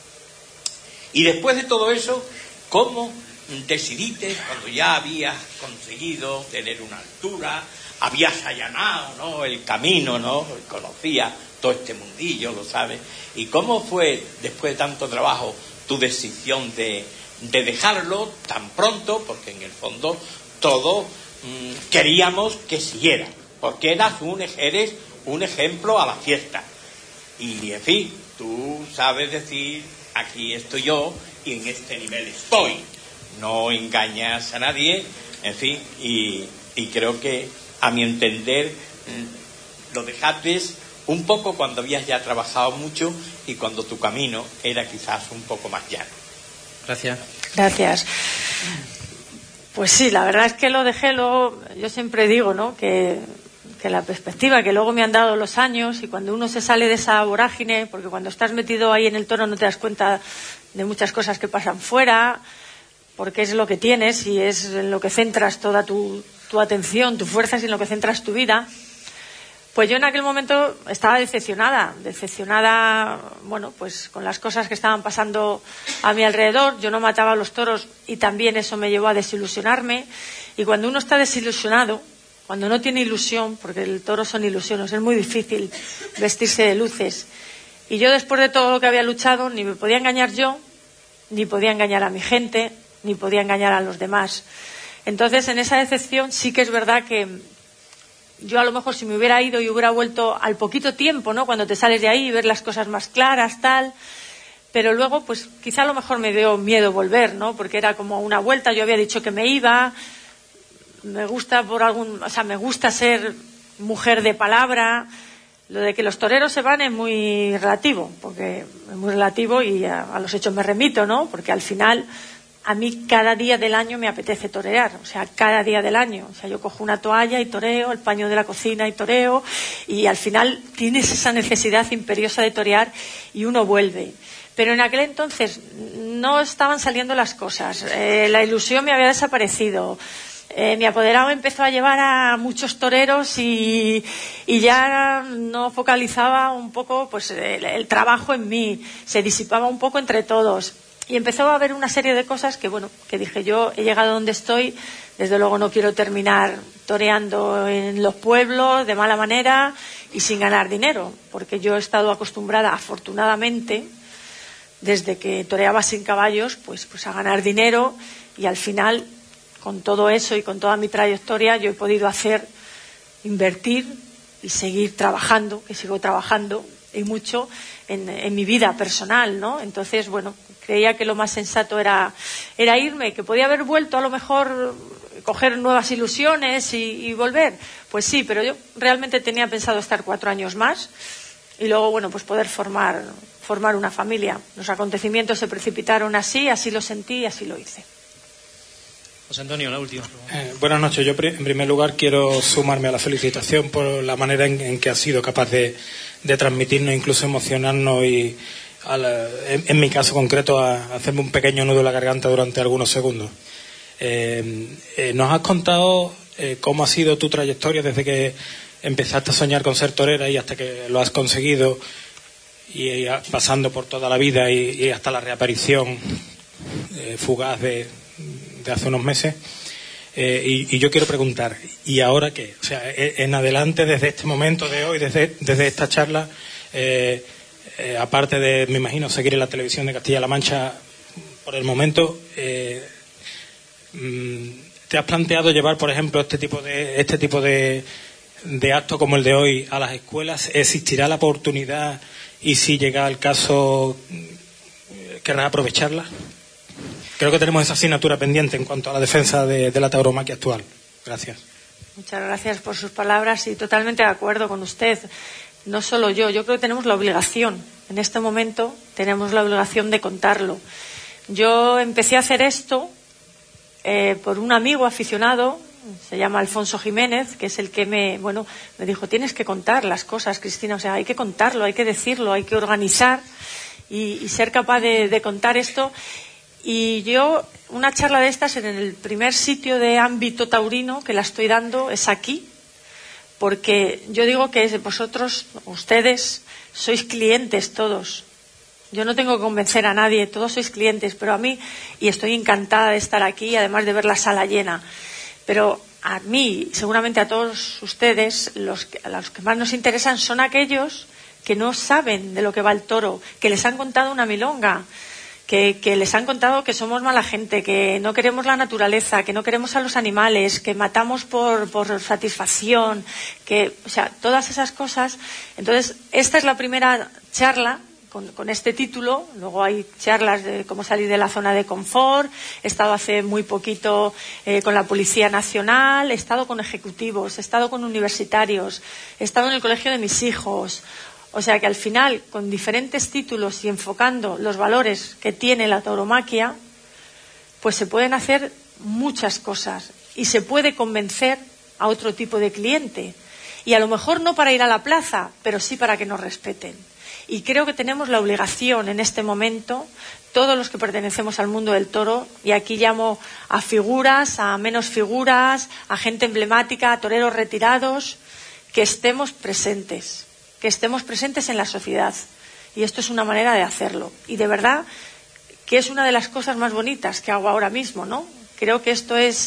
Y después de todo eso, ¿cómo decidiste, cuando ya habías conseguido tener una altura, habías allanado, ¿no?, el camino, ¿no?, conocías todo este mundillo, lo sabes? ¿Y cómo fue, después de tanto trabajo, tu decisión de dejarlo tan pronto? Porque en el fondo todos queríamos que siguiera, porque eres un ejemplo a la fiesta. Y, en fin, tú sabes decir... Aquí estoy yo y en este nivel estoy. No engañas a nadie, en fin, y creo que, a mi entender, lo dejaste un poco cuando habías ya trabajado mucho y cuando tu camino era quizás un poco más llano. Gracias. Gracias. Pues sí, la verdad es que lo dejé luego. Yo siempre digo, ¿no?, que la perspectiva que luego me han dado los años, y cuando uno se sale de esa vorágine, porque cuando estás metido ahí en el toro no te das cuenta de muchas cosas que pasan fuera, porque es lo que tienes y es en lo que centras toda tu atención, tu fuerza, es en lo que centras tu vida. Pues yo en aquel momento estaba decepcionada, bueno, pues con las cosas que estaban pasando a mi alrededor. Yo no mataba a los toros y también eso me llevó a desilusionarme. Y cuando uno está desilusionado, cuando no tiene ilusión, porque el toro son ilusiones, es muy difícil vestirse de luces. Y yo, después de todo lo que había luchado, ni me podía engañar yo, ni podía engañar a mi gente, ni podía engañar a los demás. Entonces, en esa decepción sí que es verdad que yo, a lo mejor, si me hubiera ido y hubiera vuelto al poquito tiempo, ¿no?, cuando te sales de ahí y ver las cosas más claras, tal, pero luego, pues quizá a lo mejor me dio miedo volver, ¿no?, porque era como una vuelta. Yo había dicho que me iba. Me gusta me gusta ser mujer de palabra. Lo de que los toreros se van es muy relativo, porque es muy relativo, y a los hechos me remito, ¿no? Porque al final a mí cada día del año me apetece torear, o sea, cada día del año. O sea, yo cojo una toalla y toreo, el paño de la cocina y toreo, y al final tienes esa necesidad imperiosa de torear y uno vuelve. Pero en aquel entonces no estaban saliendo las cosas, la ilusión me había desaparecido. Mi apoderado empezó a llevar a muchos toreros y ya no focalizaba un poco, pues, el trabajo en mí, se disipaba un poco entre todos. Y empezó a haber una serie de cosas que, bueno, que dije, yo he llegado donde estoy, desde luego no quiero terminar toreando en los pueblos de mala manera y sin ganar dinero, porque yo he estado acostumbrada, afortunadamente, desde que toreaba sin caballos, pues a ganar dinero, y al final, con todo eso y con toda mi trayectoria, yo he podido invertir y seguir trabajando, que sigo trabajando y mucho en mi vida personal, ¿no? Entonces, bueno, creía que lo más sensato era irme, que podía haber vuelto a lo mejor, coger nuevas ilusiones y volver. Pues sí, pero yo realmente tenía pensado estar 4 años más y luego, bueno, pues poder formar una familia. Los acontecimientos se precipitaron así lo sentí y así lo hice. José Antonio, la última. Buenas noches. Yo, en primer lugar, quiero sumarme a la felicitación por la manera en que ha sido capaz de transmitirnos, incluso emocionarnos y, en mi caso concreto, a hacerme un pequeño nudo en la garganta durante algunos segundos. Nos has contado cómo ha sido tu trayectoria desde que empezaste a soñar con ser torera y hasta que lo has conseguido, y pasando por toda la vida y hasta la reaparición fugaz de hace unos meses. Y yo quiero preguntar, ¿y ahora qué? O sea, en adelante, desde este momento de hoy, desde esta charla, aparte de, me imagino, seguir en la televisión de Castilla-La Mancha por el momento, ¿te has planteado llevar, por ejemplo, este tipo de actos como el de hoy a las escuelas? ¿Existirá la oportunidad y si llega el caso, querrás aprovecharla? Creo que tenemos esa asignatura pendiente en cuanto a la defensa de la tauromaquia actual. Gracias. Muchas gracias por sus palabras y totalmente de acuerdo con usted. No solo yo creo que tenemos la obligación, en este momento tenemos la obligación de contarlo. Yo empecé a hacer esto por un amigo aficionado, se llama Alfonso Jiménez, que es el que me dijo, tienes que contar las cosas, Cristina, o sea, hay que contarlo, hay que decirlo, hay que organizar y ser capaz de contar esto. Y yo, una charla de estas en el primer sitio de ámbito taurino que la estoy dando es aquí, porque yo digo que vosotros, ustedes, sois clientes todos. Yo no tengo que convencer a nadie, todos sois clientes, pero a mí, y estoy encantada de estar aquí, además de ver la sala llena, pero a mí, seguramente a todos ustedes, los que más nos interesan son aquellos que no saben de lo que va el toro, que les han contado una milonga, que les han contado que somos mala gente, que no queremos la naturaleza, que no queremos a los animales, que matamos por satisfacción, o sea, todas esas cosas. Entonces, esta es la primera charla con este título. Luego hay charlas de cómo salir de la zona de confort. He estado hace muy poquito con la Policía Nacional, he estado con ejecutivos, he estado con universitarios, he estado en el colegio de mis hijos. O sea que al final, con diferentes títulos y enfocando los valores que tiene la tauromaquia, pues se pueden hacer muchas cosas y se puede convencer a otro tipo de cliente. Y a lo mejor no para ir a la plaza, pero sí para que nos respeten. Y creo que tenemos la obligación en este momento, todos los que pertenecemos al mundo del toro, y aquí llamo a figuras, a menos figuras, a gente emblemática, a toreros retirados, que estemos presentes en la sociedad. Y esto es una manera de hacerlo. Y de verdad que es una de las cosas más bonitas que hago ahora mismo, ¿no? Creo que esto es,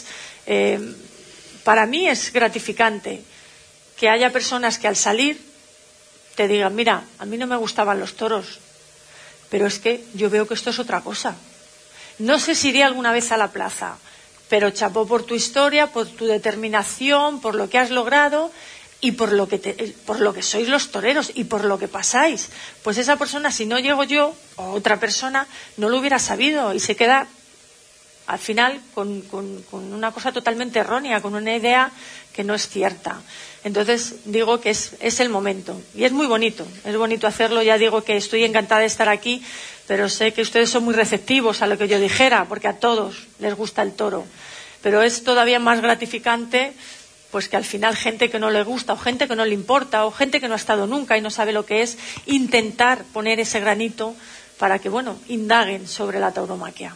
para mí es gratificante que haya personas que al salir te digan, mira, a mí no me gustaban los toros, pero es que yo veo que esto es otra cosa. No sé si iré alguna vez a la plaza, pero chapó por tu historia, por tu determinación, por lo que has logrado y por lo que sois los toreros y por lo que pasáis. Pues esa persona, si no llego yo o otra persona, no lo hubiera sabido y se queda al final con una cosa totalmente errónea, con una idea que no es cierta. Entonces digo que es el momento y es muy bonito, es bonito hacerlo. Ya digo que estoy encantada de estar aquí, pero sé que ustedes son muy receptivos a lo que yo dijera, porque a todos les gusta el toro, pero es todavía más gratificante pues que al final gente que no le gusta o gente que no le importa o gente que no ha estado nunca y no sabe lo que es, intentar poner ese granito para que, indaguen sobre la tauromaquia.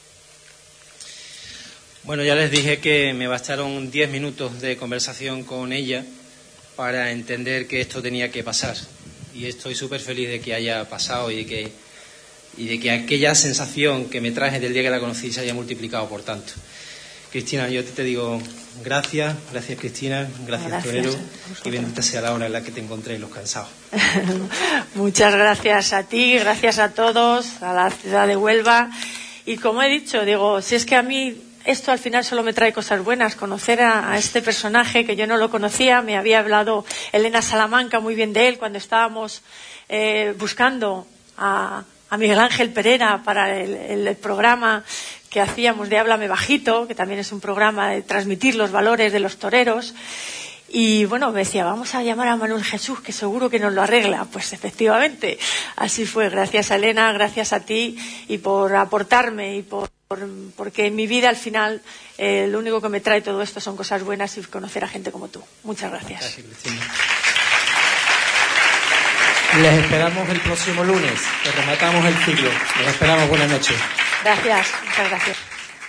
Bueno, ya les dije que me bastaron 10 minutos de conversación con ella para entender que esto tenía que pasar. Y estoy súper feliz de que haya pasado y y de que aquella sensación que me traje del día que la conocí se haya multiplicado por tanto. Cristina, yo te digo gracias Cristina, gracias torero, y bendita sea la hora en la que te encontré los cansados. Muchas gracias a ti, gracias a todos, a la ciudad de Huelva, y como he dicho, digo, si es que a mí esto al final solo me trae cosas buenas, conocer a este personaje que yo no lo conocía. Me había hablado Elena Salamanca muy bien de él cuando estábamos buscando a Miguel Ángel Pereira para el programa que hacíamos de Háblame Bajito, que también es un programa de transmitir los valores de los toreros. Y bueno, me decía, vamos a llamar a Manuel Jesús, que seguro que nos lo arregla. Pues efectivamente, así fue. Gracias a Elena, gracias a ti, y por aportarme, y porque en mi vida al final lo único que me trae todo esto son cosas buenas y conocer a gente como tú. Muchas gracias. Gracias, Cristina. Les esperamos el próximo lunes, que rematamos el ciclo. Les esperamos. Buenas noches. Gracias, muchas gracias.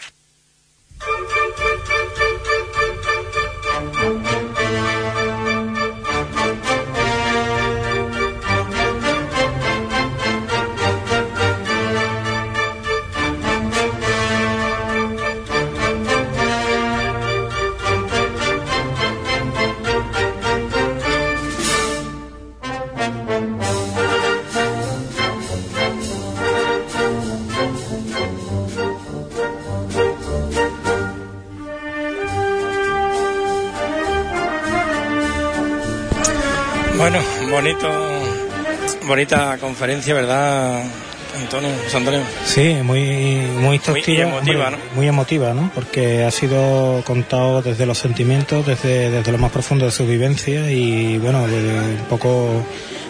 Bueno, bonita conferencia, ¿verdad, Antonio? Sí, muy exhaustiva, muy emotiva, hombre, ¿no? Muy emotiva, ¿no? Porque ha sido contado desde los sentimientos, desde lo más profundo de su vivencia, y bueno, un poco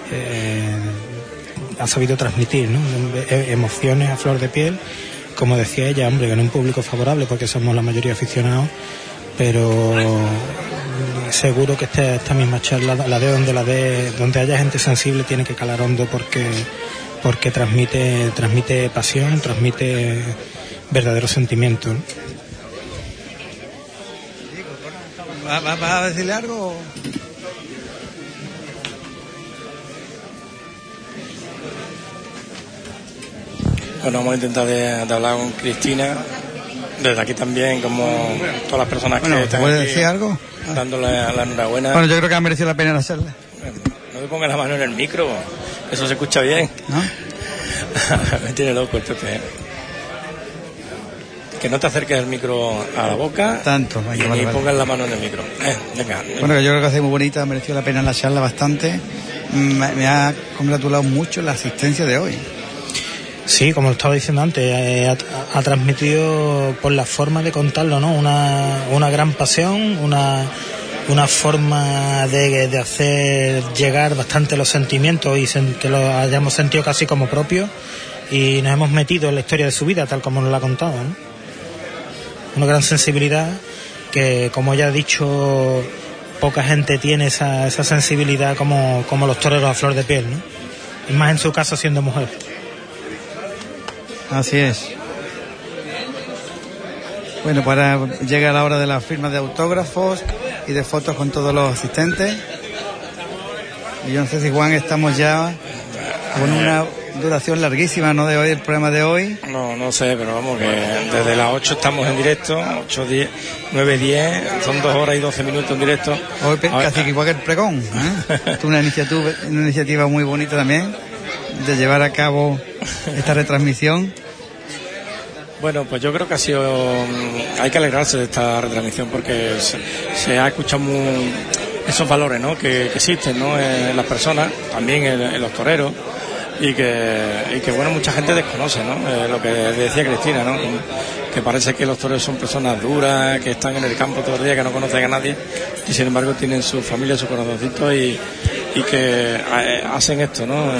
ha sabido transmitir, ¿no? Emociones a flor de piel, como decía ella, hombre, en un público favorable porque somos la mayoría aficionados, pero seguro que esta misma charla, la de donde haya gente sensible, tiene que calar hondo porque transmite pasión, transmite verdadero sentimiento, ¿no? ¿Vas a decirle algo? Bueno, vamos a intentar de hablar con Cristina desde aquí también, como todas las personas que están ¿puedes aquí, decir algo? Dándole la enhorabuena. Bueno, yo creo que ha merecido la pena la charla. No te pongas la mano en el micro, eso se escucha bien. ¿No? Me tiene loco esto. Que no te acerques el micro a la boca. Tanto. Ni pongas la mano en el micro. Venga. Bueno, yo creo que ha sido muy bonita, ha merecido la pena la charla bastante. Me ha congratulado mucho la asistencia de hoy. Sí, como lo estaba diciendo antes, ha transmitido por la forma de contarlo, ¿no? Una gran pasión, una forma de hacer llegar bastante los sentimientos y que los hayamos sentido casi como propios, y nos hemos metido en la historia de su vida tal como nos la ha contado, ¿no? Una gran sensibilidad que, como ya he dicho, poca gente tiene esa sensibilidad como los toreros a flor de piel, ¿no? Y más en su caso siendo mujer. Así es. Bueno, pues ahora llega la hora de la firma de autógrafos y de fotos con todos los asistentes. Y yo no sé si, Juan, estamos ya con una duración larguísima, ¿no?, de hoy, el programa de hoy. No sé, pero vamos, que desde las 8 estamos en directo, 8, 10, 9, 10, son 2 horas y 12 minutos en directo. Hoy casi igual que el pregón, ¿eh? Es una iniciativa muy bonita también, de llevar a cabo esta retransmisión. Bueno, pues yo creo que hay que alegrarse de esta retransmisión, porque se ha escuchado esos valores, ¿no?, que existen, ¿no?, en las personas, también en los toreros, y que bueno, mucha gente desconoce, ¿no?, lo que decía Cristina, ¿no?, que parece que los toreros son personas duras, que están en el campo todo el día, que no conocen a nadie, y sin embargo tienen su familia, su corazoncito, y que hacen esto, ¿no?,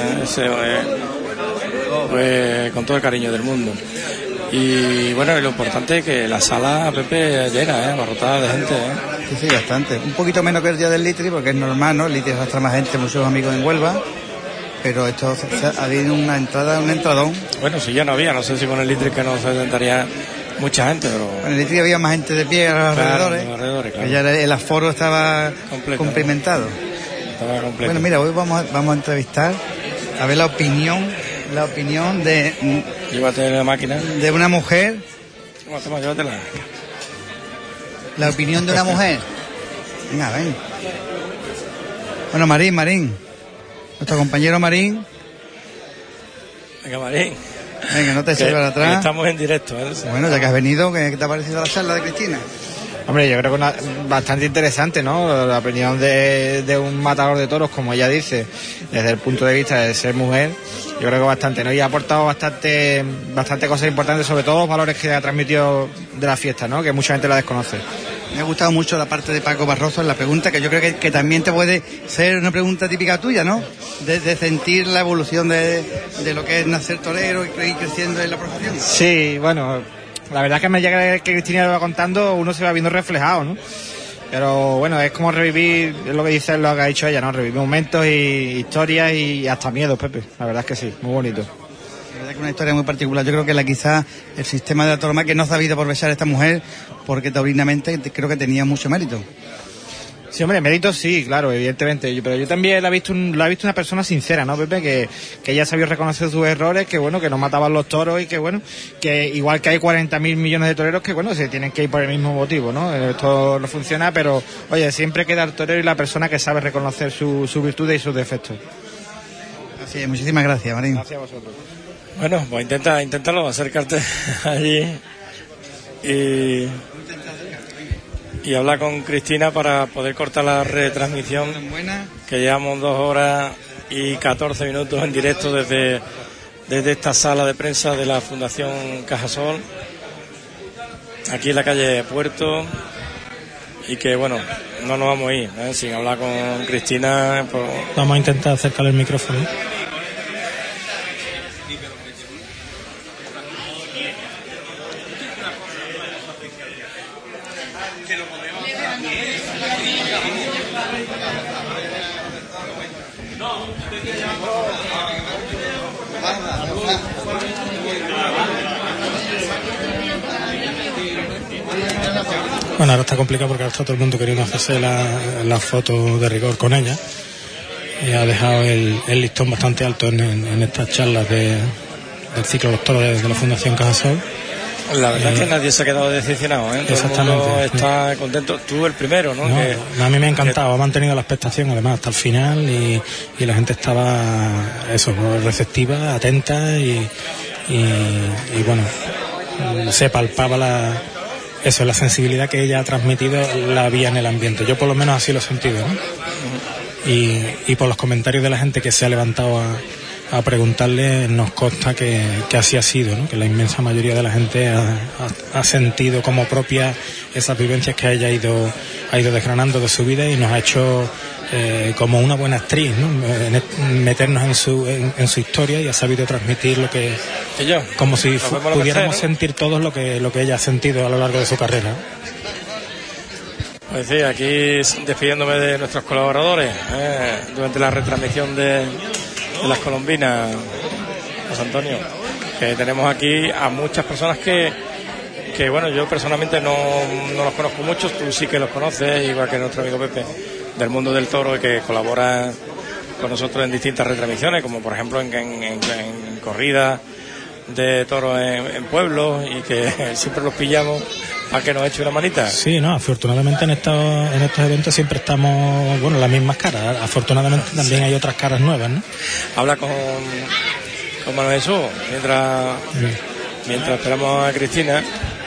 pues con todo el cariño del mundo. Y bueno, lo importante es que la sala, Pepe, llena, abarrotada de gente, Sí, bastante. Un poquito menos que el día del Litri, porque es normal, ¿no? El Litri arrastra más gente, muchos amigos en Huelva, pero esto ha habido un entradón. Bueno, si ya no había, no sé si con el Litri que no se sentaría mucha gente, pero... En el Litri había más gente de pie a los alrededores, claro. Que ya el aforo estaba cumplimentado. Estaba completo. Bueno, mira, hoy vamos a entrevistar a ver la opinión la opinión de... Llévate la máquina. De una mujer. Toma, llévatela. La opinión de una mujer. Venga, ven. Bueno, Marín. Nuestro compañero Marín. Venga, Marín. Venga, no te eches para atrás. Estamos en directo, ¿eh? Bueno, ya que has venido, ¿qué te ha parecido la charla de Cristina? Hombre, yo creo que bastante interesante, ¿no? La opinión de un matador de toros, como ella dice, desde el punto de vista de ser mujer, yo creo que bastante, ¿no? Y ha aportado bastante cosas importantes, sobre todo los valores que ha transmitido de la fiesta, ¿no? Que mucha gente la desconoce. Me ha gustado mucho la parte de Paco Barroso en la pregunta, que yo creo que también te puede ser una pregunta típica tuya, ¿no? De sentir la evolución de lo que es nacer torero y ir creciendo en la profesión. Sí, bueno, la verdad es que a medida que Cristina lo va contando, uno se va viendo reflejado, ¿no? Pero bueno, es como revivir, es lo que dice, lo que ha dicho ella, ¿no? Revivir momentos y historias y hasta miedos, Pepe. La verdad es que sí, muy bonito. La verdad que una historia muy particular. Yo creo que quizás el sistema de la tauromaquia no ha sabido aprovechar a esta mujer porque taurinamente creo que tenía mucho mérito. Sí, hombre, mérito sí, claro, evidentemente. Pero yo también la he visto una persona sincera, ¿no, Pepe? Que ella sabía reconocer sus errores, que bueno, que no mataban los toros y que bueno, que igual que hay 40.000 millones de toreros que bueno, se tienen que ir por el mismo motivo, ¿no? Esto no funciona, pero oye, siempre queda el torero y la persona que sabe reconocer sus virtudes y sus defectos. Así es, muchísimas gracias, Marín. Gracias a vosotros. Bueno, pues inténtalo, acércate allí y hablar con Cristina para poder cortar la retransmisión, que llevamos 2 horas y 14 minutos en directo desde esta sala de prensa de la Fundación Cajasol, aquí en la calle Puerto, y que bueno, no nos vamos a ir sin hablar con Cristina. Vamos a intentar acercarle el micrófono. Bueno, ahora está complicado porque ahora está todo el mundo queriendo hacerse la foto de rigor con ella y ha dejado el listón bastante alto en estas charlas del ciclo de los toros de la Fundación Cajasol. La verdad es que nadie se ha quedado decepcionado, ¿eh? Exactamente. Todo el mundo está contento. Tú el primero, ¿no? A mí me ha encantado, ha mantenido la expectación además hasta el final y la gente estaba receptiva, atenta y bueno, se palpaba la sensibilidad que ella ha transmitido, la había en el ambiente. Yo por lo menos así lo he sentido, ¿no? Y por los comentarios de la gente que se ha levantado a preguntarle, nos consta que así ha sido, ¿no? Que la inmensa mayoría de la gente ha sentido como propia esas vivencias que ella ha ido desgranando de su vida y nos ha hecho como una buena actriz, ¿no? Meternos en su historia y ha sabido transmitir lo que como si pudiéramos sentir todos lo que ella ha sentido a lo largo de su carrera. Pues sí, aquí despidiéndome de nuestros colaboradores durante la retransmisión de las colombinas, José Antonio, que tenemos aquí a muchas personas que bueno, yo personalmente no los conozco mucho, tú sí que los conoces, igual que nuestro amigo Pepe, del mundo del toro, y que colabora con nosotros en distintas retransmisiones, como por ejemplo en corridas de toros en pueblos, y que siempre los pillamos para que nos eche una manita. Sí, no, afortunadamente en estos eventos siempre estamos, bueno, las mismas caras. Afortunadamente también hay otras caras nuevas, ¿no? Habla con Manuel Jesús mientras esperamos a Cristina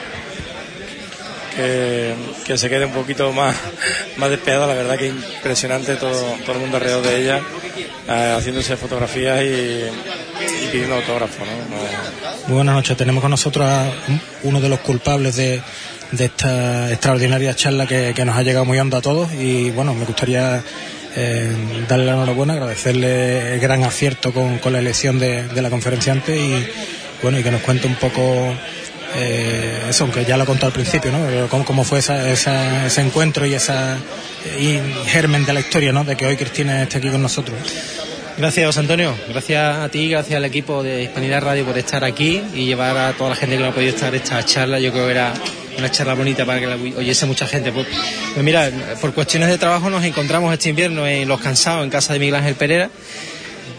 que se quede un poquito más despegada. La verdad que impresionante todo el mundo alrededor de ella, haciéndose fotografías y pidiendo autógrafos, ¿no? Muy buenas noches. Tenemos con nosotros a uno de los culpables de esta extraordinaria charla que nos ha llegado muy hondo a todos, y bueno, me gustaría darle la enhorabuena, agradecerle el gran acierto con la elección de la conferenciante y bueno, y que nos cuente un poco eso, aunque ya lo contó al principio, ¿no? Cómo fue ese encuentro y germen de la historia, ¿no? De que hoy Cristina esté aquí con nosotros. Gracias, José Antonio. Gracias a ti, gracias al equipo de Hispanidad Radio por estar aquí y llevar a toda la gente que no ha podido estar esta charla. Yo creo que era una charla bonita para que la oyese mucha gente. Pues mira, por cuestiones de trabajo nos encontramos este invierno en Los Cansados, en casa de Miguel Ángel Pereira.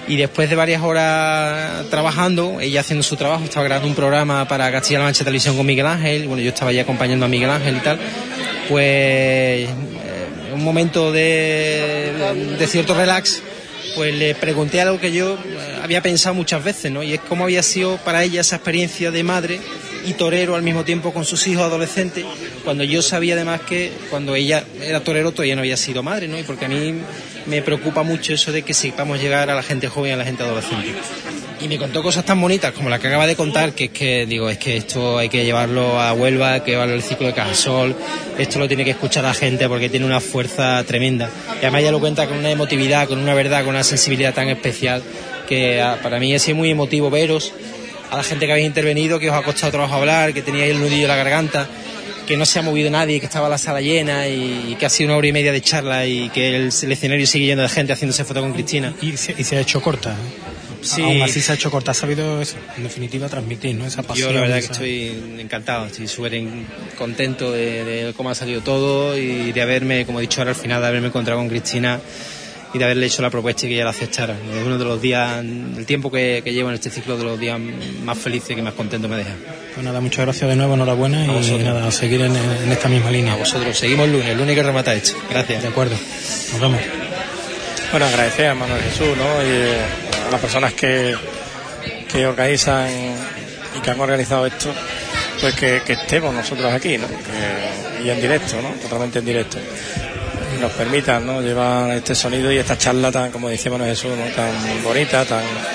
Y después de varias horas trabajando, ella haciendo su trabajo, estaba grabando un programa para Castilla-La Mancha Televisión con Miguel Ángel, bueno, yo estaba ya acompañando a Miguel Ángel y tal, pues un momento de cierto relax, pues le pregunté algo que yo había pensado muchas veces, ¿no? Y es cómo había sido para ella esa experiencia de madre y torero al mismo tiempo con sus hijos adolescentes, cuando yo sabía además que cuando ella era torero todavía no había sido madre, ¿no? Y porque a mí me preocupa mucho eso de que sepamos llegar a la gente joven y a la gente adolescente. Y me contó cosas tan bonitas como la que acaba de contar, que es que esto hay que llevarlo a Huelva, hay que llevarlo al ciclo de Cajasol, esto lo tiene que escuchar la gente porque tiene una fuerza tremenda. Y además ella lo cuenta con una emotividad, con una verdad, con una sensibilidad tan especial, que para mí ha sido muy emotivo veros, a la gente que habéis intervenido, que os ha costado trabajo hablar, que teníais el nudillo en la garganta, que no se ha movido nadie, que estaba la sala llena y que ha sido 1 hora y media de charla y que el escenario sigue lleno de gente haciéndose foto con Cristina. Y se ha hecho corta. Sí. Aún así se ha hecho corta, ha sabido eso, en definitiva transmitir, ¿no? Esa pasión. Yo la verdad que estoy encantado, estoy súper contento de cómo ha salido todo y de haberme, como he dicho ahora al final, de haberme encontrado con Cristina y de haberle hecho la propuesta y que ella la aceptara. Es uno de los días, el tiempo que llevo en este ciclo, de los días más felices y que más contento me deja. Pues nada, muchas gracias de nuevo, enhorabuena y nada, a seguir en esta misma línea. A vosotros, seguimos el lunes que remata hecho. Gracias. De acuerdo, nos vemos. Bueno, agradecer a Manuel Jesús, ¿no? Y a las personas que organizan y que han organizado esto, pues que estemos nosotros aquí, ¿no? Y en directo, ¿no? Totalmente en directo. Nos permitan, ¿no? Llevar este sonido y esta charla tan, como decía Manuel Jesús, ¿no? Tan bonita,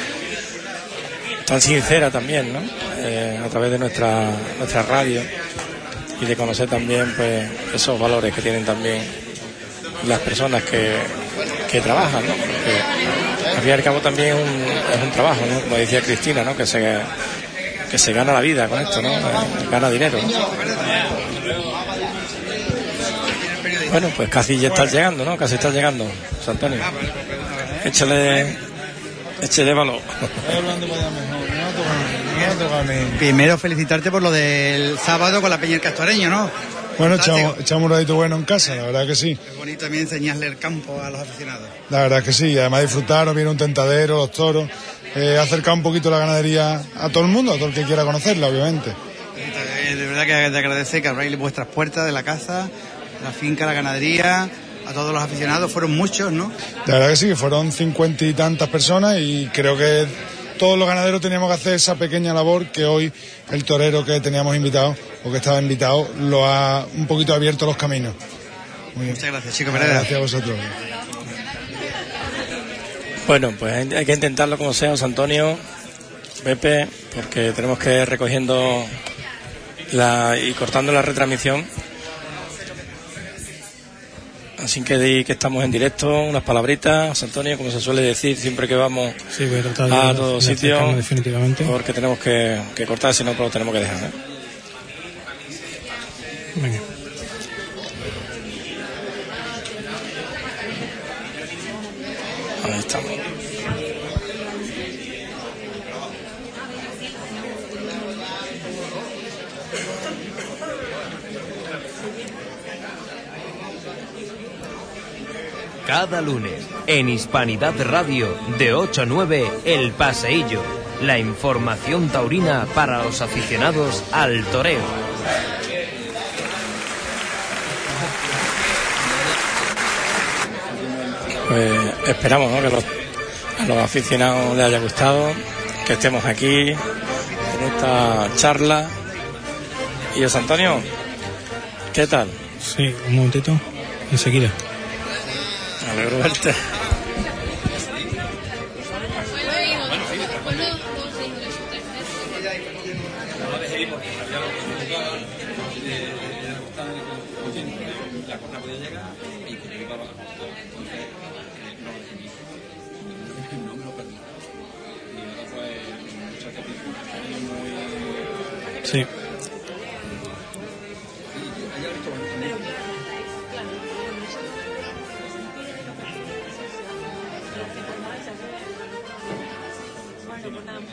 tan sincera también, ¿no? A través de nuestra radio y de conocer también, pues, esos valores que tienen también las personas que trabajan, ¿no? Porque al fin y al cabo también es un trabajo, ¿no? Como decía Cristina, ¿no? Que se gana la vida con esto, ¿no? Gana dinero, ¿no? Bueno, pues casi ya estás llegando, ¿no? Casi estás llegando, José Antonio. Échale valor. Primero felicitarte por lo del sábado con la Peña del Castoreño, ¿no? Bueno, echamos un ratito bueno en casa, la verdad que sí. Es bonito también enseñarle el campo a los aficionados. La verdad que sí, además disfrutaron, viene un tentadero, los toros, acercar un poquito la ganadería a todo el mundo, a todo el que quiera conocerla, obviamente. De verdad que te agradece que abráis vuestras puertas de la casa, la finca, la ganadería, a todos los aficionados, fueron muchos, ¿no? La verdad que sí, fueron 50 y tantas personas y creo que todos los ganaderos teníamos que hacer esa pequeña labor que hoy el torero que teníamos invitado, o que estaba invitado, lo ha un poquito abierto los caminos. Muy bien. Muchas gracias, Chico Pereda. Gracias a vosotros. Bueno, pues hay que intentarlo como sea, José Antonio, Pepe, porque tenemos que ir recogiendo y cortando la retransmisión. Así que estamos en directo, unas palabritas, José Antonio, como se suele decir siempre que vamos a todos sitios, definitivamente, porque tenemos que cortar, si no, pues lo tenemos que dejar, ¿eh? Venga. Ahí estamos. Cada lunes, en Hispanidad Radio, de 8 a 9, El Paseillo. La información taurina para los aficionados al toreo. Pues esperamos, ¿no? Que a los aficionados les haya gustado, que estemos aquí en esta charla. Y José Antonio, ¿qué tal? Sí, un momentito, enseguida. Me alegro de verte. Sí.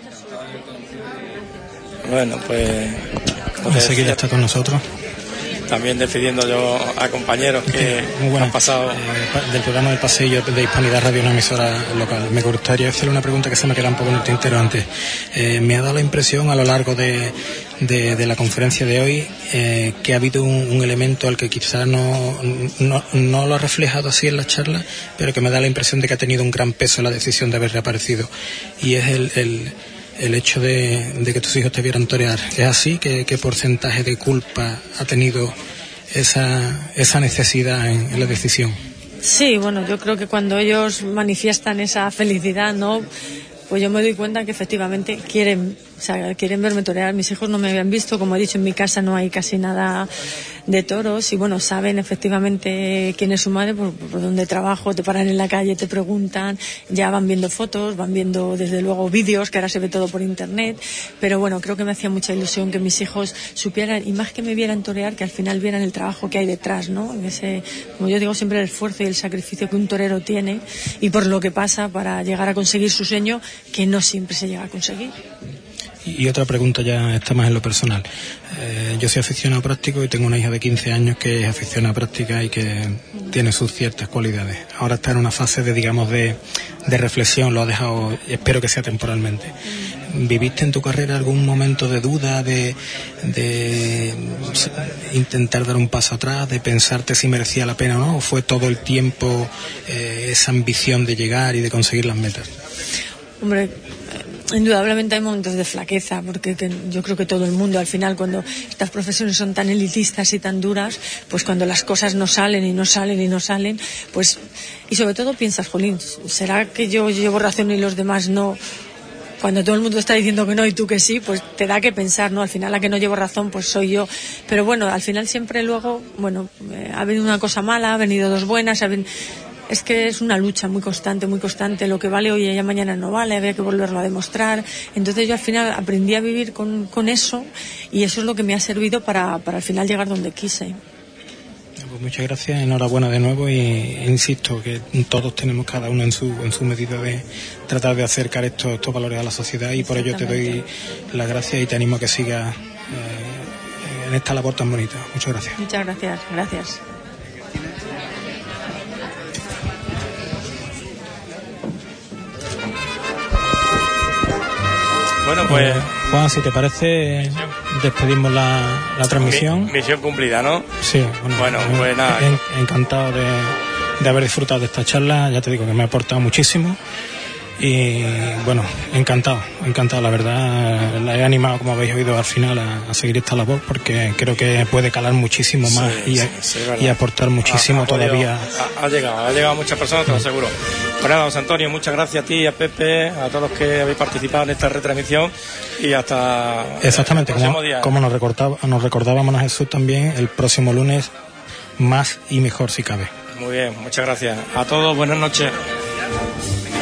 Bueno, pues... Enseguida está con nosotros. también despidiendo yo a compañeros que han pasado. Del programa del Paseillo de Hispanidad Radio, una emisora local. Me gustaría hacerle una pregunta que se me queda un poco en el tintero antes. Me ha dado la impresión a lo largo de la conferencia de hoy que ha habido un elemento al que quizás no lo ha reflejado así en la charla, pero que me da la impresión de que ha tenido un gran peso en la decisión de haber reaparecido, y es el hecho de que tus hijos te vieran torear. ¿Es así? ¿Qué porcentaje de culpa ha tenido esa necesidad en la decisión? Sí, bueno, yo creo que cuando ellos manifiestan esa felicidad, ¿no?, pues yo me doy cuenta que efectivamente quieren verme torear. Mis hijos no me habían visto, como he dicho, en mi casa no hay casi nada de toros, y bueno, saben efectivamente quién es su madre por donde trabajo, te paran en la calle, te preguntan, ya van viendo fotos, van viendo desde luego vídeos, que ahora se ve todo por internet, pero bueno, creo que me hacía mucha ilusión que mis hijos supieran, y más que me vieran torear, que al final vieran el trabajo que hay detrás, ¿no? En ese, como yo digo siempre, el esfuerzo y el sacrificio que un torero tiene y por lo que pasa para llegar a conseguir su sueño, que no siempre se llega a conseguir. Y otra pregunta ya está más en lo personal. Yo soy aficionado práctico y tengo una hija de 15 años que es aficionada práctica y que tiene sus ciertas cualidades. Ahora está en una fase de reflexión, lo ha dejado, espero que sea temporalmente. ¿Viviste en tu carrera algún momento de duda, de intentar dar un paso atrás, de pensarte si merecía la pena o no? ¿O fue todo el tiempo esa ambición de llegar y de conseguir las metas? Hombre, indudablemente hay momentos de flaqueza, porque yo creo que todo el mundo, al final, cuando estas profesiones son tan elitistas y tan duras, pues cuando las cosas no salen y no salen y no salen, pues, y sobre todo piensas, jolín, ¿será que yo llevo razón y los demás no? Cuando todo el mundo está diciendo que no y tú que sí, pues te da que pensar, ¿no? Al final la que no llevo razón pues soy yo. Pero bueno, al final siempre luego, bueno, ha venido una cosa mala, ha venido dos buenas, es que es una lucha muy constante, lo que vale hoy y ya mañana no vale, había que volverlo a demostrar. Entonces yo al final aprendí a vivir con eso, y eso es lo que me ha servido para al final llegar donde quise. Pues muchas gracias, enhorabuena de nuevo, y insisto que todos tenemos, cada uno en su medida, de tratar de acercar estos valores a la sociedad, y por ello te doy las gracias y te animo a que sigas en esta labor tan bonita. Muchas gracias. Muchas gracias, gracias. Bueno, pues Juan, si te parece, despedimos la transmisión. Misión cumplida, ¿no? Sí. Bueno, pues nada. Encantado de haber disfrutado de esta charla. Ya te digo que me ha aportado muchísimo. Y bueno, encantado, la verdad. La he animado, como habéis oído al final, a seguir esta labor, porque creo que puede calar muchísimo más y aportar muchísimo todavía. Ha llegado a muchas personas, te lo aseguro. Pues nada, José Antonio, muchas gracias a ti, a Pepe, a todos los que habéis participado en esta retransmisión, y hasta exactamente, el próximo día. Como nos recordábamos a Jesús también, el próximo lunes más y mejor si cabe. Muy bien, muchas gracias. A todos, buenas noches.